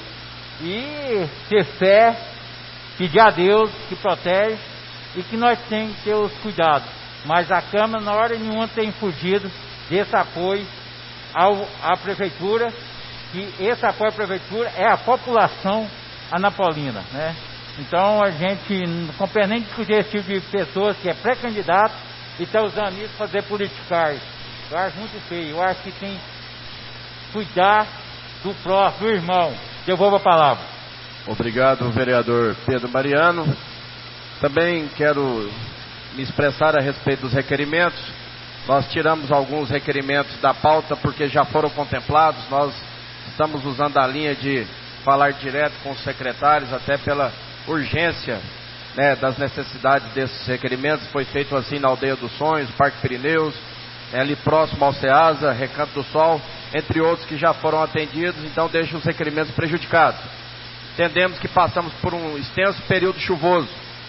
E ter fé, pedir a Deus que protege e que nós temos que ter os cuidados. Mas a Câmara, na hora nenhuma, tem fugido desse apoio ao, à Prefeitura, que esse apoio à Prefeitura é a população anapolina, né? Então a gente não compreende nem discutir esse tipo de pessoas que é pré-candidato e está usando isso para fazer politicagem. Eu acho muito feio, eu acho que tem que cuidar do próximo, do irmão. Devolvo a palavra. Obrigado, vereador Pedro Mariano. Também quero me expressar a respeito dos requerimentos. Nós tiramos alguns requerimentos da pauta porque já foram contemplados. Nós estamos usando a linha de falar direto com os secretários, até pela urgência, né, das necessidades desses requerimentos. Foi feito assim na Aldeia dos Sonhos, Parque Pirineus, né, ali próximo ao Ceasa, Recanto do Sol, entre outros que já foram atendidos, então deixa os requerimentos prejudicados. Entendemos que passamos por um extenso período chuvoso.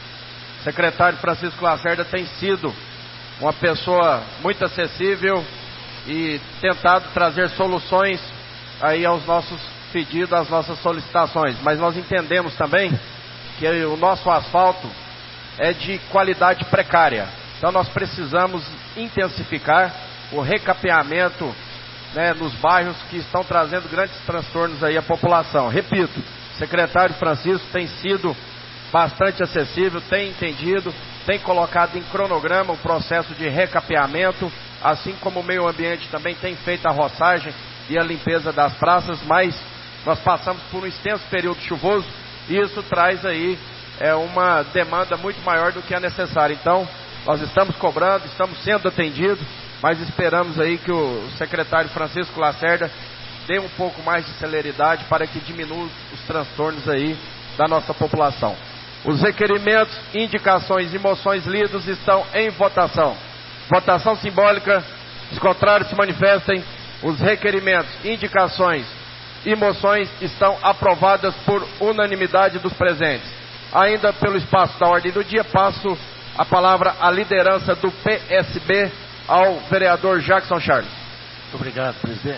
O secretário Francisco Lacerda tem sido uma pessoa muito acessível e tentado trazer soluções aí aos nossos pedidos, às nossas solicitações. Mas nós entendemos também que o nosso asfalto é de qualidade precária. Então nós precisamos intensificar o recapeamento, né, nos bairros que estão trazendo grandes transtornos aí à população. Repito, o secretário Francisco tem sido bastante acessível, tem entendido, tem colocado em cronograma o processo de recapeamento, assim como o meio ambiente também tem feito a roçagem e a limpeza das praças, mas nós passamos por um extenso período chuvoso e isso traz aí é, uma demanda muito maior do que a necessária. Então, nós estamos cobrando, estamos sendo atendidos, mas esperamos aí que o secretário Francisco Lacerda dê um pouco mais de celeridade para que diminua os transtornos aí da nossa população. Os requerimentos, indicações e moções lidos estão em votação. Votação simbólica. Os contrários se manifestem. Os requerimentos, indicações e moções estão aprovadas por unanimidade dos presentes. Ainda pelo espaço da ordem do dia, passo a palavra à liderança do P S B ao vereador Jackson Charles. Muito obrigado, presidente.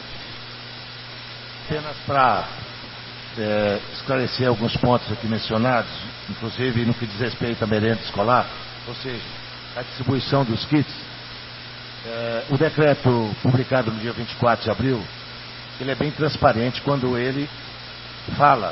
Apenas para é, esclarecer alguns pontos aqui mencionados, inclusive no que diz respeito à merenda escolar, ou seja, a distribuição dos kits. É, o decreto publicado no dia vinte e quatro de abril, ele é bem transparente quando ele fala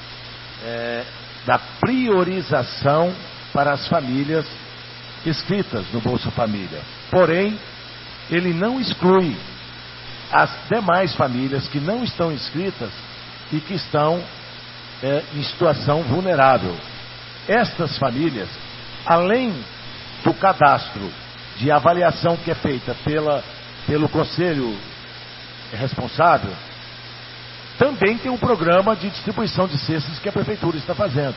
é, da priorização para as famílias inscritas no Bolsa Família. Porém, ele não exclui as demais famílias que não estão inscritas e que estão é, em situação vulnerável. Estas famílias, além do cadastro de avaliação que é feita pela, pelo Conselho responsável, também tem um programa de distribuição de cestas que a Prefeitura está fazendo.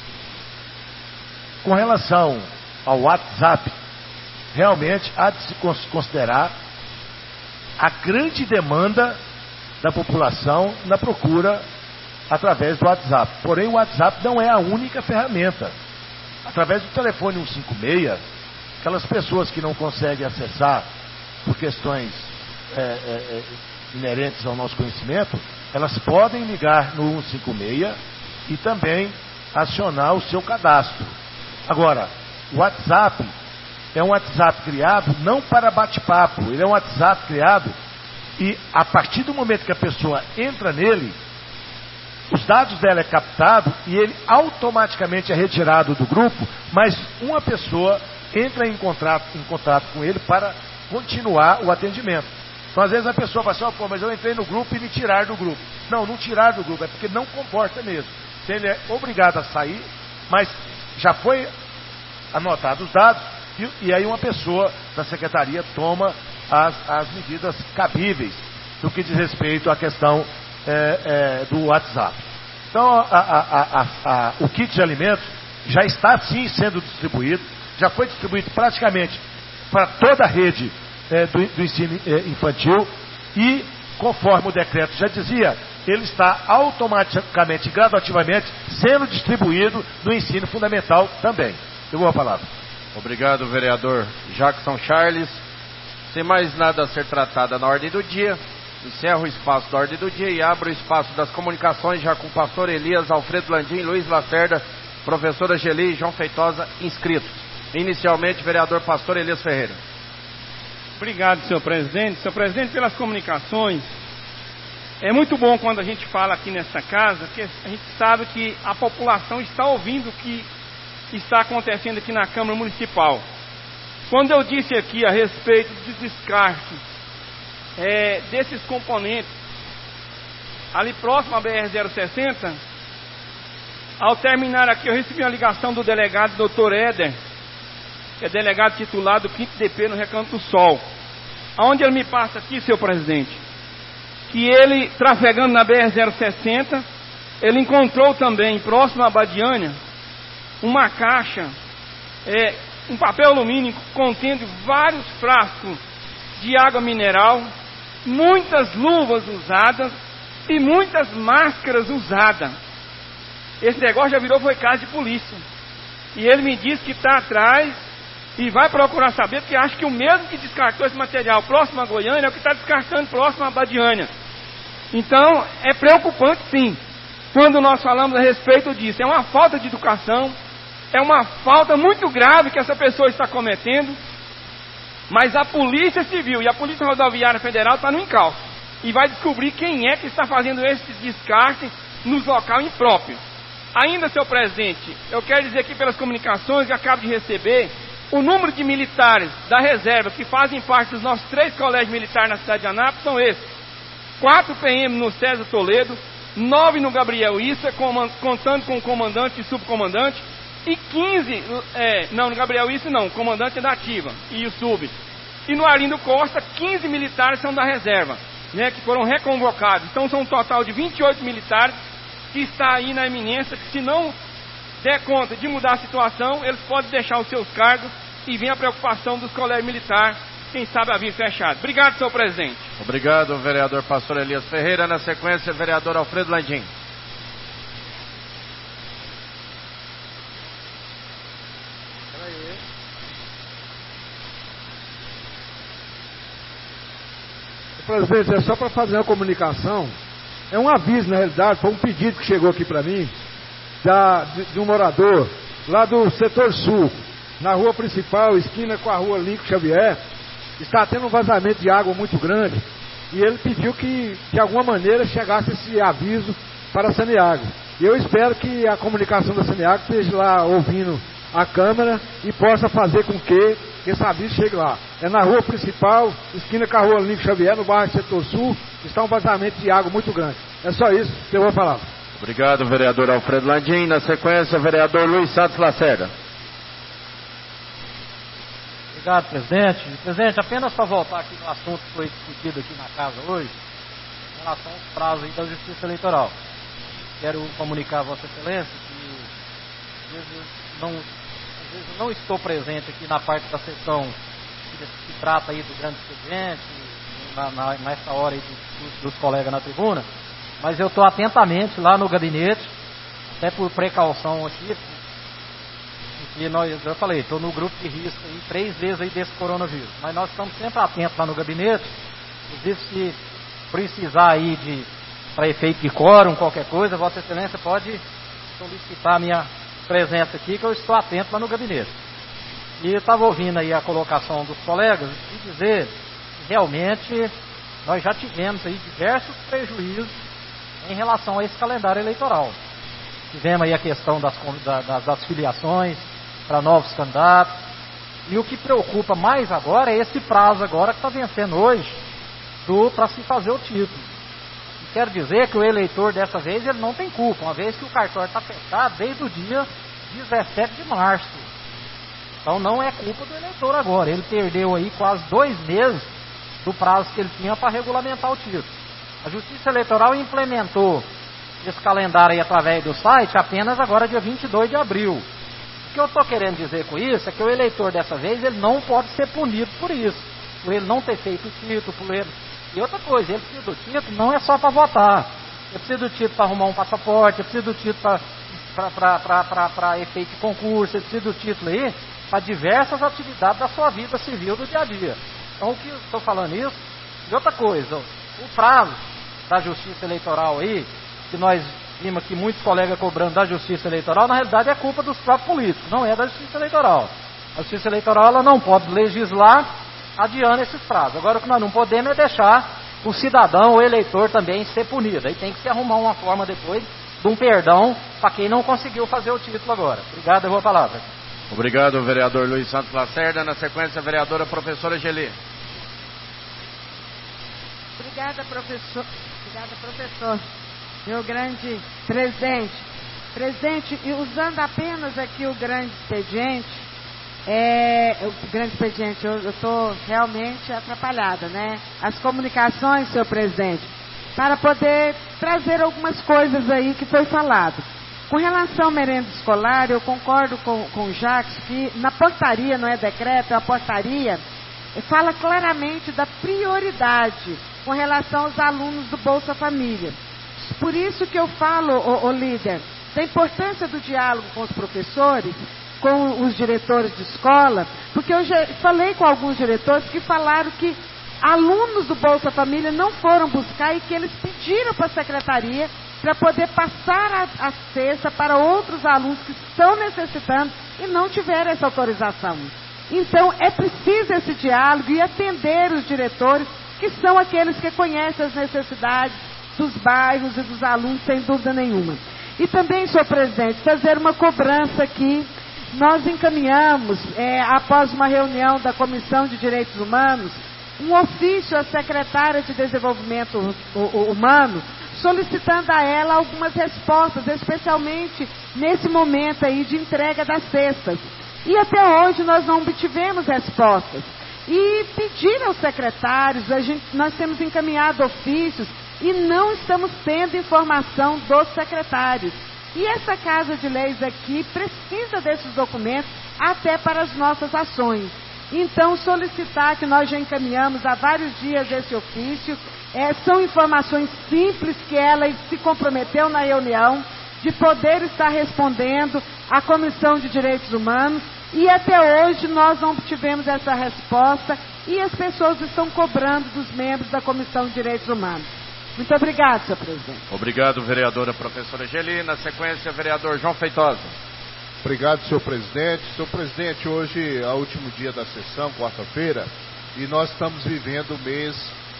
Com relação ao WhatsApp, realmente há de se considerar a grande demanda da população na procura através do WhatsApp. Porém, o WhatsApp não é a única ferramenta. Através do telefone cento e cinquenta e seis, aquelas pessoas que não conseguem acessar por questões é, é, inerentes ao nosso conhecimento, elas podem ligar no cento e cinquenta e seis e também acionar o seu cadastro. Agora, o WhatsApp é um WhatsApp criado não para bate-papo, ele é um WhatsApp criado e a partir do momento que a pessoa entra nele, os dados dela é captado e ele automaticamente é retirado do grupo, mas uma pessoa entra em contato, em contato com ele para continuar o atendimento. Então às vezes a pessoa fala assim, oh, pô, mas eu entrei no grupo e me tiraram do grupo. Não, não tirar do grupo, é porque não comporta mesmo. Então ele é obrigado a sair, mas já foi anotado os dados e, e aí uma pessoa da secretaria toma as, as medidas cabíveis no que diz respeito à questão é, é, do WhatsApp. Então a, a, a, a, o kit de alimentos já está sim sendo distribuído, já foi distribuído praticamente para toda a rede é, do, do ensino é, infantil e, conforme o decreto já dizia, ele está automaticamente, gradativamente, sendo distribuído no ensino fundamental também. Eu vou a palavra. Obrigado, vereador Jackson Charles. Sem mais nada a ser tratado na ordem do dia, encerro o espaço da ordem do dia e abro o espaço das comunicações já com o pastor Elias, Alfredo Landim, Luiz Lacerda, professora Geli e João Feitosa inscritos. Inicialmente, vereador pastor Elias Ferreira. Obrigado, senhor presidente. Senhor presidente, pelas comunicações. É muito bom quando a gente fala aqui nessa casa, que a gente sabe que a população está ouvindo o que está acontecendo aqui na Câmara Municipal. Quando eu disse aqui a respeito de descarte é, desses componentes, ali próximo à B R zero sessenta, ao terminar aqui eu recebi uma ligação do delegado doutor Éder, que é delegado titular do quinto D P no Recanto do Sol, onde ele me passa aqui, senhor presidente, que ele, trafegando na B R zero sessenta, ele encontrou também, próximo à Badiânia, uma caixa, é, um papel alumínio contendo vários frascos de água mineral, muitas luvas usadas e muitas máscaras usadas. Esse negócio já virou foi caso de polícia. E ele me disse que está atrás e vai procurar saber, porque acha que o mesmo que descartou esse material próximo a Goiânia é o que está descartando próximo a Badiânia. Então, é preocupante sim, quando nós falamos a respeito disso. É uma falta de educação, é uma falta muito grave que essa pessoa está cometendo, mas a Polícia Civil e a Polícia Rodoviária Federal está no encalço e vai descobrir quem é que está fazendo esse descarte nos locais impróprios. Ainda, senhor presidente, eu quero dizer aqui pelas comunicações que acabo de receber, o número de militares da reserva que fazem parte dos nossos três colégios militares na cidade de Anápolis são esses: quatro P M no César Toledo, nove no Gabriel Issa, contando com o comandante e subcomandante, e quinze, é, não, no Gabriel Issa não, o comandante é da ativa, e o sub. E no Arlindo Costa, quinze militares são da reserva, né, que foram reconvocados. Então são um total de vinte e oito militares que está aí na iminência, que se não der conta de mudar a situação, eles podem deixar os seus cargos e vem a preocupação dos colégios militares, quem sabe a vir fechado. Obrigado, senhor presidente. Obrigado, vereador pastor Elias Ferreira. Na sequência, vereador Alfredo Landim. Presidente, é só para fazer uma comunicação, é um aviso na realidade, foi um pedido que chegou aqui para mim, da, de, de um morador lá do setor sul, na rua principal, esquina com a rua Lincoln Xavier, está tendo um vazamento de água muito grande, e ele pediu que de alguma maneira chegasse esse aviso para a Saneago. E eu espero que a comunicação da Saneago esteja lá ouvindo a Câmara e possa fazer com que esse aviso chegue lá. É na rua principal, esquina com a rua Lincoln Xavier, no bairro Setor Sul, está um vazamento de água muito grande. É só isso que eu vou falar. Obrigado, vereador Alfredo Landim. Na sequência, vereador Luiz Santos Lacerda. Obrigado, presidente. Presidente, apenas para voltar aqui no assunto que foi discutido aqui na casa hoje, em relação aos prazos aí da Justiça Eleitoral. Quero comunicar a Vossa Excelência que às vezes não, às vezes não estou presente aqui na parte da sessão que, que trata aí do grande expediente, na, na, nessa hora aí dos, dos colegas na tribuna, mas eu estou atentamente lá no gabinete, até por precaução aqui, e nós, eu falei, estou no grupo de risco aí três vezes aí desse coronavírus, mas nós estamos sempre atentos lá no gabinete, inclusive se precisar aí de, para efeito de quórum, qualquer coisa, Vossa Excelência pode solicitar a minha presença aqui, que eu estou atento lá no gabinete. E eu estava ouvindo aí a colocação dos colegas e dizer que realmente nós já tivemos aí diversos prejuízos em relação a esse calendário eleitoral. Tivemos aí a questão das, das, das filiações para novos candidatos, e o que preocupa mais agora é esse prazo agora que está vencendo hoje para se fazer o título. E quero dizer que o eleitor dessa vez ele não tem culpa, uma vez que o cartório está fechado desde o dia dezessete de março. Então não é culpa do eleitor agora, ele perdeu aí quase dois meses do prazo que ele tinha para regulamentar o título. A Justiça Eleitoral implementou esse calendário aí através do site apenas agora dia vinte e dois de abril. que eu estou querendo dizer com isso é que o eleitor dessa vez ele não pode ser punido por isso, por ele não ter feito o título, por ele... E outra coisa, ele precisa do título não é só para votar, ele precisa do título para arrumar um passaporte, ele precisa do título para efeito de concurso, ele precisa do título aí para diversas atividades da sua vida civil do dia a dia. Então, o que eu estou falando isso? E outra coisa, o prazo da justiça eleitoral aí, que nós vimos aqui muitos colegas cobrando da justiça eleitoral, na realidade é culpa dos próprios políticos, não é da justiça eleitoral. A justiça eleitoral ela não pode legislar adiando esses prazos. Agora, o que nós não podemos é deixar o cidadão, o eleitor também ser punido. Aí tem que se arrumar uma forma depois de um perdão para quem não conseguiu fazer o título agora. Obrigado, eu vou a palavra. Obrigado, vereador Luiz Santos Lacerda. Na sequência, a vereadora professora Geli. Obrigada, professor. Obrigada, professor. Meu grande presidente. Presidente, e usando apenas aqui o grande expediente, é, o grande expediente, eu estou realmente atrapalhada, né? As comunicações, senhor presidente, para poder trazer algumas coisas aí que foi falado. Com relação à merenda escolar, eu concordo com, com o Jacques que na portaria, não é decreto, é a portaria, fala claramente da prioridade com relação aos alunos do Bolsa Família. Por isso que eu falo, ô, ô líder, da importância do diálogo com os professores, com os diretores de escola, porque eu já falei com alguns diretores que falaram que alunos do Bolsa Família não foram buscar e que eles pediram para a secretaria para poder passar a, a cesta para outros alunos que estão necessitando e não tiveram essa autorização. Então, é preciso esse diálogo e atender os diretores, que são aqueles que conhecem as necessidades dos bairros e dos alunos, sem dúvida nenhuma. E também, senhor presidente, fazer uma cobrança aqui. Nós encaminhamos, é, após uma reunião da Comissão de Direitos Humanos, um ofício à secretária de Desenvolvimento Humano, solicitando a ela algumas respostas, especialmente nesse momento aí de entrega das cestas. E até hoje nós não obtivemos respostas. E pedir aos secretários, a gente, nós temos encaminhado ofícios e não estamos tendo informação dos secretários. E essa Casa de Leis aqui precisa desses documentos até para as nossas ações. Então, solicitar, que nós já encaminhamos há vários dias esse ofício, é, são informações simples que ela se comprometeu na reunião de poder estar respondendo à Comissão de Direitos Humanos, e até hoje nós não tivemos essa resposta e as pessoas estão cobrando dos membros da Comissão de Direitos Humanos. Muito obrigado, senhor presidente. Obrigado, vereadora professora Geli. Na sequência, vereador João Feitosa. Obrigado, senhor presidente. Senhor presidente, hoje é o último dia da sessão, quarta-feira, e nós estamos vivendo o mês,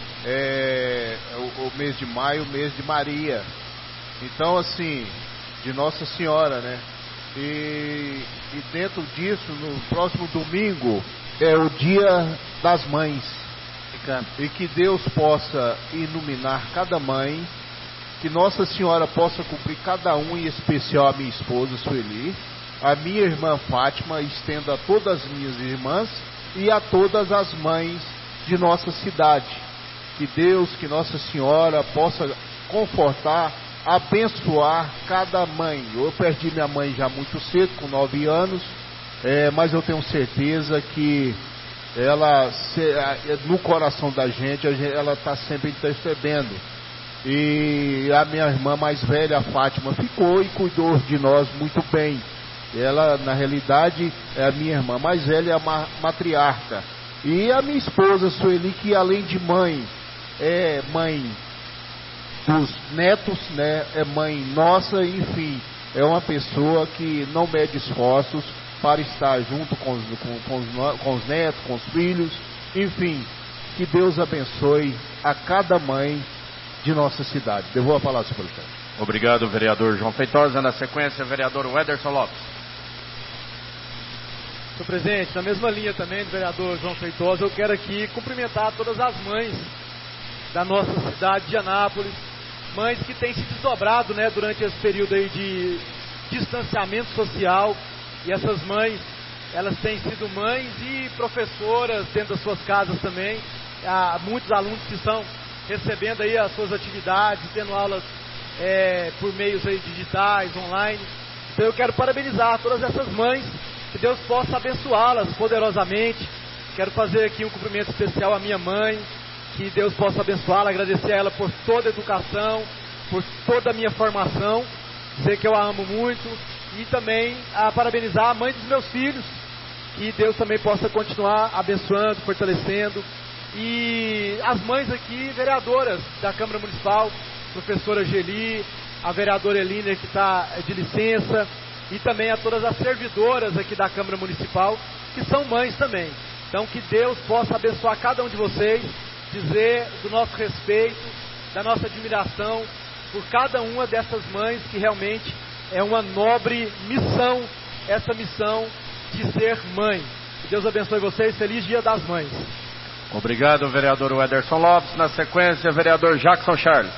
é, o, o mês de maio, o mês de Maria. Então, assim, de Nossa Senhora, né? E, e dentro disso, no próximo domingo, é o Dia das Mães. E que Deus possa iluminar cada mãe, que Nossa Senhora possa cumprir cada um, em especial a minha esposa Sueli, a minha irmã Fátima, estenda a todas as minhas irmãs e a todas as mães de nossa cidade. Que Deus, que Nossa Senhora possa confortar, abençoar cada mãe. Eu perdi minha mãe já muito cedo, com nove anos, é, mas eu tenho certeza que ela, no coração da gente, ela está sempre intercedendo. E a minha irmã mais velha, a Fátima, ficou e cuidou de nós muito bem. Ela, na realidade, é a minha irmã mais velha, a matriarca. E a minha esposa, Sueli, que além de mãe, é mãe dos netos, né? É mãe nossa, enfim, é uma pessoa que não mede esforços para estar junto com os, com, com, os, com os netos, com os filhos, enfim, que Deus abençoe a cada mãe de nossa cidade. Devolvo a palavra, senhor presidente. Obrigado, vereador João Feitosa. Na sequência, vereador Wederson Lopes. Senhor presidente, na mesma linha também do vereador João Feitosa, eu quero aqui cumprimentar todas as mães da nossa cidade de Anápolis, mães que têm se desdobrado, né, durante esse período aí de distanciamento social. E essas mães, elas têm sido mães e professoras dentro das suas casas também. Há muitos alunos que estão recebendo aí as suas atividades, tendo aulas é, por meios aí digitais, online. Então eu quero parabenizar todas essas mães que Deus possa abençoá-las poderosamente. Quero fazer aqui um cumprimento especial à minha mãe, que Deus possa abençoá-la, agradecer a ela por toda a educação, por toda a minha formação, dizer que eu a amo muito, e também a parabenizar a mãe dos meus filhos, que Deus também possa continuar abençoando, fortalecendo, e as mães aqui, vereadoras da Câmara Municipal, professora Geli, a vereadora Eliner, que está de licença, e também a todas as servidoras aqui da Câmara Municipal, que são mães também. Então que Deus possa abençoar cada um de vocês, dizer do nosso respeito, da nossa admiração por cada uma dessas mães, que realmente é uma nobre missão, essa missão de ser mãe. Que Deus abençoe vocês, feliz Dia das Mães. Obrigado, vereador Wederson Lopes. Na sequência, vereador Jackson Charles.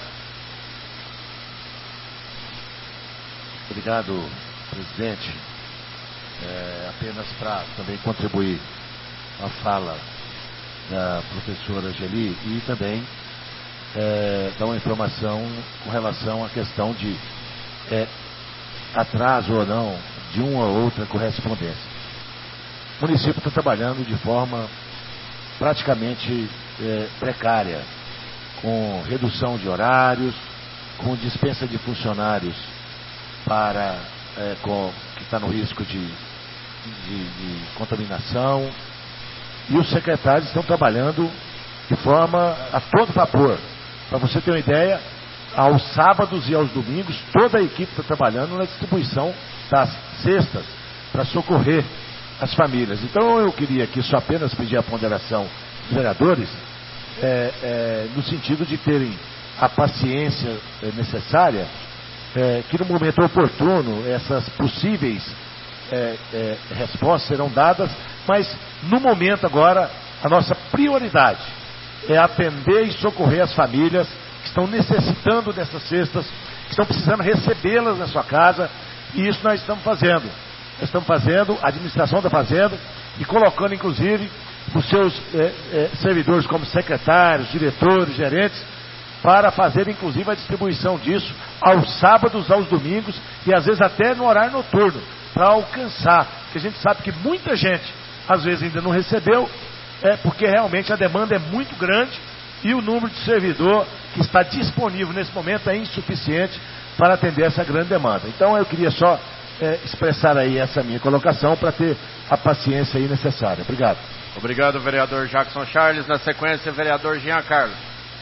Obrigado, presidente. É, apenas para também contribuir com a fala da professora Geli e também é, dar uma informação com relação à questão de é, atraso ou não de uma ou outra correspondência. O município está trabalhando de forma praticamente é, precária, com redução de horários, com dispensa de funcionários para é, com, que está no risco de, de, de contaminação, e os secretários estão trabalhando de forma a todo vapor. Para você ter uma ideia, aos sábados e aos domingos, toda a equipe está trabalhando na distribuição das cestas para socorrer as famílias. Então eu queria aqui só apenas pedir a ponderação dos vereadores, é, é, no sentido de terem a paciência necessária, é, que no momento oportuno essas possíveis é, é, respostas serão dadas, mas no momento agora a nossa prioridade é atender e socorrer as famílias que estão necessitando dessas cestas, que estão precisando recebê-las na sua casa, e isso nós estamos fazendo. Nós estamos fazendo, a administração está fazendo, e colocando inclusive os seus é, é, servidores como secretários, diretores, gerentes, para fazer inclusive a distribuição disso aos sábados, aos domingos, e às vezes até no horário noturno, para alcançar, porque a gente sabe que muita gente às vezes ainda não recebeu, é porque realmente a demanda é muito grande e o número de servidor que está disponível nesse momento é insuficiente para atender essa grande demanda. Então eu queria só é, expressar aí essa minha colocação para ter a paciência aí necessária. Obrigado. Obrigado, vereador Jackson Charles. Na sequência, vereador Jean Carlos.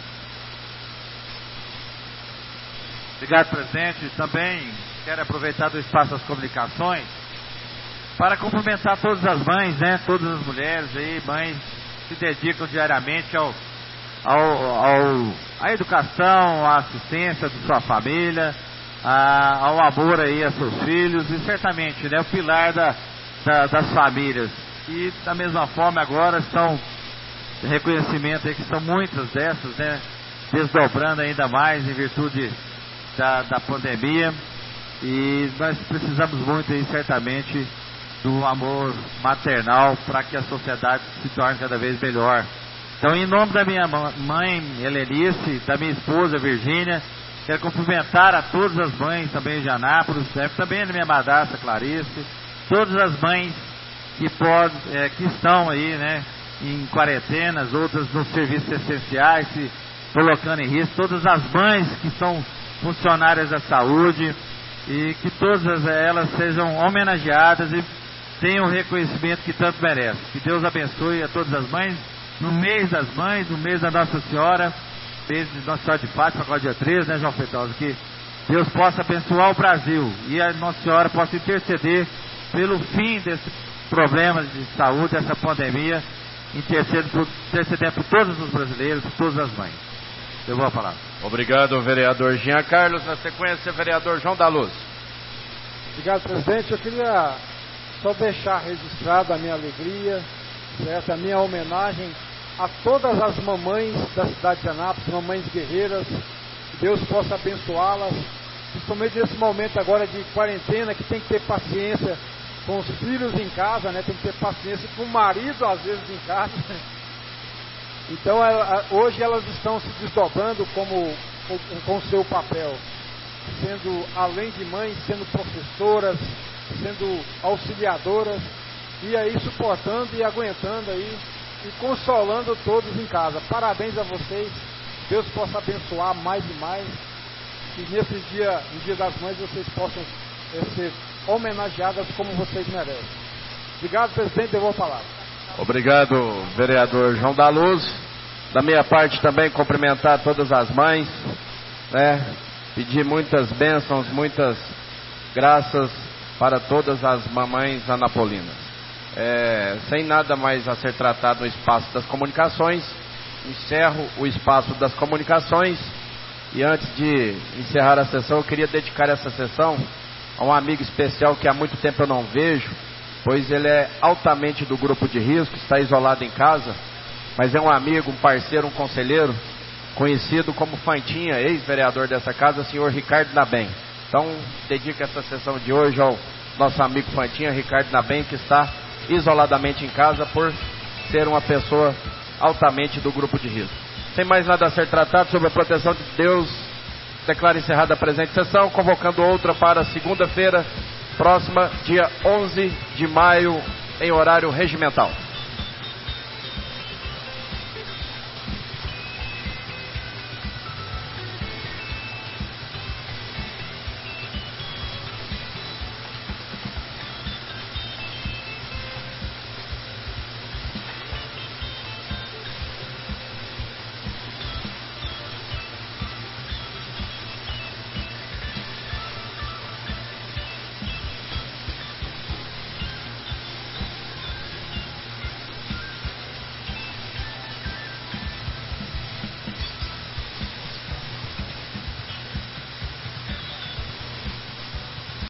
Obrigado, presidente. Também quero aproveitar do espaço das comunicações para cumprimentar todas as mães, né? Todas as mulheres aí, mães que se dedicam diariamente ao, ao, ao, à educação, à assistência de sua família, a, ao amor aí a seus filhos, e certamente, né, o pilar da, da, das famílias. E da mesma forma agora estão reconhecimento aí que são muitas dessas, né, desdobrando ainda mais em virtude da, da pandemia, e nós precisamos muito aí certamente do amor maternal para que a sociedade se torne cada vez melhor. Então, em nome da minha mãe Helenice, da minha esposa Virgínia, quero cumprimentar a todas as mães também de Anápolis, também da minha madrasta Clarice, todas as mães que, pode, é, que estão aí, né, em quarentenas, outras nos serviços essenciais, se colocando em risco, todas as mães que são funcionárias da saúde, e que todas elas sejam homenageadas e tenham o reconhecimento que tanto merecem. Que Deus abençoe a todas as mães, no mês das mães, no mês da Nossa Senhora, mês de Nossa Senhora de Fátima, agora dia treze, né, João Feitosa? Que Deus possa abençoar o Brasil e a Nossa Senhora possa interceder pelo fim desse problema de saúde, dessa pandemia, intercedendo por, intercedendo por todos os brasileiros, por todas as mães. Eu vou falar. Obrigado, vereador Jean Carlos. Na sequência, vereador João da Luz. Obrigado, presidente. Eu queria só deixar registrada a minha alegria, certo? A minha homenagem a todas as mamães da cidade de Anápolis, mamães guerreiras, que Deus possa abençoá-las, principalmente nesse momento agora de quarentena, que tem que ter paciência com os filhos em casa, né? Tem que ter paciência com o marido, às vezes, em casa. Então, ela, hoje elas estão se desdobrando como, com o seu papel, sendo, além de mães, sendo professoras, sendo auxiliadoras, e aí suportando e aguentando aí, e consolando todos em casa. Parabéns a vocês, Deus possa abençoar mais e mais, e nesse dia, no Dia das Mães, vocês possam é, ser homenageadas como vocês merecem. Obrigado, presidente, devolvo a palavra. Obrigado, vereador João da Luz. Da minha parte também cumprimentar todas as mães, né? Pedir muitas bênçãos, muitas graças para todas as mamães anapolinas. É, sem nada mais a ser tratado no espaço das comunicações, encerro o espaço das comunicações. E antes de encerrar a sessão, eu queria dedicar essa sessão a um amigo especial que há muito tempo eu não vejo, pois ele é altamente do grupo de risco, está isolado em casa, mas é um amigo, um parceiro, um conselheiro, conhecido como Fantinha, ex-vereador dessa casa, senhor Ricardo Nabem. Então, dedico essa sessão de hoje ao nosso amigo Fantinha, Ricardo Nabem, que está isoladamente em casa por ser uma pessoa altamente do grupo de risco. Sem mais nada a ser tratado, sobre a proteção de Deus, declaro encerrada a presente sessão, convocando outra para segunda-feira, próxima, dia onze de maio, em horário regimental.